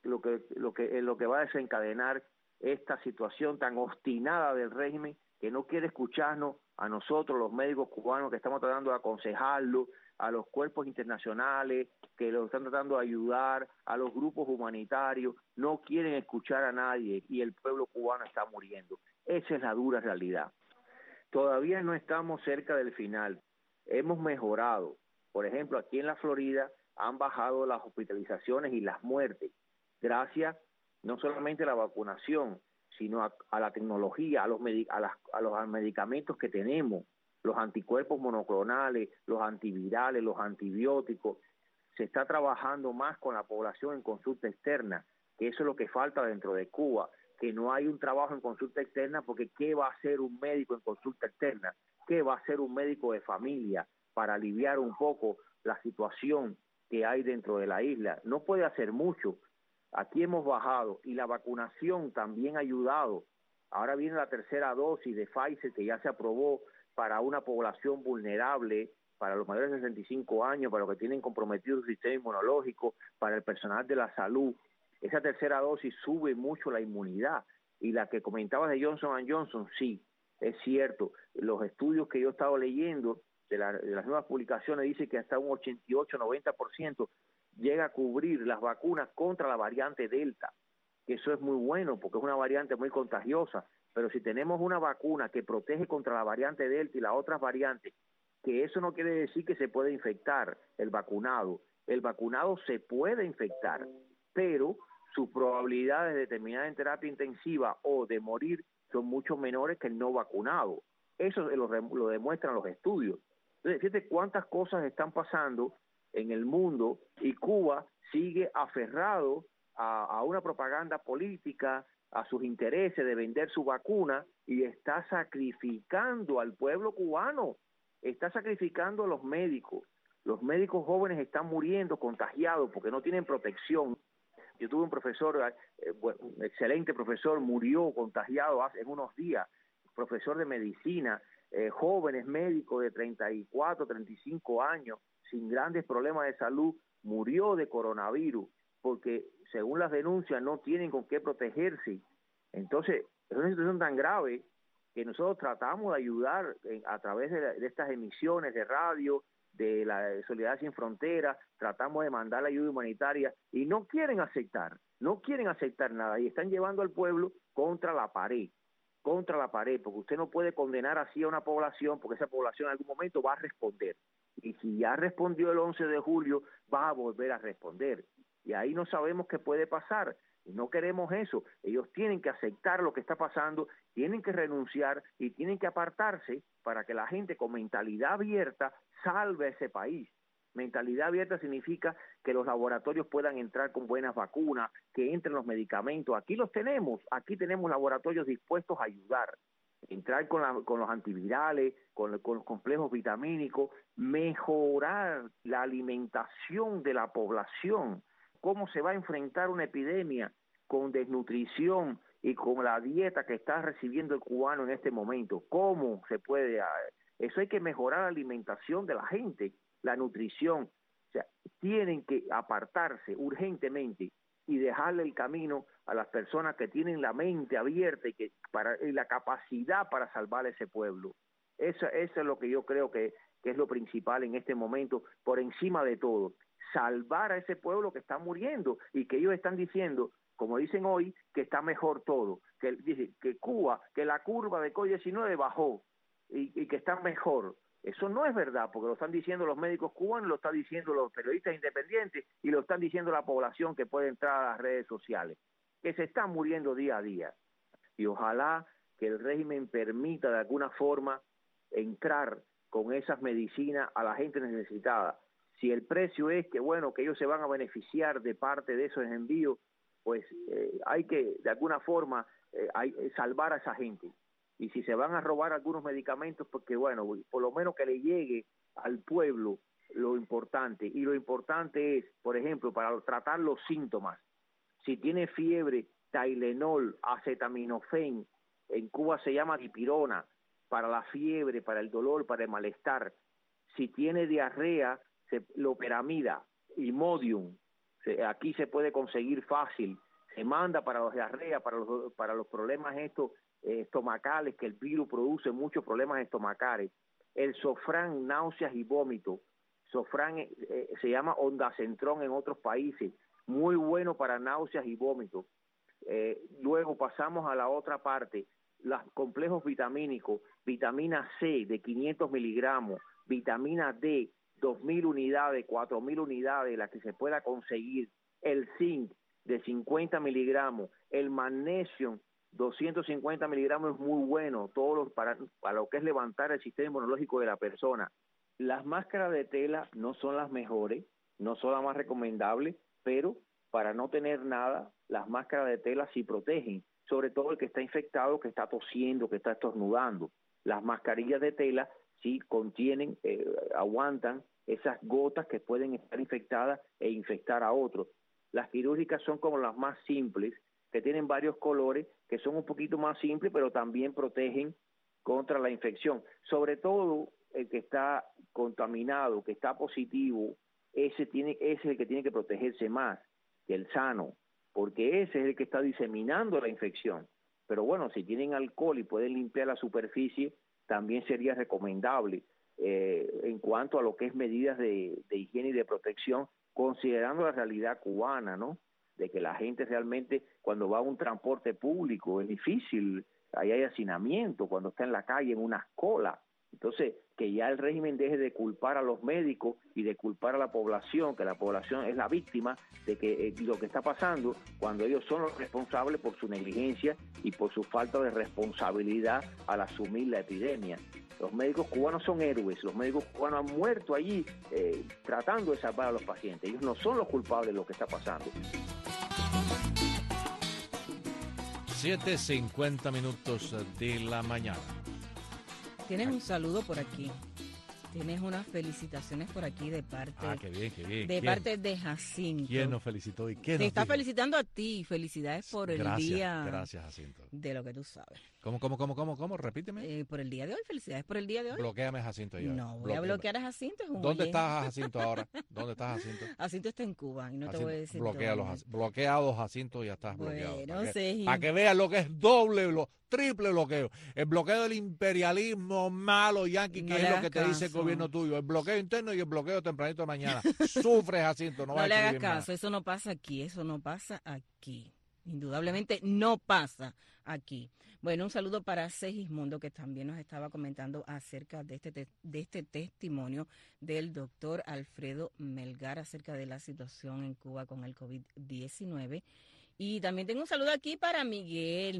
lo que va a desencadenar esta situación tan obstinada del régimen que no quiere escucharnos a nosotros, los médicos cubanos, que estamos tratando de aconsejarlo, a los cuerpos internacionales que lo están tratando de ayudar, a los grupos humanitarios. No quieren escuchar a nadie y el pueblo cubano está muriendo. Esa es la dura realidad. Todavía no estamos cerca del final. Hemos mejorado. Por ejemplo, aquí en la Florida han bajado las hospitalizaciones y las muertes, gracias no solamente a la vacunación, sino a la tecnología, a los medicamentos que tenemos, los anticuerpos monoclonales, los antivirales, los antibióticos. Se está trabajando más con la población en consulta externa, que eso es lo que falta dentro de Cuba, que no hay un trabajo en consulta externa, porque ¿qué va a hacer un médico en consulta externa? ¿Qué va a hacer un médico de familia para aliviar un poco la situación que hay dentro de la isla? No puede hacer mucho. Aquí hemos bajado y la vacunación también ha ayudado. Ahora viene la tercera dosis de Pfizer que ya se aprobó para una población vulnerable, para los mayores de 65 años, para los que tienen comprometido su sistema inmunológico, para el personal de la salud. Esa tercera dosis sube mucho la inmunidad. Y la que comentabas de Johnson & Johnson, sí, es cierto. Los estudios que yo he estado leyendo de las nuevas publicaciones dicen que hasta un 88-90% llega a cubrir las vacunas contra la variante Delta, que eso es muy bueno porque es una variante muy contagiosa. Pero si tenemos una vacuna que protege contra la variante Delta y las otras variantes, que eso no quiere decir que se puede infectar el vacunado. El vacunado se puede infectar, pero sus probabilidades de terminar en terapia intensiva o de morir son mucho menores que el no vacunado. Eso lo demuestran los estudios. Entonces, fíjate cuántas cosas están pasando en el mundo y Cuba sigue aferrado a una propaganda política, a sus intereses de vender su vacuna y está sacrificando al pueblo cubano, está sacrificando a los médicos. Los médicos jóvenes están muriendo contagiados porque no tienen protección. Yo tuve un profesor, un excelente profesor, murió contagiado hace unos días, profesor de medicina, jóvenes médicos de 34, 35 años, sin grandes problemas de salud, murió de coronavirus, porque según las denuncias no tienen con qué protegerse. Entonces, es una situación tan grave que nosotros tratamos de ayudar a través de estas emisiones de radio, de la Solidaridad Sin Fronteras, tratamos de mandar la ayuda humanitaria y no quieren aceptar nada y están llevando al pueblo contra la pared, porque usted no puede condenar así a una población porque esa población en algún momento va a responder y si ya respondió el 11 de julio va a volver a responder y ahí no sabemos qué puede pasar. No queremos eso. Ellos tienen que aceptar lo que está pasando, tienen que renunciar y tienen que apartarse para que la gente con mentalidad abierta salve a ese país. Mentalidad abierta significa que los laboratorios puedan entrar con buenas vacunas, que entren los medicamentos. Aquí tenemos laboratorios dispuestos a ayudar. Entrar con los antivirales, con los complejos vitamínicos, mejorar la alimentación de la población. ¿Cómo se va a enfrentar una epidemia con desnutrición y con la dieta que está recibiendo el cubano en este momento? ¿Cómo se puede? Eso hay que mejorar la alimentación de la gente, la nutrición. O sea, tienen que apartarse urgentemente y dejarle el camino a las personas que tienen la mente abierta y la capacidad para salvar a ese pueblo. Eso es lo que yo creo que es lo principal en este momento, por encima de todo. Salvar a ese pueblo que está muriendo y que ellos están diciendo, como dicen hoy, que está mejor todo, que Cuba, que la curva de COVID-19 bajó y que está mejor. Eso no es verdad, porque lo están diciendo los médicos cubanos, lo están diciendo los periodistas independientes y lo están diciendo la población que puede entrar a las redes sociales, que se están muriendo día a día. Y ojalá que el régimen permita de alguna forma entrar con esas medicinas a la gente necesitada. Si el precio es que ellos se van a beneficiar de parte de esos envíos, pues hay que, de alguna forma, salvar a esa gente. Y si se van a robar algunos medicamentos, porque bueno, por lo menos que le llegue al pueblo lo importante. Y lo importante es, por ejemplo, para tratar los síntomas, si tiene fiebre, Tylenol, acetaminofén, en Cuba se llama dipirona, para la fiebre, para el dolor, para el malestar. Si tiene diarrea, loperamida, Imodium, aquí se puede conseguir fácil. Se manda para los diarrea, para los problemas estos estomacales, que el virus produce muchos problemas estomacales. El Sofran, náuseas y vómitos. Sofran se llama Ondansetron en otros países, muy bueno para náuseas y vómitos. Luego pasamos a la otra parte, los complejos vitamínicos, vitamina C de 500 miligramos, vitamina D 2.000 unidades, 4.000 unidades, las que se pueda conseguir, el zinc de 50 miligramos, el magnesio 250 miligramos es muy bueno, para lo que es levantar el sistema inmunológico de la persona. Las máscaras de tela no son las mejores, no son las más recomendables, pero para no tener nada, las máscaras de tela sí protegen, sobre todo el que está infectado, que está tosiendo, que está estornudando. Las mascarillas de tela sí contienen, aguantan esas gotas que pueden estar infectadas e infectar a otros. Las quirúrgicas son como las más simples, que tienen varios colores, que son un poquito más simples, pero también protegen contra la infección. Sobre todo el que está contaminado, que está positivo, ese es el que tiene que protegerse más que el sano, porque ese es el que está diseminando la infección. Pero bueno, si tienen alcohol y pueden limpiar la superficie, también sería recomendable en cuanto a lo que es medidas de higiene y de protección, considerando la realidad cubana, ¿no? De que la gente realmente, cuando va a un transporte público, es difícil, ahí hay hacinamiento, cuando está en la calle, en unas colas. Entonces, que ya el régimen deje de culpar a los médicos y de culpar a la población, que la población es la víctima de que lo que está pasando, cuando ellos son los responsables por su negligencia y por su falta de responsabilidad al asumir la epidemia. Los médicos cubanos son héroes, los médicos cubanos han muerto allí tratando de salvar a los pacientes. Ellos no son los culpables de lo que está pasando. 7:50 de la mañana. Tienes un saludo por aquí. Tienes unas felicitaciones por aquí de parte. Qué bien, qué bien. De parte de Jacinto. ¿Quién nos felicitó y qué Te nos está dijo? felicitando a ti. Felicidades por el día. Gracias, Jacinto. De lo que tú sabes. ¿Cómo? Repíteme. Por el día de hoy. Felicidades por el día de hoy. Bloquéame, Jacinto. Ya. No, voy a bloquear a Jacinto. Es un ¿Dónde oyente. está Jacinto ahora? ¿Dónde está Jacinto? Jacinto está en Cuba y no Jacinto, te voy a decir. bloqueado, Jacinto, ya estás bloqueado. Bueno, sí. Para que veas lo que es triple bloqueo. El bloqueo del imperialismo malo yanqui, que es lo que te dice el gobierno tuyo. El bloqueo interno y el bloqueo tempranito de mañana. Sufre, Jacinto. No le hagas caso. Eso no pasa aquí. Eso no pasa aquí. Indudablemente no pasa aquí. Bueno, un saludo para Segismundo, que también nos estaba comentando acerca de este testimonio del doctor Alfredo Melgar acerca de la situación en Cuba con el COVID-19. Y también tengo un saludo aquí para Miguel.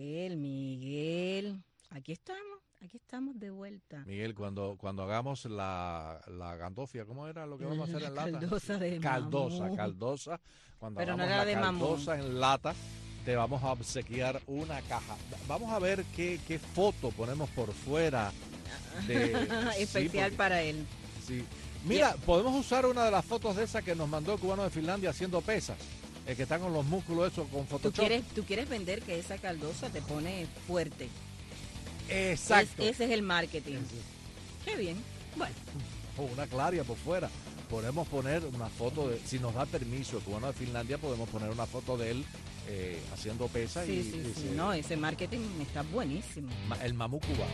Aquí estamos de vuelta. Miquel, cuando hagamos la gandofia, ¿cómo era lo que vamos a hacer en lata? Caldosa de Caldosa. Cuando pero hagamos no era la de caldosa en lata, te vamos a obsequiar una caja. Vamos a ver qué foto ponemos por fuera. Especial para él. Sí. Mira, podemos usar una de las fotos de esa que nos mandó el cubano de Finlandia haciendo pesas. El que está con los músculos eso con Photoshop. ¿Tú quieres vender que esa caldosa te pone fuerte? Exacto. Ese es el marketing. Sí. Qué bien. Bueno. Una claria por fuera. Podemos poner una foto si nos da permiso el cubano de Finlandia, podemos poner una foto de él haciendo pesas. Sí. No, ese marketing está buenísimo. El mamú cubano.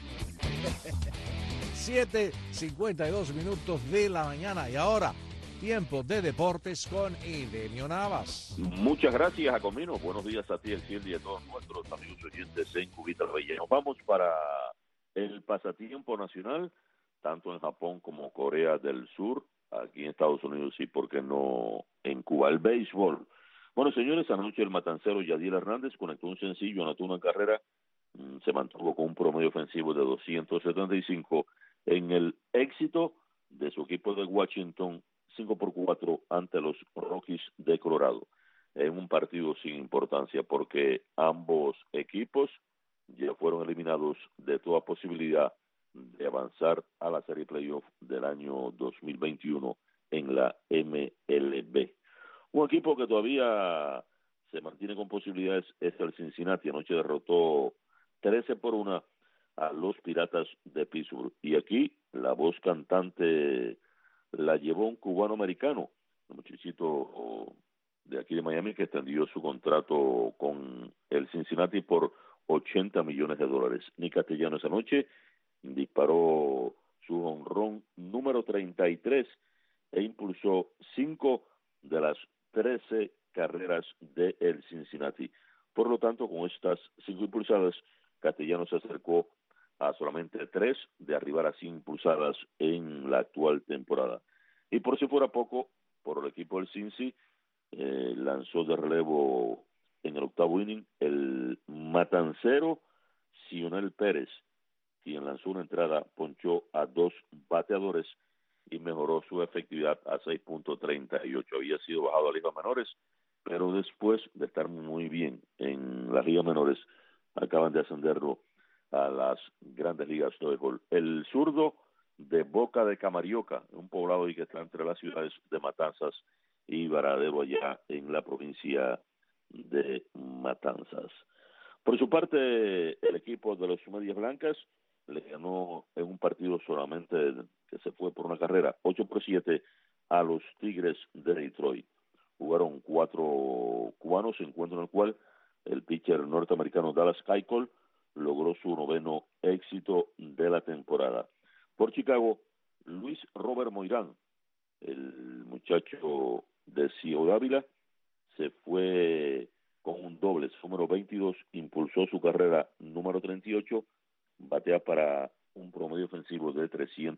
7:52 de la mañana y ahora tiempo de deportes con Edenio Navas. Muchas gracias, Jacomino. Buenos días a ti, el cielo y a todos nuestros amigos oyentes en Cubita la Bella. Nos vamos para el pasatiempo nacional, tanto en Japón como Corea del Sur, aquí en Estados Unidos y, ¿por qué no, en Cuba? El béisbol. Bueno, señores, anoche el matancero Yadiel Hernández conectó un sencillo, anotó una carrera, se mantuvo con un promedio ofensivo de 275 en el éxito de su equipo de Washington 5-4 ante los Rockies de Colorado. en un partido sin importancia, porque ambos equipos ya fueron eliminados de toda posibilidad de avanzar a la serie playoff del año 2021 en la MLB. Un equipo que todavía se mantiene con posibilidades es el Cincinnati. Anoche derrotó 13-1 a los Piratas de Pittsburgh. Y aquí la voz cantante la llevó un cubano-americano, un muchachito de aquí de Miami, que extendió su contrato con el Cincinnati por $80 millones. Nick Castellanos esa noche disparó su jonrón número 33 e impulsó 5 de las 13 carreras de el Cincinnati. Por lo tanto, con estas 5 impulsadas, Castellanos se acercó a solamente 3 de arribar a 100 impulsadas en la actual temporada. Y por si fuera poco, por el equipo del Cincy, lanzó de relevo en el octavo inning el matancero Sionel Pérez, quien lanzó una entrada, ponchó a 2 bateadores y mejoró su efectividad a 6.38. Había sido bajado a ligas menores, pero después de estar muy bien en las ligas menores, acaban de ascenderlo a las grandes ligas de béisbol. El zurdo de Boca de Camarioca, un poblado que está entre las ciudades de Matanzas y Varadero, allá en la provincia de Matanzas. Por su parte, el equipo de los Medias Blancas le ganó en un partido solamente que se fue por una carrera, 8-7 a los Tigres de Detroit. Jugaron 4 cubanos, encuentro en el cual el pitcher norteamericano Dallas Keuchel logró su 9º éxito de la temporada. Por Chicago, Luis Robert Moirán, el muchacho de Ciudad Ávila, se fue con un doble, su número 22, impulsó su carrera número 38, batea para un promedio ofensivo de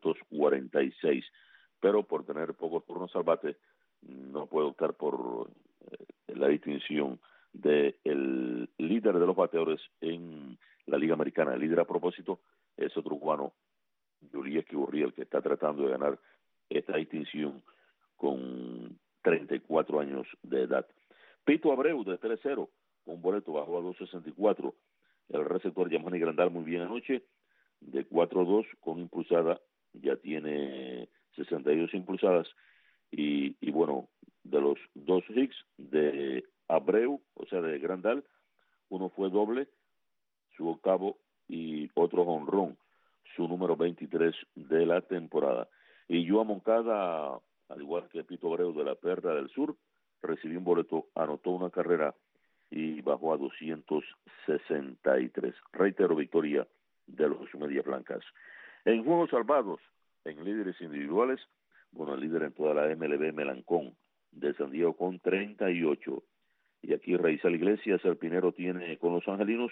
346, pero por tener pocos turnos al bate, no puede optar por la distinción de el líder de los bateadores en la Liga Americana. El líder, a propósito, es otro cubano, Yulieski Urriel, que está tratando de ganar esta distinción con 34 años de edad. Pito Abreu, de 3-0, un boleto bajó a 2.64. El receptor Yamani Grandal muy bien anoche, de 4-2 con impulsada, ya tiene 62 impulsadas. Y bueno, de los 2 hits de Abreu, o sea, de Grandal, uno fue doble, su octavo, y otro jonrón, su número 23 de la temporada. Y Joan Moncada, al igual que Pito Abreu de la Perla del Sur, recibió un boleto, anotó una carrera y bajó a 263. Reitero, victoria de los Medias Blancas. En juegos salvados, en líderes individuales, bueno, el líder en toda la MLB, Melancón, de San Diego con 38. Y aquí Raizal Iglesias, el Pinero, tiene con los angelinos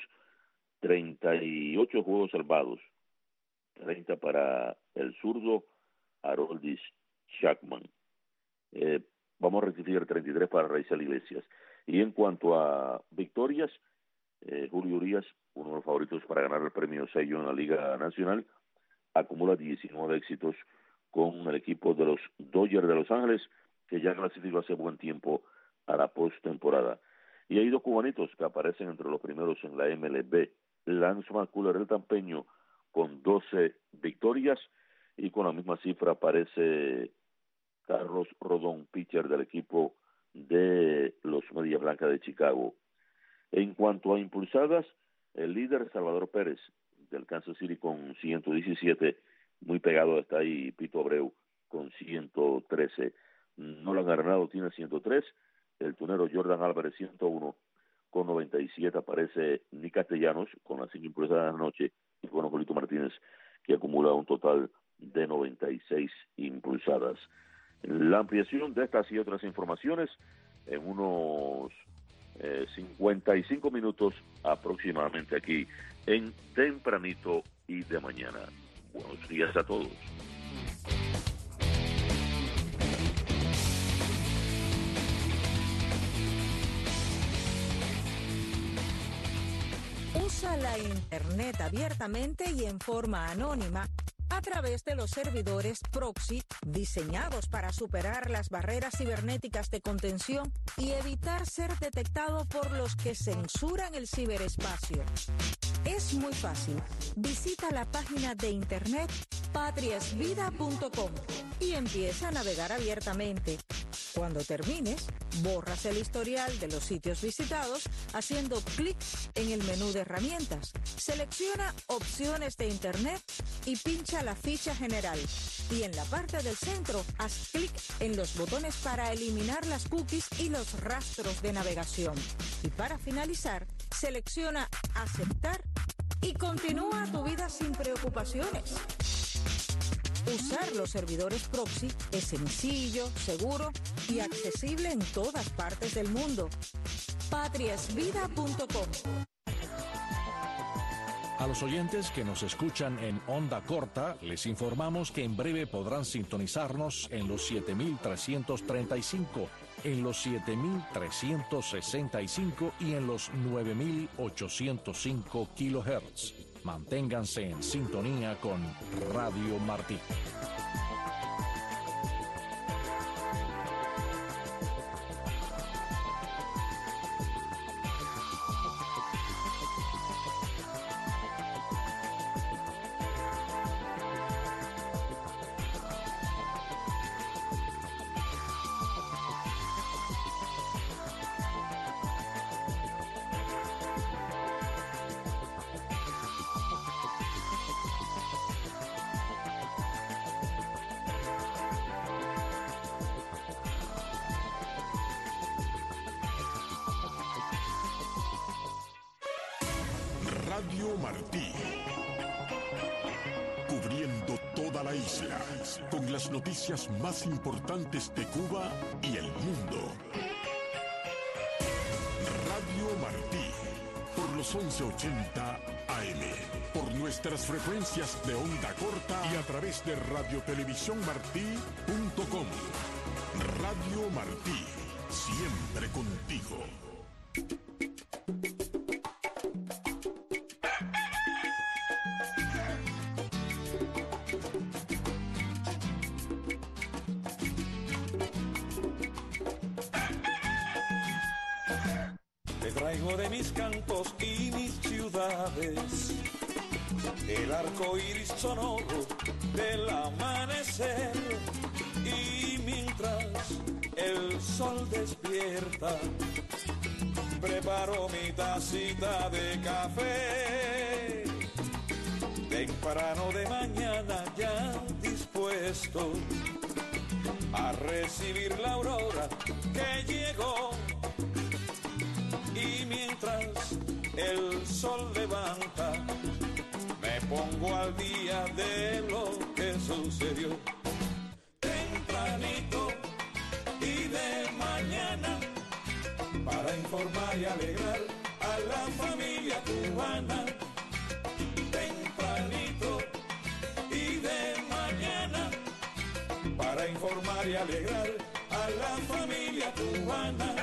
38 juegos salvados. 30 para el zurdo Haroldis Chapman. Vamos a rectificar 33 para Raizal Iglesias. Y en cuanto a victorias, Julio Urias, uno de los favoritos para ganar el premio Cy Young en la Liga Nacional, acumula 19 éxitos con el equipo de los Dodgers de Los Ángeles, que ya clasificó hace buen tiempo a la postemporada. Y hay 2 cubanitos que aparecen entre los primeros en la MLB. Lance McCullers, el tampeño, con 12 victorias, y con la misma cifra aparece Carlos Rodón, pitcher del equipo de los Medias Blancas de Chicago. En cuanto a impulsadas, el líder Salvador Pérez del Kansas City con 117, muy pegado está ahí Pito Abreu con 113. Nolan Arenado tiene 103, el tunero Jordan Álvarez 101, con 97 aparece Nick Castellanos con las 5 impulsadas de la noche, y bueno, Julito Martínez, que acumula un total de 96 impulsadas. La ampliación de estas y otras informaciones en unos 55 minutos aproximadamente aquí en Tempranito y de Mañana. Buenos días a todos. Usa la Internet abiertamente y en forma anónima a través de los servidores proxy diseñados para superar las barreras cibernéticas de contención y evitar ser detectado por los que censuran el ciberespacio. Es muy fácil. Visita la página de internet patriasvida.com y empieza a navegar abiertamente. Cuando termines, borras el historial de los sitios visitados haciendo clic en el menú de herramientas. Selecciona opciones de internet y pincha la ficha general. Y en la parte del centro, haz clic en los botones para eliminar las cookies y los rastros de navegación. Y para finalizar, selecciona aceptar y continúa tu vida sin preocupaciones. Usar los servidores proxy es sencillo, seguro y accesible en todas partes del mundo. patriasvida.com. A los oyentes que nos escuchan en onda corta, les informamos que en breve podrán sintonizarnos en los 7.335, en los 7.365 y en los 9.805 kilohertz. Manténganse en sintonía con Radio Martí. Radio Martí, cubriendo toda la isla, con las noticias más importantes de Cuba y el mundo. Radio Martí, por los 1180 AM, por nuestras frecuencias de onda corta y a través de radiotelevisiónmartí.com. Radio Martí, siempre contigo. Traigo de mis cantos y mis ciudades el arco iris sonoro del amanecer, y mientras el sol despierta preparo mi tacita de café temprano de mañana, ya dispuesto a recibir la aurora que llegó. Y mientras el sol levanta, me pongo al día de lo que sucedió. Tempranito y de mañana, para informar y alegrar a la familia cubana. Tempranito y de mañana, para informar y alegrar a la familia cubana.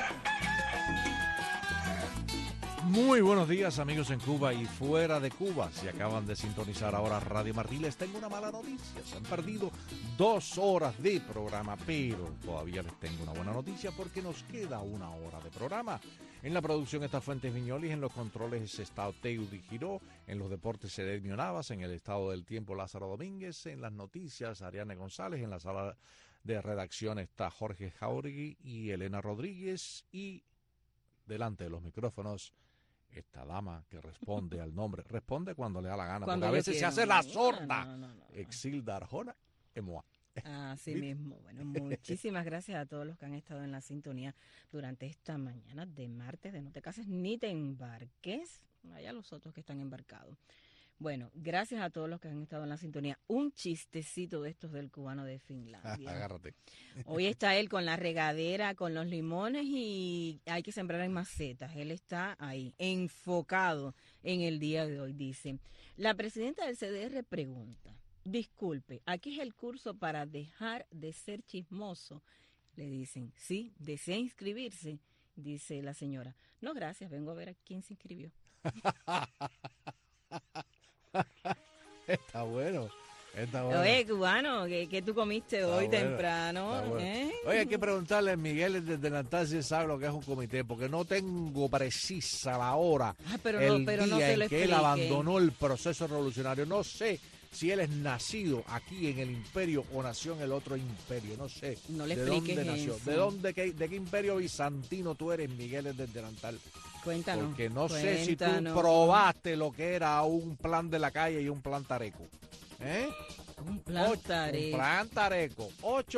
Muy buenos días, amigos en Cuba y fuera de Cuba. Si acaban de sintonizar ahora Radio Martí, les tengo una mala noticia. Se han perdido 2 horas de programa, pero todavía les tengo una buena noticia porque nos queda 1 hora de programa. En la producción está Fuentes Viñolis, en los controles está Oteudi Giró, en los deportes Celedmio Navas, en el estado del tiempo Lázaro Domínguez, en las noticias Ariane González, en la sala de redacción está Jorge Jauregui y Elena Rodríguez, y delante de los micrófonos esta dama que responde al nombre, responde cuando le da la gana, cuando porque a veces se hace la sorda. No. Exilda Arjona Emoa. Así mismo. Bueno, muchísimas gracias a todos los que han estado en la sintonía durante esta mañana de martes de No te cases ni te embarques. Allá los otros que están embarcados. Bueno, gracias a todos los que han estado en la sintonía. Un chistecito de estos del cubano de Finlandia. Agárrate. Hoy está él con la regadera, con los limones, y hay que sembrar en macetas. Él está ahí, enfocado en el día de hoy. Dice, la presidenta del CDR pregunta, disculpe, ¿aquí es el curso para dejar de ser chismoso? Le dicen, sí, ¿desea inscribirse? Dice la señora, no, gracias, vengo a ver a quién se inscribió. Está bueno. está bueno. Oye, cubano, ¿qué tú comiste hoy temprano? Bueno. Oye, hay que preguntarle a Miguel desde Natal si él sabe lo que es un comité, porque no tengo precisa la hora, pero el no día se en lo que él explique. abandonó el proceso revolucionario. No sé si él es nacido aquí en el imperio o nació en el otro imperio, no sé No le de expliques dónde nació. eso. ¿De qué imperio bizantino tú eres, Miguel, desde Natal? Cuéntanos. Porque no sé si tú cuéntanos. probaste lo que era un plan de la calle y un plan tareco. Un plan tareco. Un plan tareco.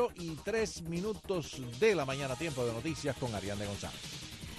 8:03 de la mañana, tiempo de noticias con Ariane González.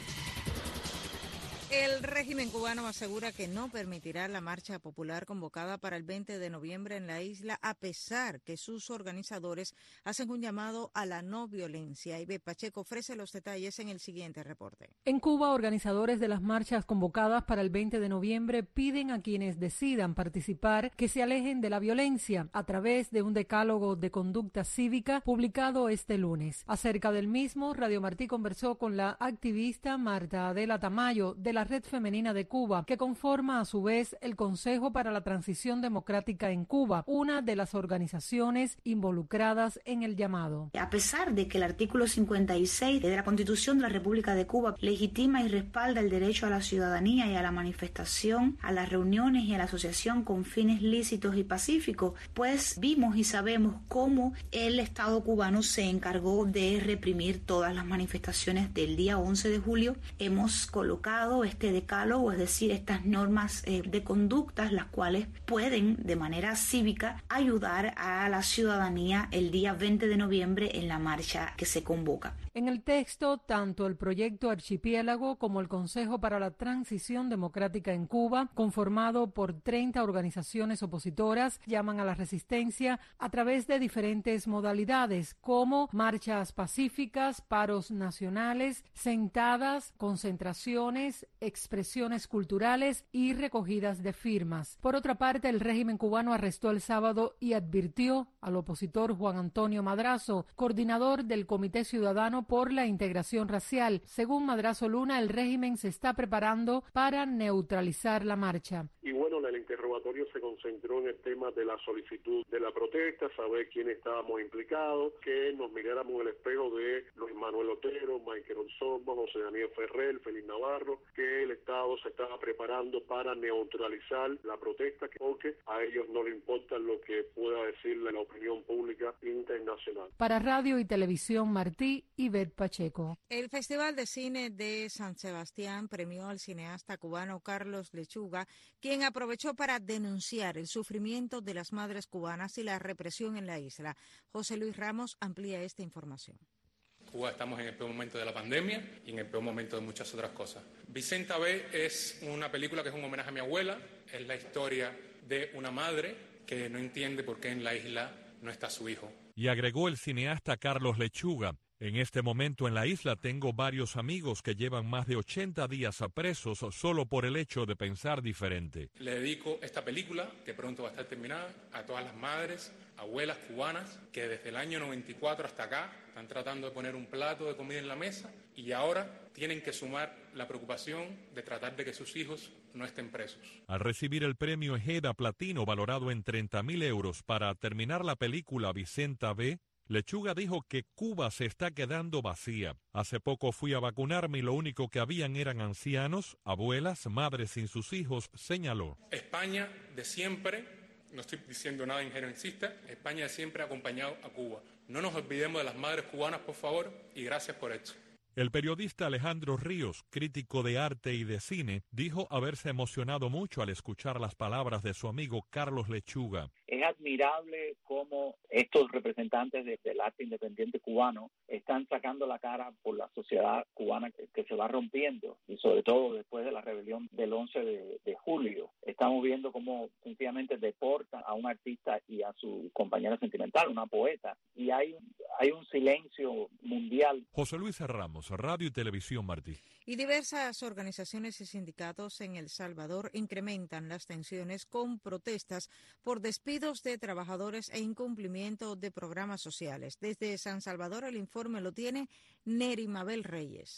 El régimen cubano asegura que no permitirá la marcha popular convocada para el 20 de noviembre en la isla, a pesar que sus organizadores hacen un llamado a la no violencia. Ivette Pacheco ofrece los detalles en el siguiente reporte. En Cuba, organizadores de las marchas convocadas para el 20 de noviembre piden a quienes decidan participar que se alejen de la violencia a través de un decálogo de conducta cívica publicado este lunes. Acerca del mismo, Radio Martí conversó con la activista Marta Adela Tamayo de la Red Femenina de Cuba, que conforma a su vez el Consejo para la Transición Democrática en Cuba, una de las organizaciones involucradas en el llamado. A pesar de que el artículo 56 de la Constitución de la República de Cuba legitima y respalda el derecho a la ciudadanía y a la manifestación, a las reuniones y a la asociación con fines lícitos y pacíficos, pues vimos y sabemos cómo el Estado cubano se encargó de reprimir todas las manifestaciones del día 11 de julio. Hemos colocado este decálogo, es decir, estas normas de conductas, las cuales pueden de manera cívica ayudar a la ciudadanía el día 20 de noviembre en la marcha que se convoca. En el texto, tanto el proyecto Archipiélago como el Consejo para la Transición Democrática en Cuba, conformado por 30 organizaciones opositoras, llaman a la resistencia a través de diferentes modalidades, como marchas pacíficas, paros nacionales, sentadas, concentraciones, expresiones culturales y recogidas de firmas. Por otra parte, el régimen cubano arrestó el sábado y advirtió al opositor Juan Antonio Madrazo, coordinador del Comité Ciudadano por la Integración Racial. Según Madrazo Luna, el régimen se está preparando para neutralizar la marcha. Y bueno, el interrogatorio se concentró en el tema de la solicitud de la protesta, saber quiénes estábamos implicados, que nos miráramos en el espejo de Luis Manuel Otero, Michael Osorbo, José Daniel Ferrer, Félix Navarro, que el Estado se estaba preparando para neutralizar la protesta, porque a ellos no le importa lo que pueda decirle la opinión pública internacional. Para Radio y Televisión Martí, Ivette Pacheco. El Festival de Cine de San Sebastián premió al cineasta cubano Carlos Lechuga, quien aprovechó para denunciar el sufrimiento de las madres cubanas y la represión en la isla. José Luis Ramos amplía esta información. Cuba estamos en el peor momento de la pandemia y en el peor momento de muchas otras cosas. Vicenta B es una película que es un homenaje a mi abuela, es la historia de una madre que no entiende por qué en la isla no está su hijo. Y agregó el cineasta Carlos Lechuga: en este momento en la isla tengo varios amigos que llevan más de 80 días presos solo por el hecho de pensar diferente. Le dedico esta película, que pronto va a estar terminada, a todas las madres, abuelas cubanas, que desde el año 94 hasta acá están tratando de poner un plato de comida en la mesa y ahora tienen que sumar la preocupación de tratar de que sus hijos no estén presos. Al recibir el premio Ejeda Platino valorado en 30.000 euros para terminar la película Vicenta B., Lechuga dijo que Cuba se está quedando vacía. Hace poco fui a vacunarme y lo único que habían eran ancianos, abuelas, madres sin sus hijos, señaló. España de siempre, no estoy diciendo nada injerencista, España de siempre ha acompañado a Cuba. No nos olvidemos de las madres cubanas, por favor, y gracias por esto. El periodista Alejandro Ríos, crítico de arte y de cine, dijo haberse emocionado mucho al escuchar las palabras de su amigo Carlos Lechuga. Es admirable cómo estos representantes del arte independiente cubano están sacando la cara por la sociedad cubana que se va rompiendo, y sobre todo después de la rebelión del 11 de julio. Estamos viendo cómo sencillamente deportan a un artista y a su compañera sentimental, una poeta, y hay un silencio mundial. José Luis Ramos, Radio y Televisión Martí. Y diversas organizaciones y sindicatos en El Salvador incrementan las tensiones con protestas por despidos de trabajadores e incumplimiento de programas sociales. Desde San Salvador el informe lo tiene Neri Mabel Reyes.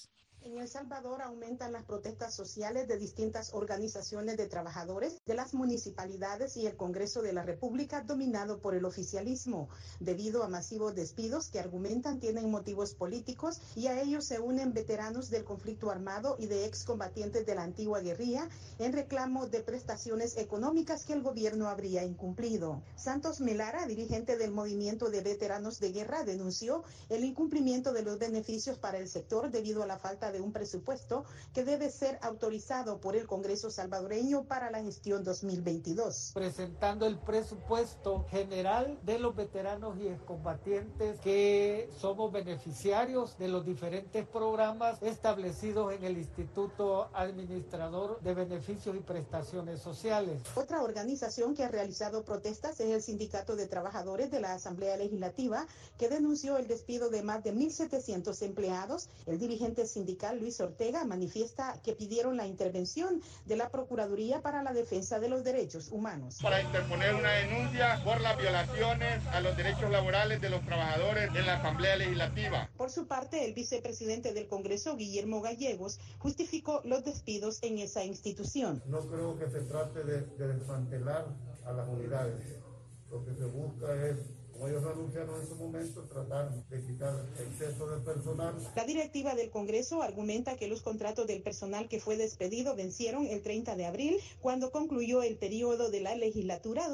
En El Salvador aumentan las protestas sociales de distintas organizaciones de trabajadores de las municipalidades y el Congreso de la República dominado por el oficialismo, debido a masivos despidos que argumentan tienen motivos políticos, y a ellos se unen veteranos del conflicto armado y de excombatientes de la antigua guerrilla en reclamo de prestaciones económicas que el gobierno habría incumplido. Santos Melara, dirigente del movimiento de veteranos de guerra, denunció el incumplimiento de los beneficios para el sector debido a la falta de un presupuesto que debe ser autorizado por el Congreso salvadoreño para la gestión 2022. Presentando el presupuesto general de los veteranos y excombatientes que somos beneficiarios de los diferentes programas establecidos en el Instituto Administrador de Beneficios y Prestaciones Sociales. Otra organización que ha realizado protestas es el Sindicato de Trabajadores de la Asamblea Legislativa, que denunció el despido de más de 1.700 empleados. El dirigente sindical Luis Ortega manifiesta que pidieron la intervención de la Procuraduría para la Defensa de los Derechos Humanos. Para interponer una denuncia por las violaciones a los derechos laborales de los trabajadores en la Asamblea Legislativa. Por su parte, el vicepresidente del Congreso, Guillermo Gallegos, justificó los despidos en esa institución. No creo que se trate de desmantelar a las unidades. Lo que se busca es, como ellos anunciaron en su momento, tratar de quitar exceso de personal. La directiva del Congreso argumenta que los contratos del personal que fue despedido vencieron el 30 de abril, cuando concluyó el periodo de la legislatura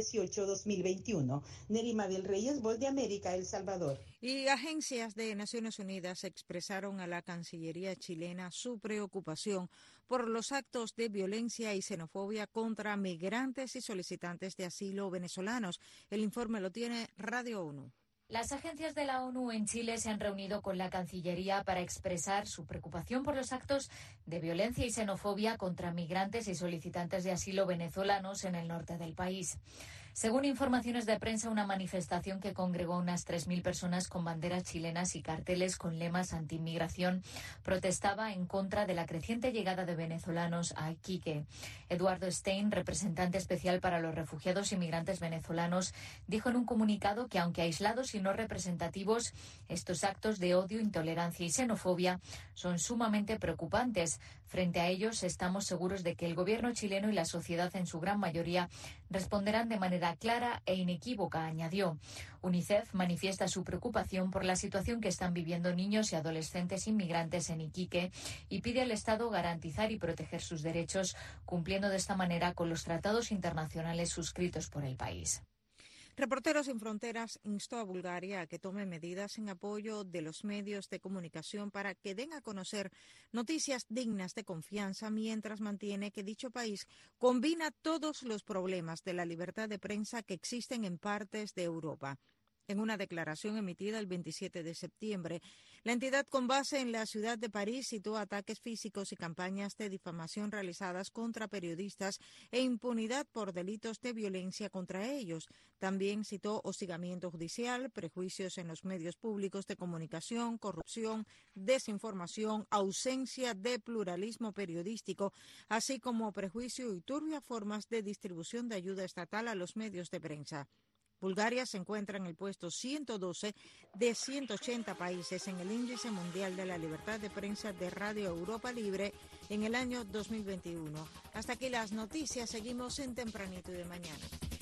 2018-2021. Nerima del Reyes, Voz de América, El Salvador. Y agencias de Naciones Unidas expresaron a la Cancillería chilena su preocupación por los actos de violencia y xenofobia contra migrantes y solicitantes de asilo venezolanos. El informe lo tiene Radio ONU. Las agencias de la ONU en Chile se han reunido con la Cancillería para expresar su preocupación por los actos de violencia y xenofobia contra migrantes y solicitantes de asilo venezolanos en el norte del país. Según informaciones de prensa, una manifestación que congregó a unas 3.000 personas con banderas chilenas y carteles con lemas anti-inmigración protestaba en contra de la creciente llegada de venezolanos a Iquique. Eduardo Stein, representante especial para los refugiados y migrantes venezolanos, dijo en un comunicado que, aunque aislados y no representativos, estos actos de odio, intolerancia y xenofobia son sumamente preocupantes. Frente a ellos, estamos seguros de que el gobierno chileno y la sociedad en su gran mayoría responderán de manera clara e inequívoca, añadió. UNICEF manifiesta su preocupación por la situación que están viviendo niños y adolescentes inmigrantes en Iquique y pide al Estado garantizar y proteger sus derechos, cumpliendo de esta manera con los tratados internacionales suscritos por el país. Reporteros Sin Fronteras instó a Bulgaria a que tome medidas en apoyo de los medios de comunicación para que den a conocer noticias dignas de confianza, mientras mantiene que dicho país combina todos los problemas de la libertad de prensa que existen en partes de Europa. En una declaración emitida el 27 de septiembre, la entidad con base en la ciudad de París citó ataques físicos y campañas de difamación realizadas contra periodistas e impunidad por delitos de violencia contra ellos. También citó hostigamiento judicial, prejuicios en los medios públicos de comunicación, corrupción, desinformación, ausencia de pluralismo periodístico, así como prejuicio y turbias formas de distribución de ayuda estatal a los medios de prensa. Bulgaria se encuentra en el puesto 112 de 180 países en el Índice Mundial de la Libertad de Prensa de Radio Europa Libre en el año 2021. Hasta aquí las noticias. Seguimos en Tempranito y de Mañana.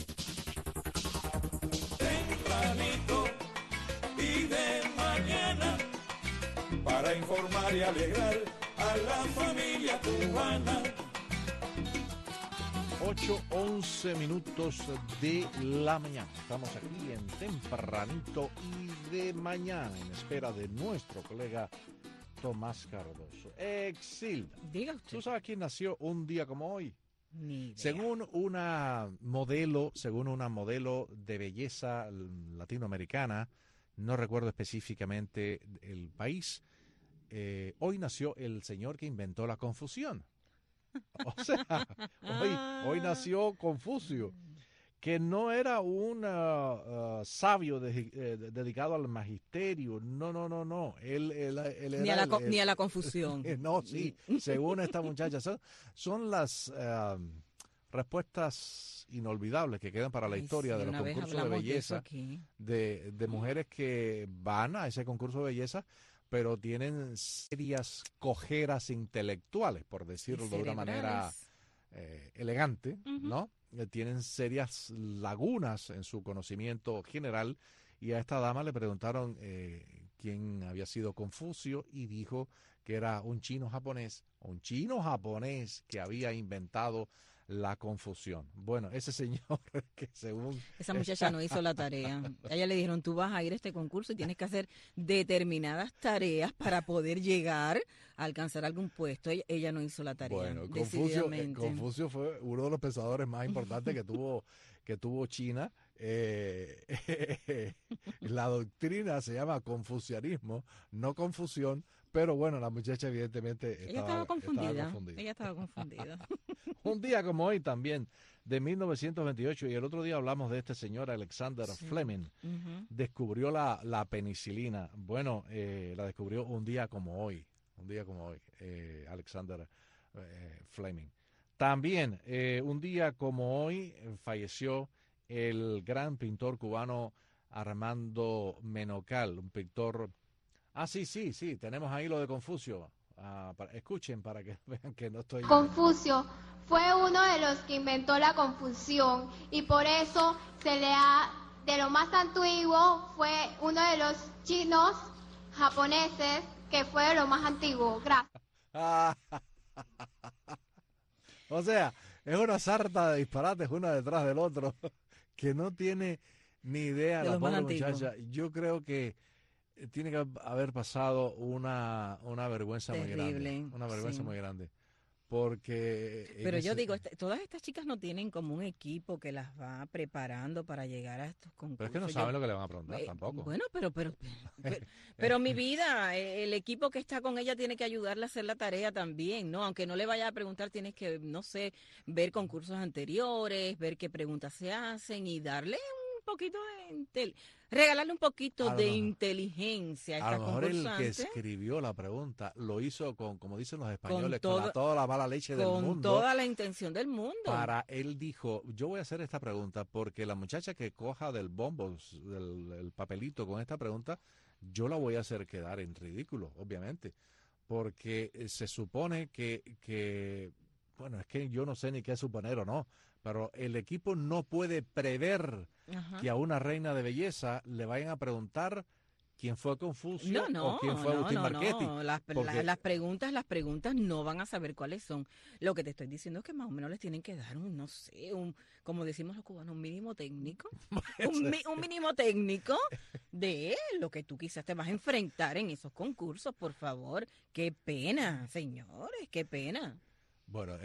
Tempranito y de mañana, para informar y alegrar a la familia cubana. 8:11 minutos de la mañana. Estamos aquí en Tempranito y de Mañana en espera de nuestro colega Tomás Cardoso. Exilda, diga usted. ¿Tú sabes quién nació un día como hoy? Ni idea. Según una modelo de belleza latinoamericana, no recuerdo específicamente el país, hoy nació el señor que inventó la confusión. O sea, hoy nació Confucio, que no era un sabio dedicado al magisterio. No. Él era ni a la confusión. No, sí, según esta muchacha. Son las respuestas inolvidables que quedan para la historia de los concursos de belleza, de mujeres que van a ese concurso de belleza pero tienen serias cojeras intelectuales, por decirlo de una manera elegante, ¿no? Tienen serias lagunas en su conocimiento general, y a esta dama le preguntaron quién había sido Confucio, y dijo que era un chino japonés que había inventado la confusión. Bueno, ese señor que según... Esa muchacha no hizo la tarea. A ella le dijeron, tú vas a ir a este concurso y tienes que hacer determinadas tareas para poder llegar a alcanzar algún puesto. Ella no hizo la tarea. Bueno, decididamente. Confucio fue uno de los pensadores más importantes que tuvo China. La doctrina se llama confucianismo, no confusión, pero bueno, la muchacha evidentemente estaba confundida. Ella estaba confundida. Un día como hoy también, de 1928, y el otro día hablamos de este señor Alexander Fleming, descubrió la penicilina. Bueno, la descubrió un día como hoy, Alexander Fleming. También, un día como hoy, falleció el gran pintor cubano Armando Menocal, un pintor... Sí, tenemos ahí lo de Confucio. Escuchen para que vean que no estoy... Confucio fue uno de los que inventó la confusión, y por eso de lo más antiguo, fue uno de los chinos japoneses que fue de lo más antiguo. Gracias. O sea, es una sarta de disparates uno detrás del otro que no tiene ni idea la pobre muchacha. Yo creo que tiene que haber pasado una vergüenza terrible, muy grande. Una vergüenza muy grande. Porque... Pero yo digo, todas estas chicas no tienen como un equipo que las va preparando para llegar a estos concursos. Pero es que no saben lo que le van a preguntar tampoco. Bueno, pero mi vida, el equipo que está con ella tiene que ayudarle a hacer la tarea también, ¿no? Aunque no le vaya a preguntar, tienes que, no sé, ver concursos anteriores, ver qué preguntas se hacen y darle un poquito de... regalarle un poquito de inteligencia a esta concursante. A lo mejor el que escribió la pregunta lo hizo con, como dicen los españoles, con toda la mala leche del mundo. Con toda la intención del mundo. Él dijo, yo voy a hacer esta pregunta porque la muchacha que coja del bombo, del papelito con esta pregunta, yo la voy a hacer quedar en ridículo, obviamente. Porque se supone que bueno, es que yo no sé ni qué suponer o no, pero el equipo no puede prever que a una reina de belleza le vayan a preguntar quién fue Confucio o quién fue Agustín Marchetti. No. Las preguntas no van a saber cuáles son. Lo que te estoy diciendo es que más o menos les tienen que dar como decimos los cubanos, un mínimo técnico. un mínimo técnico de lo que tú quizás te vas a enfrentar en esos concursos, por favor. Qué pena, señores, qué pena. Bueno,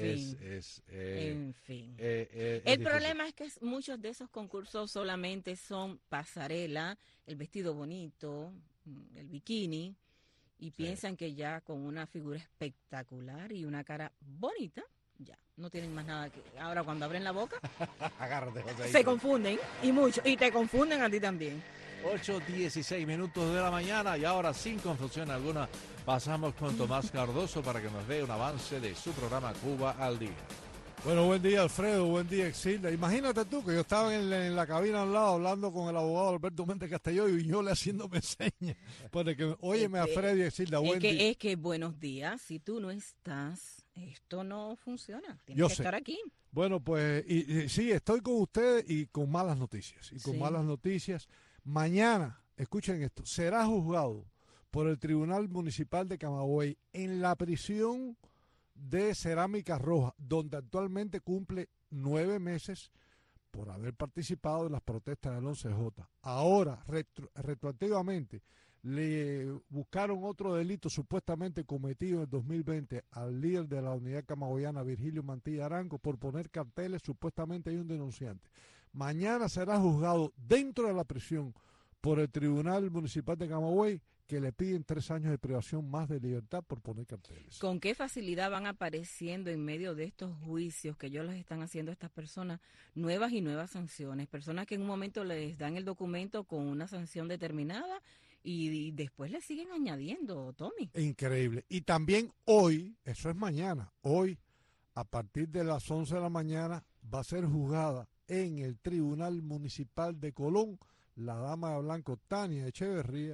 en fin. El problema es que muchos de esos concursos solamente son pasarela, el vestido bonito, el bikini, y piensan que ya con una figura espectacular y una cara bonita, ya, no tienen más nada que... Ahora cuando abren la boca, agárrate, José, se confunden, y mucho, y te confunden a ti también. 8:16 de la mañana, y ahora sin confusión alguna pasamos con Tomás Cardoso para que nos dé un avance de su programa Cuba al Día. Bueno, buen día Alfredo, buen día Exilda. Imagínate tú que yo estaba en la cabina al lado hablando con el abogado Alberto Méndez Castelló y yo le haciéndome señas. Óyeme a Freddy Exilda, buen día. Es que buenos días, si tú no estás, esto no funciona, tienes que estar aquí. Bueno, pues y sí, estoy con ustedes y con malas noticias. Mañana, escuchen esto, será juzgado por el Tribunal Municipal de Camagüey en la prisión de Cerámica Roja, donde actualmente cumple 9 meses por haber participado en las protestas del 11J. Ahora, retroactivamente, le buscaron otro delito supuestamente cometido en el 2020 al líder de la unidad camagüeyana, Virgilio Mantilla Arango, por poner carteles, supuestamente hay un denunciante. Mañana será juzgado dentro de la prisión por el Tribunal Municipal de Camagüey, que le piden 3 años de privación más de libertad por poner carteles. ¿Con qué facilidad van apareciendo en medio de estos juicios que ellos les están haciendo a estas personas nuevas y nuevas sanciones? Personas que en un momento les dan el documento con una sanción determinada y después le siguen añadiendo, Tommy. Increíble. Y también hoy, eso es mañana, hoy a partir de las 11 de la mañana va a ser juzgada en el Tribunal Municipal de Colón la dama de blanco Tania Echeverría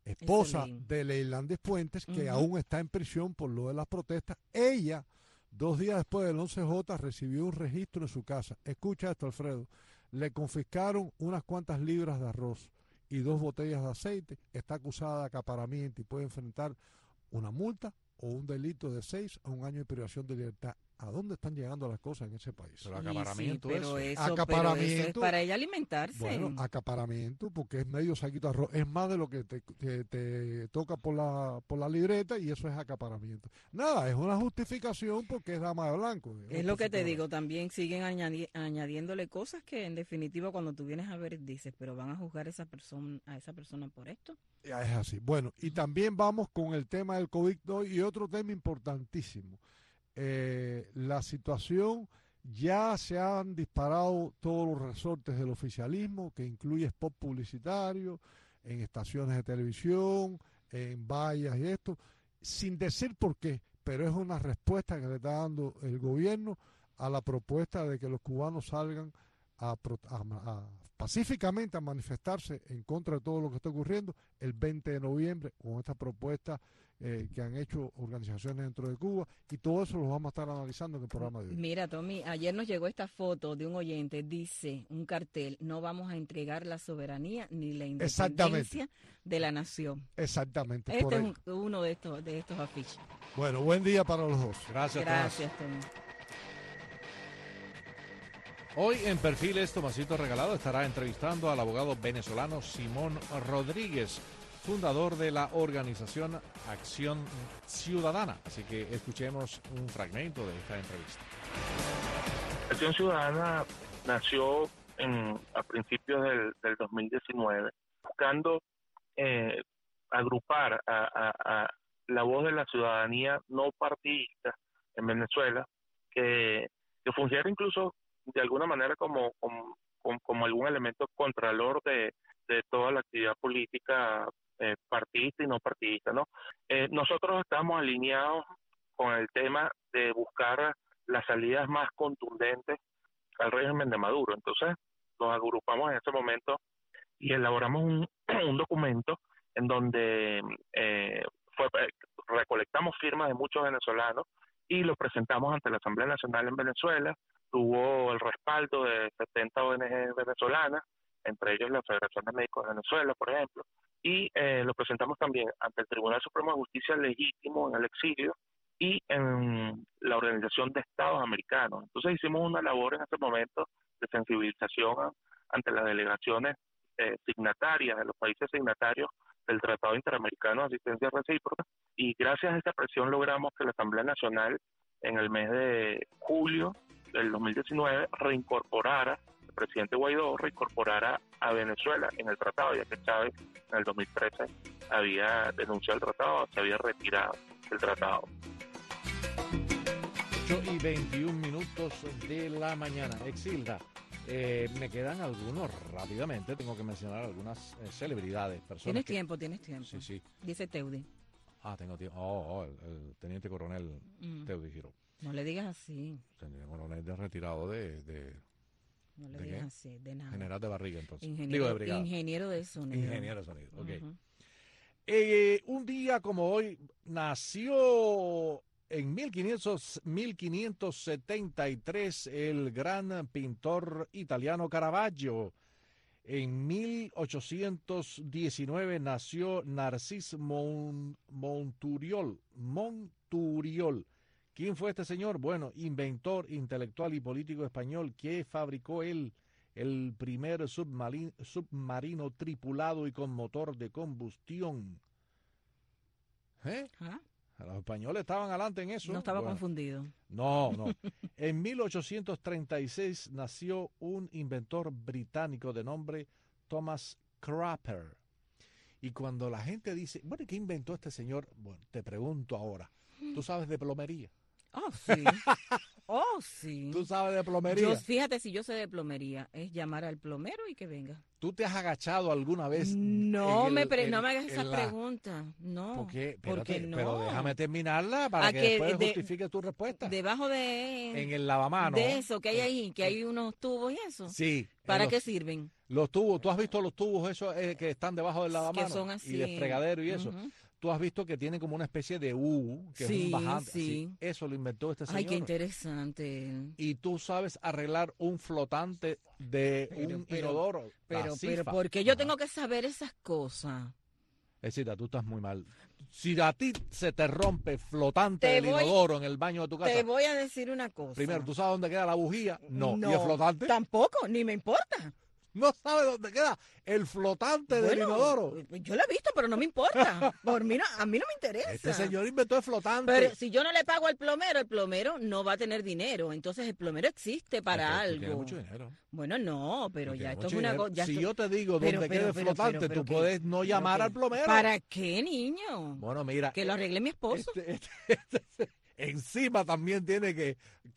esposa de Leilandis Puentes, que aún está en prisión por lo de las protestas. Ella, 2 días después del 11J, recibió un registro en su casa. Escucha esto, Alfredo. Le confiscaron unas cuantas libras de arroz y 2 botellas de aceite. Está acusada de acaparamiento y puede enfrentar una multa o un delito de 6 a 1 año de privación de libertad. ¿A dónde están llegando las cosas en ese país? Pero acaparamiento, pero eso acaparamiento, es para ella alimentarse. Bueno, acaparamiento, porque es medio saquito de arroz, es más de lo que te toca por la libreta, y eso es acaparamiento. Nada, es una justificación porque es dama de blanco. Es lo que te digo, también siguen añadiéndole cosas que en definitiva cuando tú vienes a ver dices, pero van a juzgar a esa persona por esto. Es así. Bueno, y también vamos con el tema del COVID y otro tema importantísimo. La situación, ya se han disparado todos los resortes del oficialismo, que incluye spot publicitario en estaciones de televisión, en vallas y esto, sin decir por qué, pero es una respuesta que le está dando el gobierno a la propuesta de que los cubanos salgan pacíficamente a manifestarse en contra de todo lo que está ocurriendo el 20 de noviembre con esta propuesta que han hecho organizaciones dentro de Cuba, y todo eso lo vamos a estar analizando en el programa de hoy. Mira, Tommy, ayer nos llegó esta foto de un oyente, dice un cartel: no vamos a entregar la soberanía ni la independencia de la nación. Exactamente. Este es uno de estos afiches. Bueno, buen día para los dos. Gracias, Tommy. Hoy en Perfiles, Tomasito Regalado estará entrevistando al abogado venezolano Simón Rodríguez, fundador de la organización Acción Ciudadana. Así que escuchemos un fragmento de esta entrevista. Acción Ciudadana nació a principios del 2019, buscando agrupar a la voz de la ciudadanía no partidista en Venezuela, que fungiera incluso de alguna manera como algún elemento contralor de toda la actividad política partidista y no partidista, ¿no? Nosotros estamos alineados con el tema de buscar las salidas más contundentes al régimen de Maduro. Entonces nos agrupamos en ese momento y elaboramos un documento en donde recolectamos firmas de muchos venezolanos y lo presentamos ante la Asamblea Nacional en Venezuela. Tuvo el respaldo de 70 ONG venezolanas, entre ellos la Federación de Médicos de Venezuela, por ejemplo, y lo presentamos también ante el Tribunal Supremo de Justicia legítimo en el exilio y en la Organización de Estados Americanos. Entonces hicimos una labor en ese momento de sensibilización ante las delegaciones signatarias de los países signatarios del Tratado Interamericano de Asistencia Recíproca, y gracias a esa presión logramos que la Asamblea Nacional en el mes de julio del 2019 reincorporara, el presidente Guaidó reincorporara a Venezuela en el tratado, ya que Chávez en el 2013 había denunciado el tratado, se había retirado del tratado. 8:21 de la mañana. Exilda, me quedan algunos rápidamente, tengo que mencionar algunas celebridades, personas. ¿Tienes tiempo? Sí. Dice Teudi. Tengo tiempo. El teniente coronel Teudi Giró. No le digas así. Teniente coronel retirado no le digas así, de nada. General de barriga, entonces. Ingeniero de sonido. Ingeniero de sonido, ok. Un día como hoy nació en 1573 el gran pintor italiano Caravaggio. En 1819 nació Narcís Monturiol. ¿Quién fue este señor? Bueno, inventor, intelectual y político español que fabricó el primer submarino tripulado y con motor de combustión. Los españoles estaban adelante en eso. No estaba confundido. No. En 1836 nació un inventor británico de nombre Thomas Crapper. Y cuando la gente dice, bueno, ¿qué inventó este señor? Bueno, te pregunto ahora, ¿tú sabes de plomería? Sí. ¿Tú sabes de plomería? Fíjate, si yo sé de plomería, es llamar al plomero y que venga. ¿Tú te has agachado alguna vez? No me hagas esa pregunta. No. ¿Por qué? Porque no. Pero déjame terminarla para que después justifiques tu respuesta. Debajo de... En el lavamanos. De eso que hay ahí, que hay unos tubos y eso. Sí. ¿Para qué sirven? Los tubos, ¿tú has visto los tubos esos que están debajo del lavamanos? Que son así. Y de fregadero y eso. Tú has visto que tienen como una especie de U, que es un bajante. Sí. Eso lo inventó este señor. Ay, qué interesante. Y tú sabes arreglar un flotante de un inodoro. Pero, ¿por qué yo tengo que saber esas cosas? Escita, tú estás muy mal. Si a ti se te rompe flotante del inodoro en el baño de tu casa. Te voy a decir una cosa. Primero, ¿tú sabes dónde queda la bujía? No. ¿Y el flotante? Tampoco, ni me importa. No sabe dónde queda el flotante del inodoro. Yo lo he visto, pero no me importa. A mí no me interesa. Este señor inventó el flotante. Pero si yo no le pago al plomero, el plomero no va a tener dinero. Entonces el plomero existe para algo. Tiene mucho dinero. Bueno, no, pero ya esto es una cosa. Si yo te digo dónde queda el flotante, tú puedes no llamar al plomero. ¿Para qué, niño? Bueno, mira. Que lo arregle mi esposo. Encima también tiene que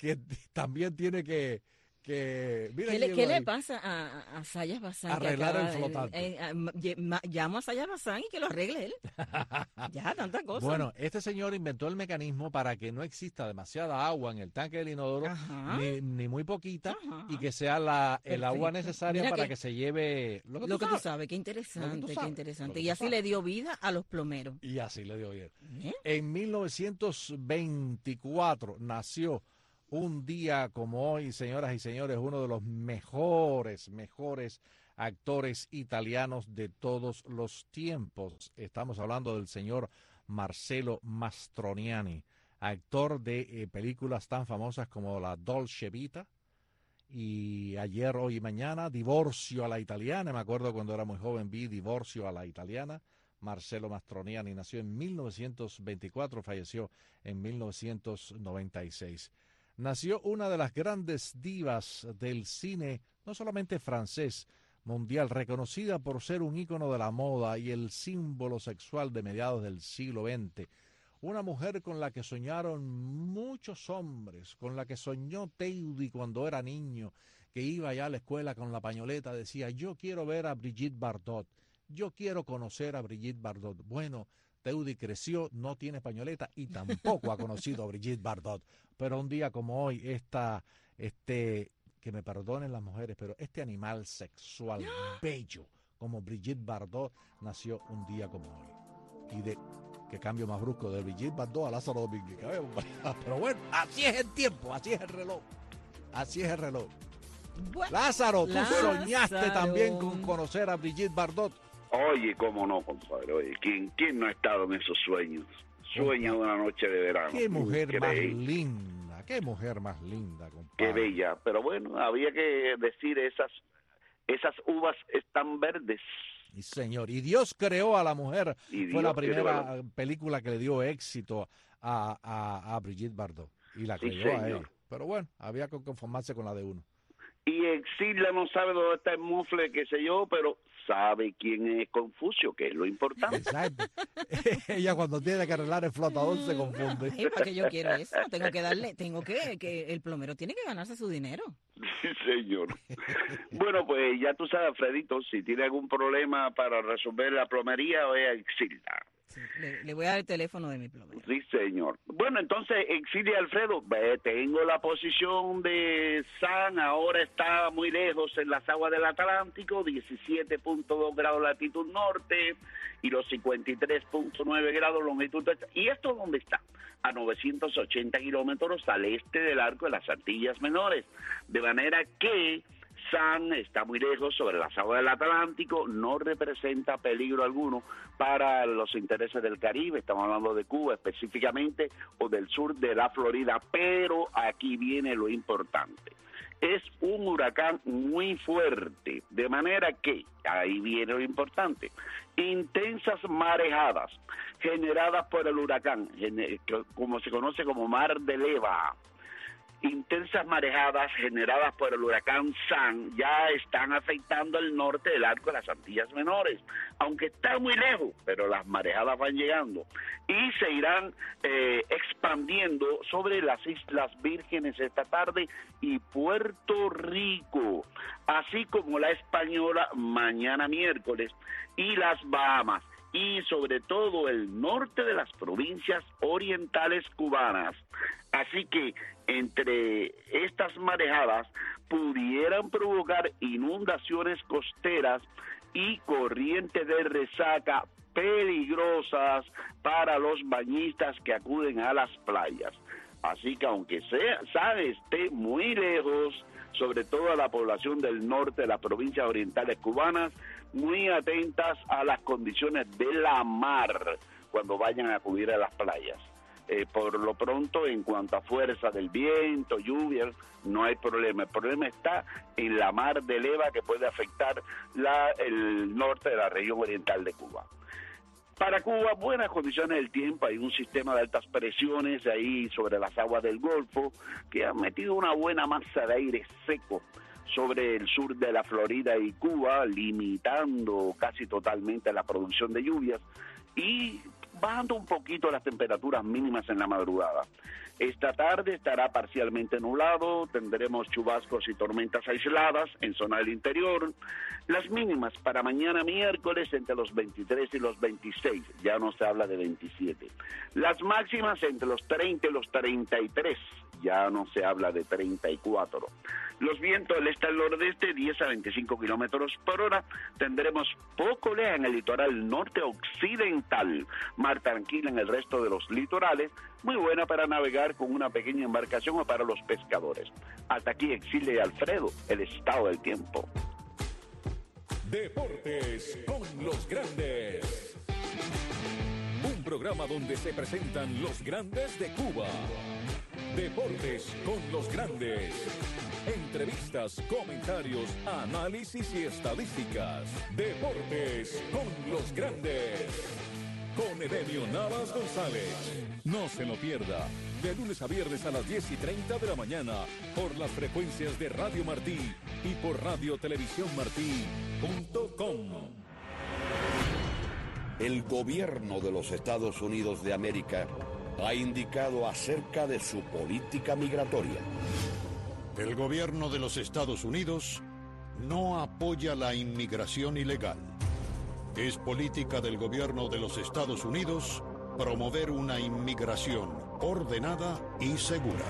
mira, ¿Qué le pasa a Sayas Bazán? Arreglar el flotante. Llamo a Sayas Bazán y que lo arregle él. Ya, tanta cosa. Bueno, este señor inventó el mecanismo para que no exista demasiada agua en el tanque del inodoro, ni muy poquita, y que sea el agua necesaria para que se lleve lo que tú sabes. Qué interesante, qué interesante. Y así le dio vida a los plomeros. Y así le dio vida. En 1924 nació un día como hoy, señoras y señores, uno de los mejores actores italianos de todos los tiempos. Estamos hablando del señor Marcello Mastroianni, actor de películas tan famosas como La Dolce Vita y Ayer, Hoy y Mañana, Divorcio a la Italiana. Me acuerdo cuando era muy joven vi Divorcio a la Italiana. Marcello Mastroianni nació en 1924, falleció en 1996. Nació una de las grandes divas del cine, no solamente francés, mundial, reconocida por ser un ícono de la moda y el símbolo sexual de mediados del siglo XX. Una mujer con la que soñaron muchos hombres, con la que soñó Teudi cuando era niño, que iba ya a la escuela con la pañoleta, decía, yo quiero ver a Brigitte Bardot, yo quiero conocer a Brigitte Bardot. Bueno, Teudi creció, no tiene pañoleta y tampoco ha conocido a Brigitte Bardot. Pero un día como hoy, que me perdonen las mujeres, pero este animal sexual bello como Brigitte Bardot nació un día como hoy. Y qué cambio más brusco de Brigitte Bardot a Lázaro Domínguez. Pero bueno, así es el tiempo, así es el reloj. Así es el reloj. Bueno, Lázaro, tú soñaste también con conocer a Brigitte Bardot. Oye, cómo no, compadre. Oye, ¿quién no ha estado en esos sueños? Sueño de una noche de verano. Qué mujer más linda, qué mujer más linda, compadre. Qué bella. Pero bueno, había que decir esas uvas están verdes. Y señor, y Dios creó a la mujer. Fue la primera película que le dio éxito a Brigitte Bardot. Y la creó a ella. Pero bueno, había que conformarse con la de uno. Y Exilda no sabe dónde está el mufle, qué sé yo, pero sabe quién es Confucio, que es lo importante. Exacto. Ella cuando tiene que arreglar el flotador se confunde. Ay, ¿para qué yo quiero eso? Que el plomero tiene que ganarse su dinero. Sí, señor. Bueno, pues ya tú sabes, Alfredito, si tiene algún problema para resolver la plomería, ve a Exilda. Sí, le voy a dar el teléfono de mi plomero. Sí, señor. Bueno, entonces, Exilia Alfredo, tengo la posición de San, ahora está muy lejos en las aguas del Atlántico, 17.2 grados latitud norte y los 53.9 grados longitud. ¿Y esto dónde está? A 980 kilómetros al este del arco de las Antillas Menores. De manera que San está muy lejos sobre las aguas del Atlántico, no representa peligro alguno para los intereses del Caribe, estamos hablando de Cuba específicamente, o del sur de la Florida, pero aquí viene lo importante. Es un huracán muy fuerte, de manera que, ahí viene lo importante, intensas marejadas generadas por el huracán, como se conoce como mar de leva. Intensas marejadas generadas por el huracán San ya están afectando el norte del arco de las Antillas Menores, aunque está muy lejos, pero las marejadas van llegando y se irán expandiendo sobre las Islas Vírgenes esta tarde y Puerto Rico, así como la Española mañana miércoles y las Bahamas, y sobre todo el norte de las provincias orientales cubanas. Así que entre estas marejadas pudieran provocar inundaciones costeras y corrientes de resaca peligrosas para los bañistas que acuden a las playas. Así que aunque esté muy lejos, sobre todo a la población del norte de las provincias orientales cubanas, muy atentas a las condiciones de la mar cuando vayan a acudir a las playas. Por lo pronto, en cuanto a fuerza del viento, lluvias, no hay problema. El problema está en la mar de leva que puede afectar el norte de la región oriental de Cuba. Para Cuba, buenas condiciones del tiempo. Hay un sistema de altas presiones ahí sobre las aguas del Golfo que han metido una buena masa de aire seco sobre el sur de la Florida y Cuba, limitando casi totalmente la producción de lluvias y bajando un poquito las temperaturas mínimas en la madrugada. Esta tarde estará parcialmente nublado, tendremos chubascos y tormentas aisladas en zona del interior. Las mínimas para mañana miércoles entre los 23 y los 26, ya no se habla de 27. Las máximas entre los 30 y los 33, ya no se habla de 34. Los vientos del este al nordeste, 10 a 25 kilómetros por hora. Tendremos poco oleaje en el litoral norte occidental. Mar tranquila en el resto de los litorales. Muy buena para navegar con una pequeña embarcación o para los pescadores. Hasta aquí, Exilia y Alfredo, el estado del tiempo. Deportes con los grandes. Un programa donde se presentan los grandes de Cuba. Deportes con los grandes. Entrevistas, comentarios, análisis y estadísticas. Deportes con los grandes. Con Edenio Navas González. No se lo pierda. De lunes a viernes a las 10:30 de la mañana. Por las frecuencias de Radio Martí y por radiotelevisiónmartí.com. El gobierno de los Estados Unidos de América ha indicado acerca de su política migratoria. El gobierno de los Estados Unidos no apoya la inmigración ilegal. Es política del gobierno de los Estados Unidos promover una inmigración ordenada y segura.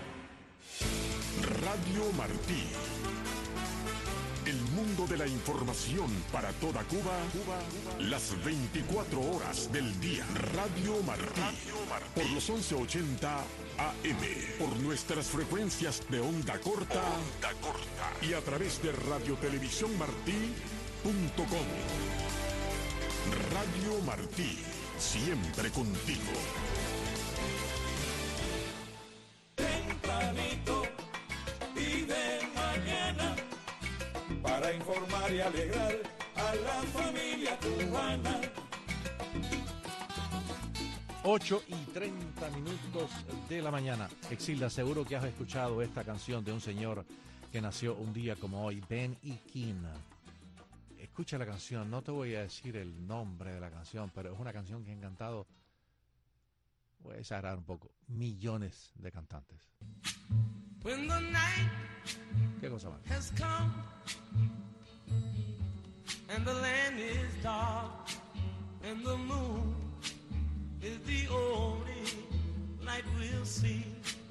Radio Martí. El mundo de la información para toda Cuba, las 24 horas del día. Radio Martí. Por los 1180 AM. Por nuestras frecuencias de onda corta. Y a través de radiotelevisiónmartí.com. Radio Martí. Siempre contigo. Tempranito y de mañana, para informar y alegrar a la familia cubana. 8:30 de la mañana. Exilda, seguro que has escuchado esta canción de un señor que nació un día como hoy, Ben E. King. Escucha la canción, no te voy a decir el nombre de la canción, pero es una canción que han cantado, voy a exagerar un poco, millones de cantantes. ¿Qué cosa más? Has come, and the land is dark, and the moon is the only light we'll see.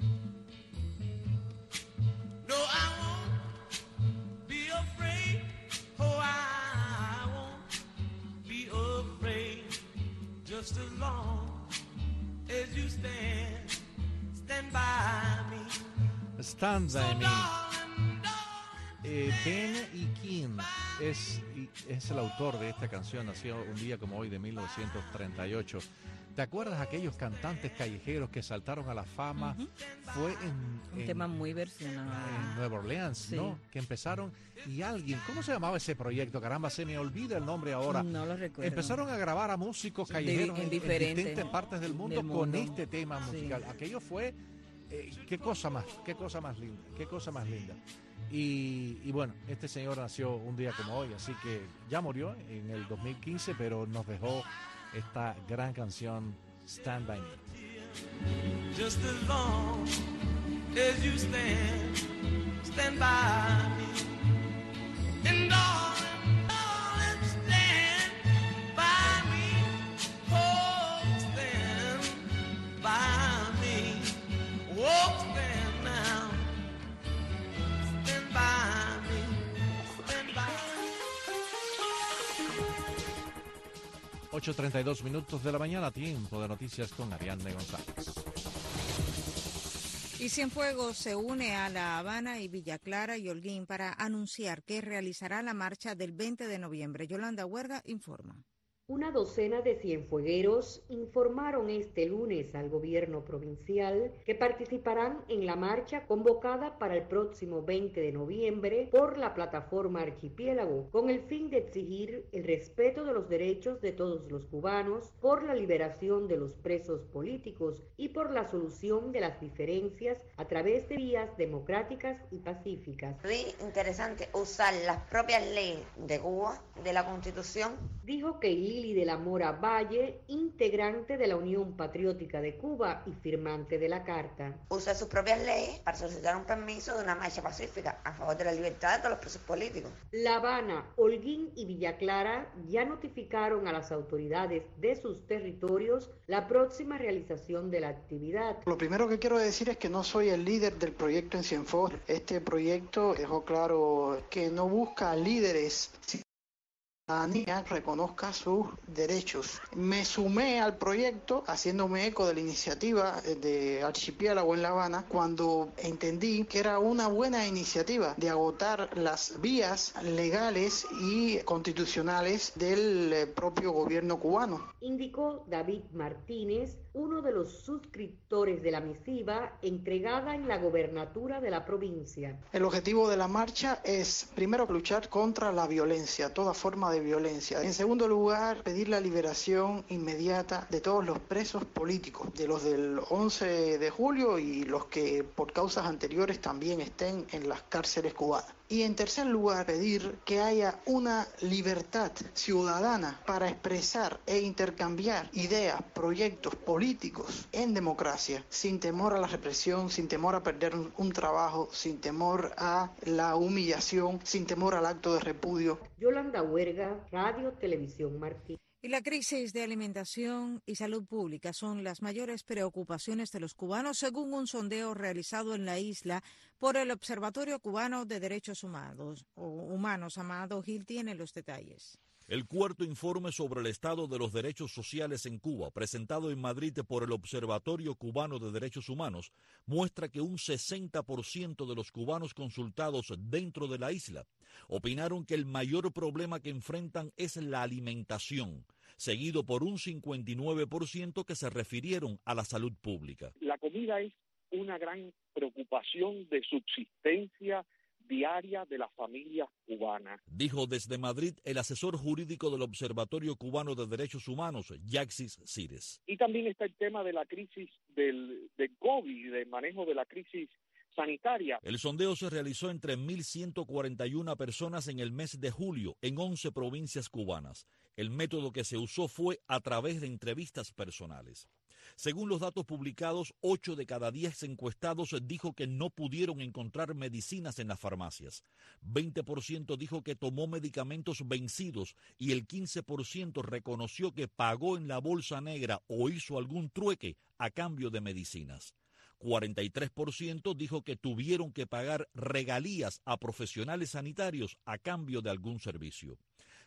No, I won't be afraid. Oh, I won't be afraid. Just as long as you stand by me. Stand by me. Ben E. King es el autor de esta canción, nació un día como hoy de 1938. ¿Te acuerdas aquellos cantantes callejeros que saltaron a la fama? Fue un tema muy versionado. En Nueva Orleans, sí, ¿no? Que empezaron y alguien, ¿cómo se llamaba ese proyecto? Caramba, se me olvida el nombre ahora. No lo recuerdo. Empezaron a grabar a músicos callejeros en diferentes partes del mundo con este tema musical. Sí. Aquello fue, qué cosa más linda. Y bueno, este señor nació un día como hoy, así que ya murió en el 2015, pero nos dejó esta gran canción, Stand By Me. Just as long as you stand by me. And darling, stand by me. Oh, stand by me. Oh, stand now. Stand by 8:32 de la mañana, tiempo de noticias con Ariadne González. Y Cienfuegos se une a La Habana y Villa Clara y Holguín para anunciar que realizará la marcha del 20 de noviembre. Yolanda Huerga informa. Una docena de cienfuegueros informaron este lunes al gobierno provincial que participarán en la marcha convocada para el próximo 20 de noviembre por la plataforma Archipiélago, con el fin de exigir el respeto de los derechos de todos los cubanos, por la liberación de los presos políticos y por la solución de las diferencias a través de vías democráticas y pacíficas. Muy interesante usar las propias leyes de Cuba, de la Constitución. Dijo que Lili de la Mora Valle, integrante de la Unión Patriótica de Cuba y firmante de la Carta. Usa sus propias leyes para solicitar un permiso de una marcha pacífica a favor de la libertad de todos los presos políticos. La Habana, Holguín y Villa Clara ya notificaron a las autoridades de sus territorios la próxima realización de la actividad. Lo primero que quiero decir es que no soy el líder del proyecto en Cienfuegos. Este proyecto dejó claro que no busca líderes, reconozca sus derechos. Me sumé al proyecto haciéndome eco de la iniciativa de Archipiélago en La Habana cuando entendí que era una buena iniciativa de agotar las vías legales y constitucionales del propio gobierno cubano. Indicó David Martínez, uno de los suscriptores de la misiva entregada en la gobernatura de la provincia. El objetivo de la marcha es, primero, luchar contra la violencia, toda forma de violencia. En segundo lugar, pedir la liberación inmediata de todos los presos políticos, de los del 11 de julio y los que por causas anteriores también estén en las cárceles cubanas. Y en tercer lugar, pedir que haya una libertad ciudadana para expresar e intercambiar ideas, proyectos políticos en democracia, sin temor a la represión, sin temor a perder un trabajo, sin temor a la humillación, sin temor al acto de repudio. Yolanda Huerga, Radio Televisión Martín. Y la crisis de alimentación y salud pública son las mayores preocupaciones de los cubanos, según un sondeo realizado en la isla por el Observatorio Cubano de Derechos Humanos. Amado Gil tiene los detalles. El cuarto informe sobre el estado de los derechos sociales en Cuba, presentado en Madrid por el Observatorio Cubano de Derechos Humanos, muestra que un 60% de los cubanos consultados dentro de la isla opinaron que el mayor problema que enfrentan es la alimentación, seguido por un 59% que se refirieron a la salud pública. La comida es una gran preocupación de subsistencia diaria de las familias cubanas. Dijo desde Madrid el asesor jurídico del Observatorio Cubano de Derechos Humanos, Yaxis Cires. Y también está el tema de la crisis del COVID, del manejo de la crisis sanitaria. El sondeo se realizó entre 1.141 personas en el mes de julio en 11 provincias cubanas. El método que se usó fue a través de entrevistas personales. Según los datos publicados, 8 de cada 10 encuestados dijo que no pudieron encontrar medicinas en las farmacias. 20% dijo que tomó medicamentos vencidos y el 15% reconoció que pagó en la bolsa negra o hizo algún trueque a cambio de medicinas. 43% dijo que tuvieron que pagar regalías a profesionales sanitarios a cambio de algún servicio.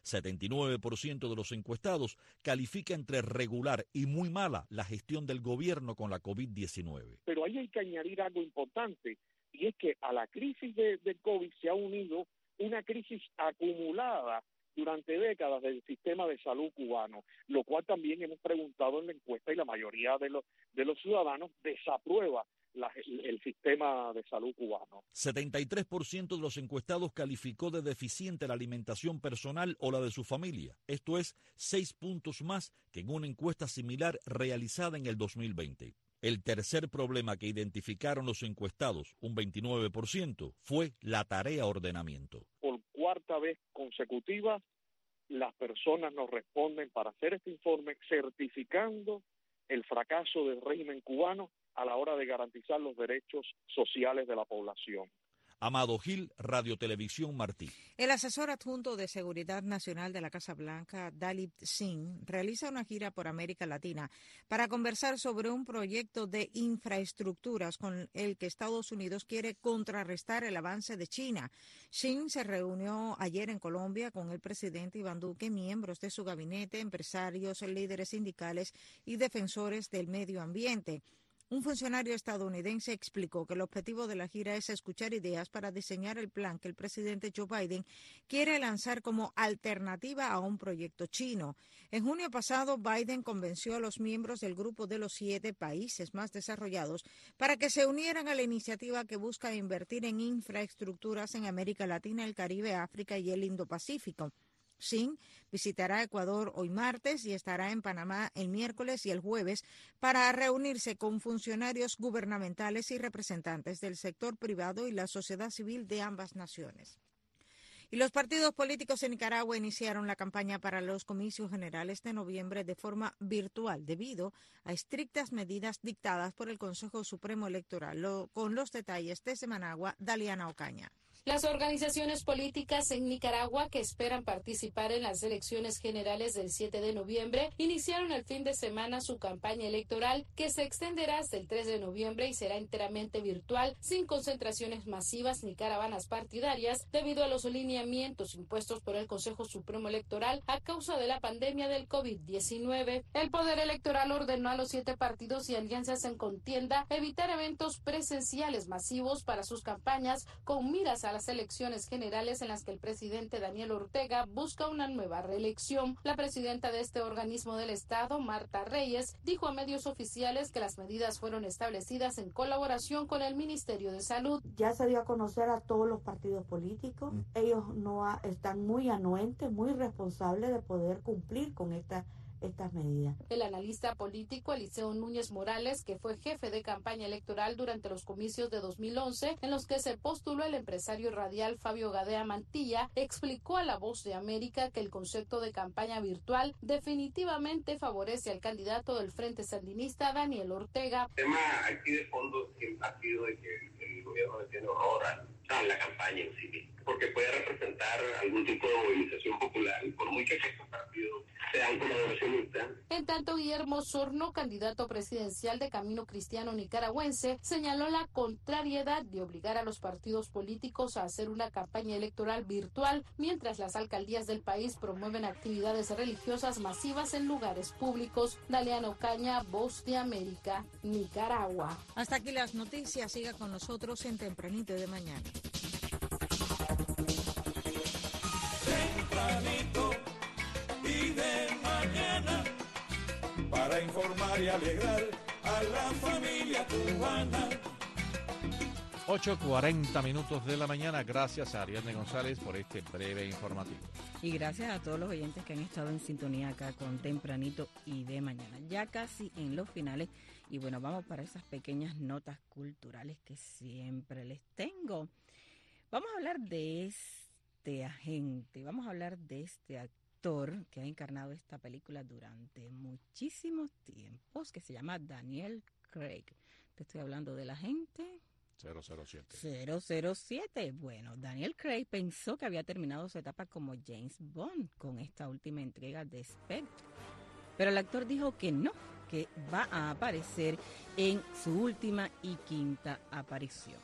79% de los encuestados califica entre regular y muy mala la gestión del gobierno con la COVID-19. Pero ahí hay que añadir algo importante, y es que a la crisis del COVID se ha unido una crisis acumulada durante décadas del sistema de salud cubano, lo cual también hemos preguntado en la encuesta y la mayoría de los ciudadanos desaprueba el sistema de salud cubano. 73% de los encuestados calificó de deficiente la alimentación personal o la de su familia. Esto es 6 puntos más que en una encuesta similar realizada en el 2020. El tercer problema que identificaron los encuestados, un 29%, fue la tarea ordenamiento. Por cuarta vez consecutiva, las personas nos responden para hacer este informe certificando el fracaso del régimen cubano a la hora de garantizar los derechos sociales de la población. Amado Gil, Radio Televisión Martí. El asesor adjunto de Seguridad Nacional de la Casa Blanca, Dalip Singh, realiza una gira por América Latina para conversar sobre un proyecto de infraestructuras con el que Estados Unidos quiere contrarrestar el avance de China. Singh se reunió ayer en Colombia con el presidente Iván Duque, miembros de su gabinete, empresarios, líderes sindicales y defensores del medio ambiente. Un funcionario estadounidense explicó que el objetivo de la gira es escuchar ideas para diseñar el plan que el presidente Joe Biden quiere lanzar como alternativa a un proyecto chino. En junio pasado, Biden convenció a los miembros del grupo de los 7 países más desarrollados para que se unieran a la iniciativa que busca invertir en infraestructuras en América Latina, el Caribe, África y el Indo-Pacífico. Singh visitará Ecuador hoy martes y estará en Panamá el miércoles y el jueves para reunirse con funcionarios gubernamentales y representantes del sector privado y la sociedad civil de ambas naciones. Y los partidos políticos en Nicaragua iniciaron la campaña para los comicios generales de noviembre de forma virtual debido a estrictas medidas dictadas por el Consejo Supremo Electoral. Con los detalles de Managua, Daliana Ocaña. Las organizaciones políticas en Nicaragua que esperan participar en las elecciones generales del 7 de noviembre iniciaron el fin de semana su campaña electoral que se extenderá hasta el 3 de noviembre y será enteramente virtual, sin concentraciones masivas ni caravanas partidarias debido a los lineamientos impuestos por el Consejo Supremo Electoral a causa de la pandemia del COVID-19. El Poder Electoral ordenó a los 7 partidos y alianzas en contienda evitar eventos presenciales masivos para sus campañas con miras a las elecciones generales en las que el presidente Daniel Ortega busca una nueva reelección. La presidenta de este organismo del Estado, Marta Reyes, dijo a medios oficiales que las medidas fueron establecidas en colaboración con el Ministerio de Salud. Ya se dio a conocer a todos los partidos políticos. Ellos están muy anuentes, muy responsables de poder cumplir con estas medidas. El analista político Eliseo Núñez Morales, que fue jefe de campaña electoral durante los comicios de 2011, en los que se postuló el empresario radial Fabio Gadea Mantilla, explicó a La Voz de América que el concepto de campaña virtual definitivamente favorece al candidato del Frente Sandinista, Daniel Ortega. El tema aquí de fondo siempre ha sido de que el gobierno le tiene horror a la campaña en sí, porque puede representar algún tipo de movilización popular, y por muy que estos partidos sean colaboracionistas. En tanto, Guillermo Osorno, candidato presidencial de Camino Cristiano Nicaragüense, señaló la contrariedad de obligar a los partidos políticos a hacer una campaña electoral virtual, mientras las alcaldías del país promueven actividades religiosas masivas en lugares públicos. Daliana Ocaña, Voz de América, Nicaragua. Hasta aquí las noticias. Siga con nosotros en Tempranito de Mañana. Tempranito y de mañana, para informar y alegrar a la familia cubana. 8:40 minutos de la mañana. Gracias a Ariadne González por este breve informativo. Y gracias a todos los oyentes que han estado en sintonía acá con Tempranito y de mañana. Ya casi en los finales. Y bueno, vamos para esas pequeñas notas culturales que siempre les tengo. Vamos a hablar de este agente, vamos a hablar de este actor que ha encarnado esta película durante muchísimos tiempos, que se llama Daniel Craig. Te estoy hablando del agente 007. Bueno, Daniel Craig pensó que había terminado su etapa como James Bond con esta última entrega de Spectre, pero el actor dijo que no, que va a aparecer en su última y quinta aparición.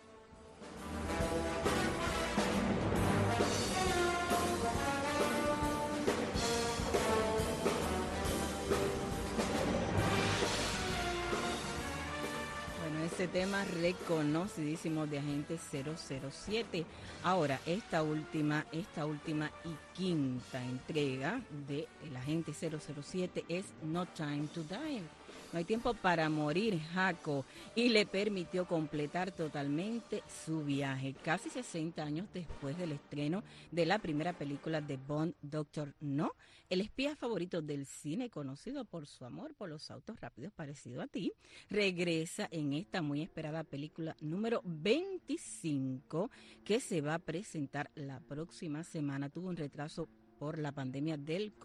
Este tema reconocidísimo de Agente 007. Ahora, esta última y quinta entrega de El Agente 007 es No Time to Die. No hay tiempo para morir, Jaco, y le permitió completar totalmente su viaje. Casi 60 años después del estreno de la primera película de Bond, Doctor No, el espía favorito del cine, conocido por su amor por los autos rápidos parecido a ti, regresa en esta muy esperada película número 25 que se va a presentar la próxima semana. Tuvo un retraso por la pandemia del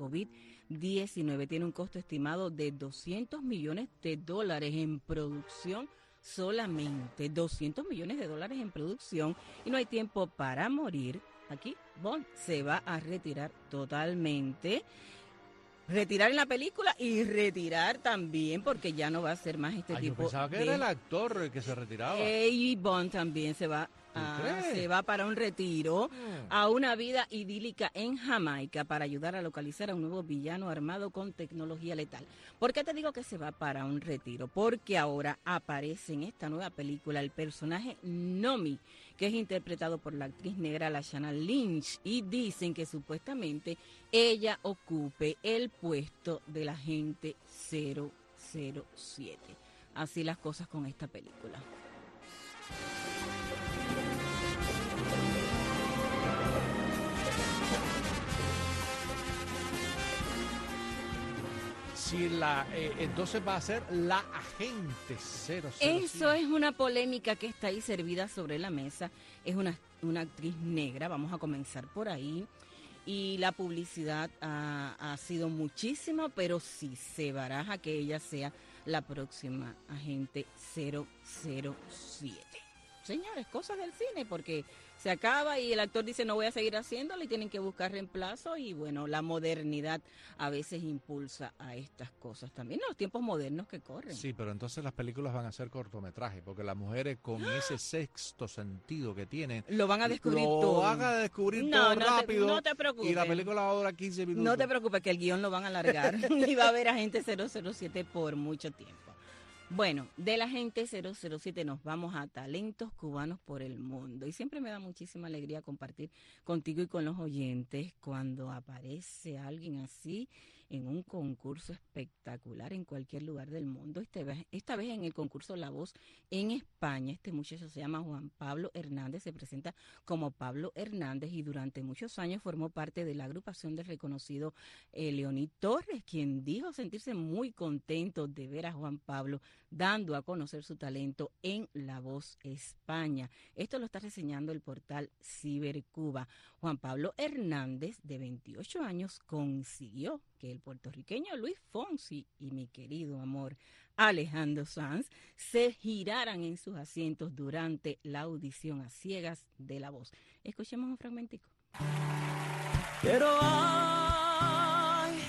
COVID-19. Tiene un costo estimado de $200 millones en producción solamente $200 millones en producción y no hay tiempo para morir. Aquí Bond se va a retirar totalmente. Retirar en la película y retirar también porque ya no va a ser más este tipo yo pensaba que era el actor el que se retiraba. Y Bond también se va para un retiro a una vida idílica en Jamaica para ayudar a localizar a un nuevo villano armado con tecnología letal. ¿Por qué te digo que se va para un retiro? Porque ahora aparece en esta nueva película el personaje Nomi, que es interpretado por la actriz negra Lashana Lynch, y dicen que supuestamente ella ocupe el puesto del agente 007. Así las cosas con esta película. Entonces va a ser la agente 007. Eso es una polémica que está ahí servida sobre la mesa. Es una actriz negra, vamos a comenzar por ahí. Y la publicidad ha sido muchísima, pero sí se baraja que ella sea la próxima agente 007. Señores, cosas del cine, porque se acaba y el actor dice no voy a seguir haciéndolo y tienen que buscar reemplazo y bueno, la modernidad a veces impulsa a estas cosas también, los tiempos modernos que corren. Sí, pero entonces las películas van a ser cortometrajes, porque las mujeres con ese sexto sentido que tienen lo van a descubrir todo. Lo van a descubrir todo rápido. No te preocupes. Y la película va a durar 15 minutos. No te preocupes que el guión lo van a alargar y va a haber agente 007 por mucho tiempo. Bueno, de la Agente 007 nos vamos a talentos cubanos por el mundo. Y siempre me da muchísima alegría compartir contigo y con los oyentes cuando aparece alguien así en un concurso espectacular en cualquier lugar del mundo. Esta vez en el concurso La Voz en España. Este muchacho se llama Juan Pablo Hernández, se presenta como Pablo Hernández y durante muchos años formó parte de la agrupación del reconocido Leonid Torres, quien dijo sentirse muy contento de ver a Juan Pablo dando a conocer su talento en La Voz España. Esto lo está reseñando el portal Cibercuba. Juan Pablo Hernández, de 28 años, consiguió que el puertorriqueño Luis Fonsi y mi querido amor Alejandro Sanz se giraran en sus asientos durante la audición a ciegas de La Voz. Escuchemos un fragmentico. Pero ay,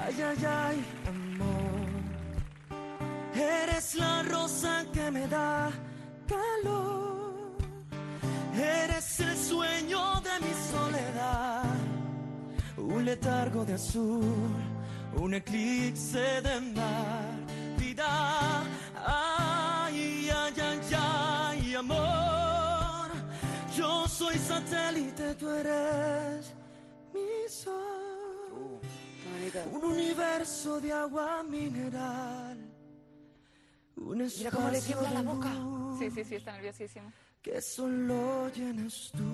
amor, eres la rosa que me da calor, eres el sueño de mi soledad, un letargo de azul, un eclipse de mar, vida, ay, amor, yo soy satélite, tú eres mi sol, un universo de agua mineral, un espacio. Mira cómo le tiembla la boca. Sí, está nerviosísimo. Que solo llenas tú.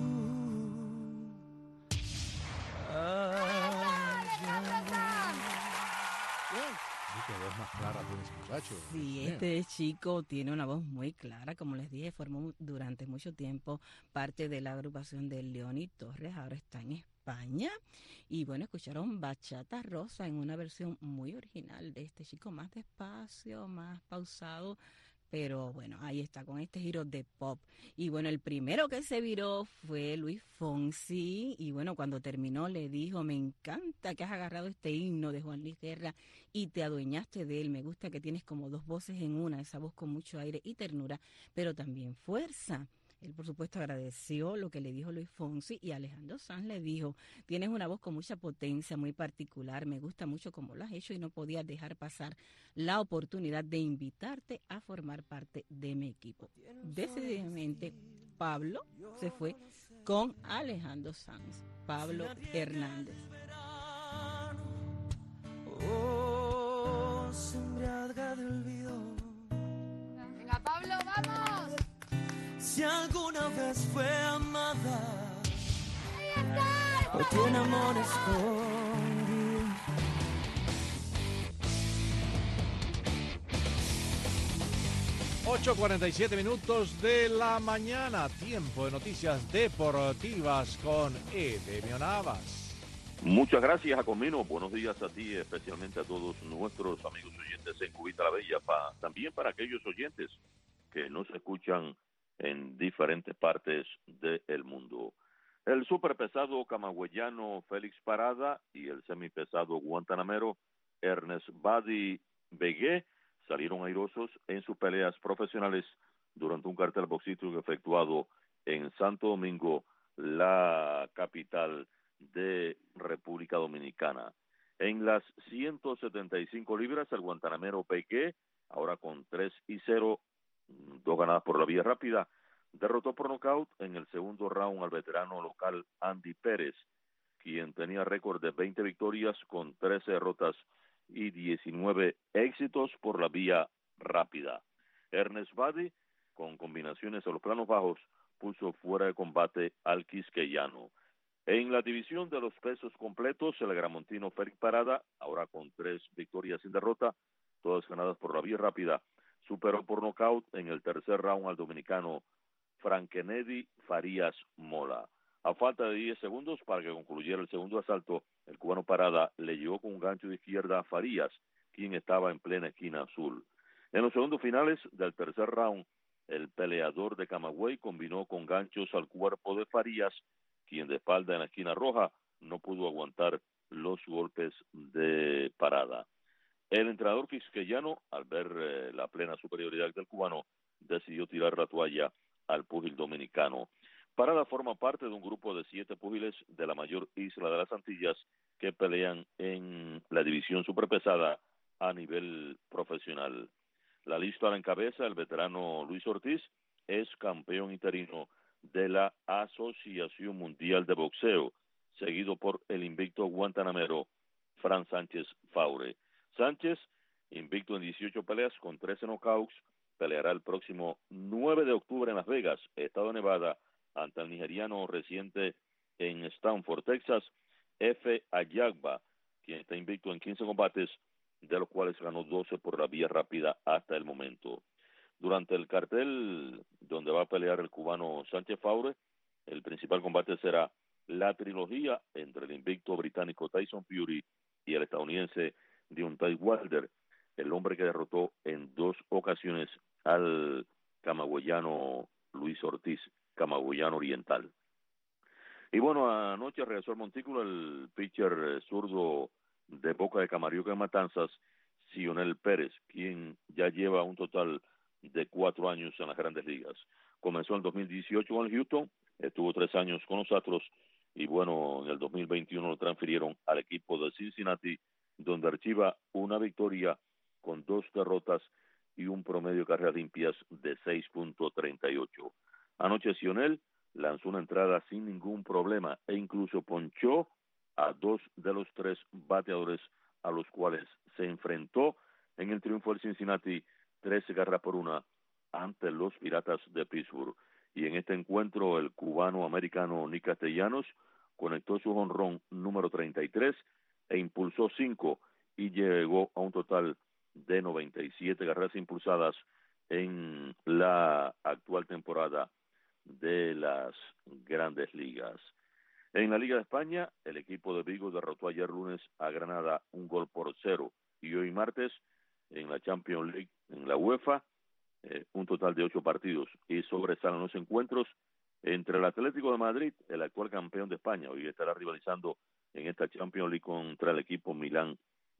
Qué voz más clara tiene ese muchacho. Sí, este chico tiene una voz muy clara, como les dije, formó durante mucho tiempo parte de la agrupación de Leonid Torres, ahora está en España. Y bueno, escucharon Bachata Rosa en una versión muy original de este chico, más despacio, más pausado. Pero bueno, ahí está, con este giro de pop. Y bueno, el primero que se viró fue Luis Fonsi. Y bueno, cuando terminó le dijo, me encanta que has agarrado este himno de Juan Luis Guerra y te adueñaste de él. Me gusta que tienes como dos voces en una, esa voz con mucho aire y ternura, pero también fuerza. Él, por supuesto, agradeció lo que le dijo Luis Fonsi y Alejandro Sanz le dijo, tienes una voz con mucha potencia, muy particular, me gusta mucho cómo lo has hecho y no podía dejar pasar la oportunidad de invitarte a formar parte de mi equipo. Decididamente, Pablo se fue con Alejandro Sanz, Pablo Hernández. Oh, se embriaga de olvido. Venga, Pablo, vamos. Si alguna vez fue amada, o tiene amor escondido. $8:47 de la mañana, tiempo de noticias deportivas con Edemio Navas. Muchas gracias, Jacomino. Buenos días a ti, especialmente a todos nuestros amigos oyentes en Cubita la Bella, también para aquellos oyentes que nos escuchan en diferentes partes del mundo. El superpesado camagüeyano Félix Parada y el semipesado guantanamero Ernest Badi Begué salieron airosos en sus peleas profesionales durante un cartel boxístico efectuado en Santo Domingo, la capital de República Dominicana. En las 175 libras, el guantanamero Begué, ahora con 3-0, 2 ganadas por la vía rápida, derrotó por nocaut en el segundo round al veterano local Andy Pérez, quien tenía récord de 20 victorias con 13 derrotas y 19 éxitos por la vía rápida. Ernest Badi, con combinaciones a los planos bajos, puso fuera de combate al quisqueyano. En la división de los pesos completos, el gramontino Félix Parada, ahora con 3 victorias sin derrota, todas ganadas por la vía rápida, superó por nocaut en el tercer round al dominicano Frank Kennedy Farías Mola. A falta de 10 segundos para que concluyera el segundo asalto, el cubano Parada le llegó con un gancho de izquierda a Farías, quien estaba en plena esquina azul. En los segundos finales del tercer round, el peleador de Camagüey combinó con ganchos al cuerpo de Farías, quien de espalda en la esquina roja no pudo aguantar los golpes de Parada. El entrenador quisqueyano, al ver la plena superioridad del cubano, decidió tirar la toalla al púgil dominicano. Parada forma parte de un grupo de 7 púgiles de la mayor isla de las Antillas que pelean en la división superpesada a nivel profesional. La lista la encabeza el veterano Luis Ortiz, es campeón interino de la Asociación Mundial de Boxeo, seguido por el invicto guantanamero Fran Sánchez Faure. Sánchez, invicto en 18 peleas con 13 knockouts, peleará el próximo 9 de octubre en Las Vegas, estado de Nevada, ante el nigeriano residente en Stanford, Texas, Efe Ayagba, quien está invicto en 15 combates, de los cuales ganó 12 por la vía rápida hasta el momento. Durante el cartel donde va a pelear el cubano Sánchez Faure, el principal combate será la trilogía entre el invicto británico Tyson Fury y el estadounidense Deontay Wilder, el hombre que derrotó en 2 ocasiones al camagüeyano Luis Ortiz, camagüeyano oriental. Y bueno, anoche regresó al montículo el pitcher zurdo de Boca de Camarioca en Matanzas, Sionel Pérez, quien ya lleva un total de 4 años en las Grandes Ligas. Comenzó en 2018 con el Houston, estuvo 3 años con los Astros y bueno, en el 2021 lo transfirieron al equipo de Cincinnati, donde archiva una victoria con 2 derrotas y un promedio de carreras limpias de 6.38. Anoche Sionel lanzó una entrada sin ningún problema e incluso ponchó a 2 de los 3 bateadores a los cuales se enfrentó en el triunfo del Cincinnati 13 carreras por 1 ante los Piratas de Pittsburgh. Y en este encuentro el cubano-americano Nick Castellanos conectó su jonrón número 33 e impulsó 5 y llegó a un total de 97 carreras impulsadas en la actual temporada de las Grandes Ligas. En la Liga de España, el equipo de Vigo derrotó ayer lunes a Granada 1-0 y hoy martes en la Champions League, en la UEFA, un total de 8 partidos y sobresalen los encuentros entre el Atlético de Madrid, el actual campeón de España, hoy estará rivalizando en esta Champions League contra el equipo Milán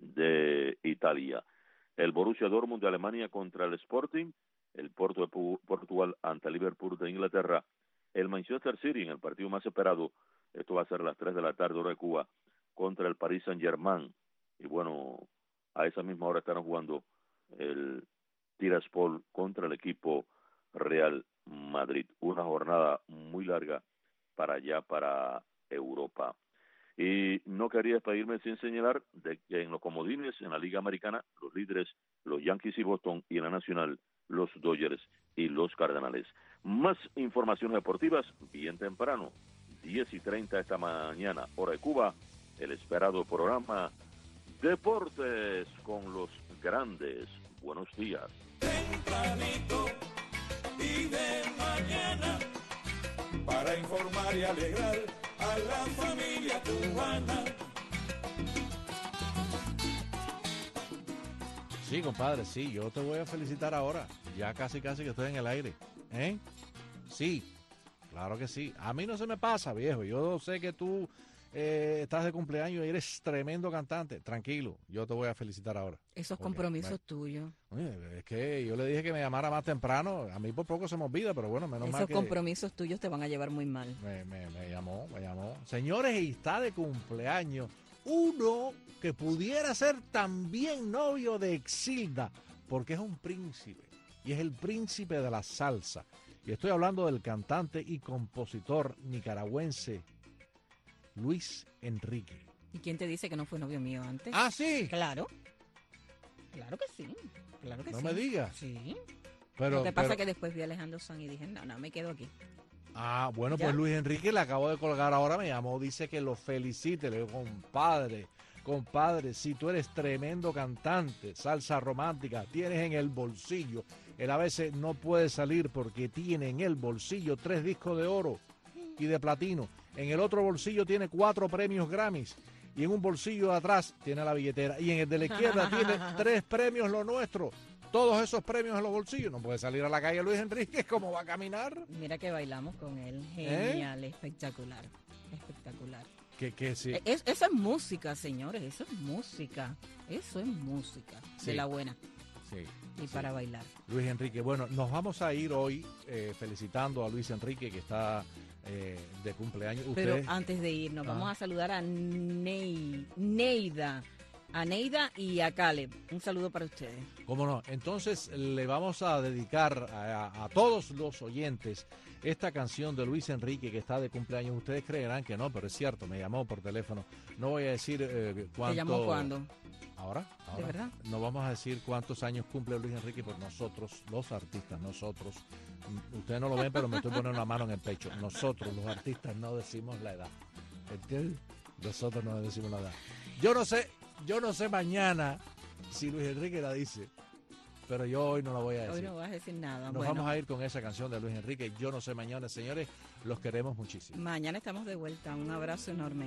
de Italia. El Borussia Dortmund de Alemania contra el Sporting, el Porto de Portugal ante el Liverpool de Inglaterra, el Manchester City en el partido más esperado, esto va a ser a las 3 de la tarde hora de Cuba, contra el Paris Saint-Germain. Y bueno, a esa misma hora estarán jugando el Tiraspol contra el equipo Real Madrid. Una jornada muy larga para allá, para Europa. Y no quería despedirme sin señalar de que en los comodines, en la Liga Americana, los líderes, los Yankees y Boston, y en la Nacional, los Dodgers y los Cardenales. Más informaciones deportivas bien temprano, 10:30 esta mañana, hora de Cuba, el esperado programa Deportes con los Grandes. Buenos días. Tempranito y de mañana, para informar y alegrar a la familia cubana. Sí, compadre, sí, yo te voy a felicitar ahora. Ya casi que estoy en el aire. ¿Eh? Sí, claro que sí. A mí no se me pasa, viejo. Yo sé que tú estás de cumpleaños y eres tremendo cantante. Tranquilo, yo te voy a felicitar ahora. Esos compromisos tuyos. Oye, es que yo le dije que me llamara más temprano. A mí por poco se me olvida, pero bueno, menos mal Esos que... compromisos tuyos te van a llevar muy mal. Me llamó. Señores, y está de cumpleaños uno que pudiera ser también novio de Exilda, porque es un príncipe, y es el príncipe de la salsa. Y estoy hablando del cantante y compositor nicaragüense Luis Enrique. ¿Y quién te dice que no fue novio mío antes? ¿Ah, sí? Claro. Claro que sí. Claro que no sí. me digas. Sí. Pero, lo que pasa es que después vi a Alejandro Sanz y dije, no, me quedo aquí. Ah, bueno, ¿Ya? pues Luis Enrique le acabo de colgar ahora, me llamó, dice que lo felicite. Le digo, compadre, si tú eres tremendo cantante, salsa romántica, tienes en el bolsillo, él a veces no puede salir porque tiene en el bolsillo 3 discos de oro y de platino, en el otro bolsillo tiene 4 premios Grammys, y en un bolsillo de atrás tiene la billetera, y en el de la izquierda tiene 3 premios Lo Nuestro. Todos esos premios en los bolsillos. No puede salir a la calle Luis Enrique. ¿Cómo va a caminar? Mira que bailamos con él. Genial, espectacular. Que sí. Eso es música, señores. Eso es música. Sí. De la buena. Sí. Y para bailar. Luis Enrique. Bueno, nos vamos a ir hoy felicitando a Luis Enrique, que está de cumpleaños. Pero antes de irnos, vamos a saludar a Neida y a Caleb. Un saludo para ustedes. ¿Cómo no? Entonces le vamos a dedicar a todos los oyentes esta canción de Luis Enrique, que está de cumpleaños. Ustedes creerán que no, pero es cierto, me llamó por teléfono. No voy a decir cuánto... ¿Te llamó cuándo? ¿Ahora? ¿De verdad? No vamos a decir cuántos años cumple Luis Enrique, por nosotros, los artistas, nosotros. Ustedes no lo ven, pero me estoy poniendo la mano en el pecho. Nosotros, los artistas, no decimos la edad. ¿Entiendes? Nosotros no decimos la edad. Yo no sé mañana si Luis Enrique la dice, pero yo hoy no la voy a decir. Hoy no vas a decir nada. Nos vamos a ir con esa canción de Luis Enrique. Yo no sé mañana, señores, los queremos muchísimo. Mañana estamos de vuelta. Un abrazo enorme.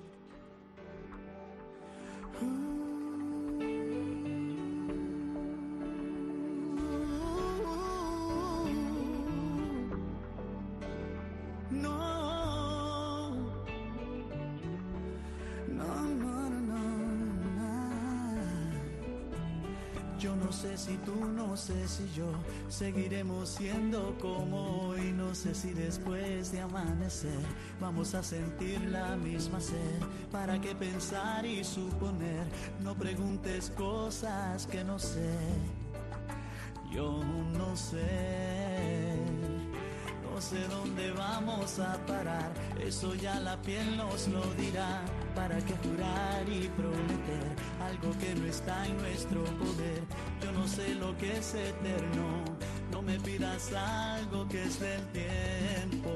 Yo no sé si tú, no sé si yo seguiremos siendo como hoy. No sé si después de amanecer vamos a sentir la misma sed. ¿Para qué pensar y suponer? No preguntes cosas que no sé. Yo no sé. No sé dónde vamos a parar, eso ya la piel nos lo dirá. ¿Para qué jurar y prometer algo que no está en nuestro poder? Yo no sé lo que es eterno, no me pidas algo que es del tiempo.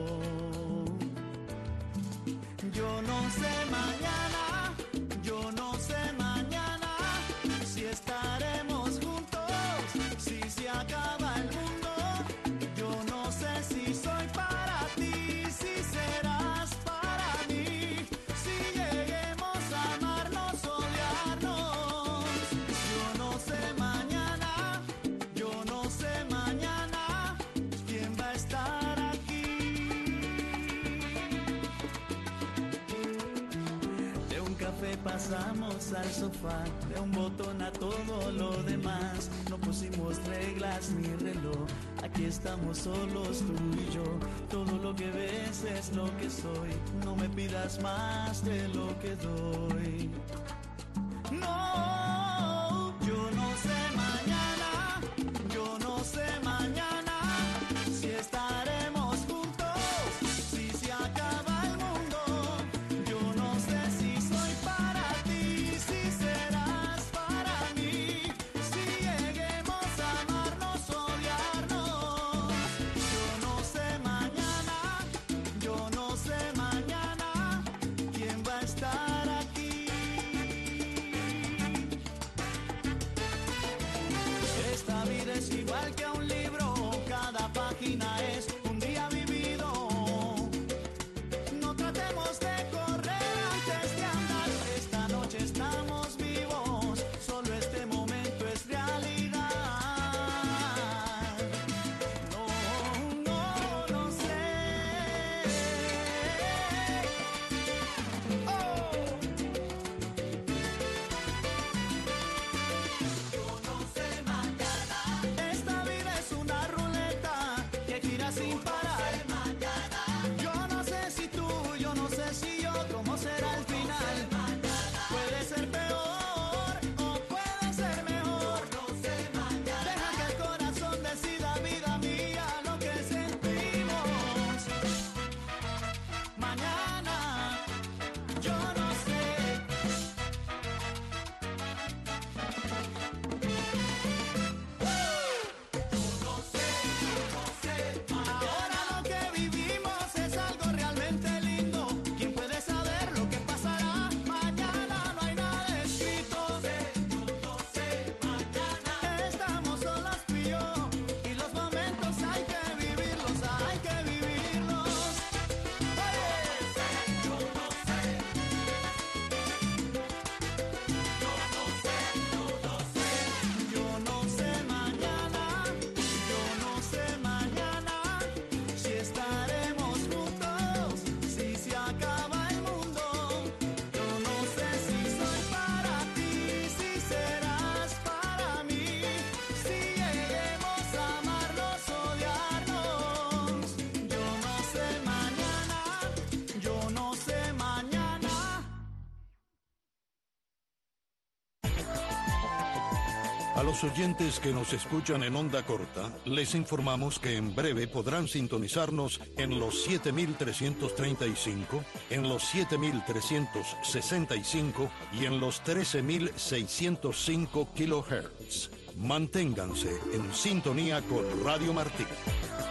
Yo no sé mañana, yo no sé mañana si estaremos juntos, si se acaba el mundo. Yo no sé si soy para ti, si serás para mí, si lleguemos a amarnos, odiarnos. Yo no sé mañana, yo no sé mañana quién va a estar aquí. De un café pasamos al sofá, de un botón a todo lo demás. No pusimos reglas ni reloj, aquí estamos solos tú y yo. Todo lo que ves es lo que soy, no me pidas más de lo que doy. No, yo no sé mañana, yo no sé mañana si estaremos juntos, si se acaba el mundo. Yo no sé si soy para ti, si serás para mí, si lleguemos a amarnos, odiarnos. Yo no sé mañana, yo no sé mañana quién va a estar aquí. A los oyentes que nos escuchan en onda corta, les informamos que en breve podrán sintonizarnos en los 7.335, en los 7.365 y en los 13.605 kHz. Manténganse en sintonía con Radio Martí.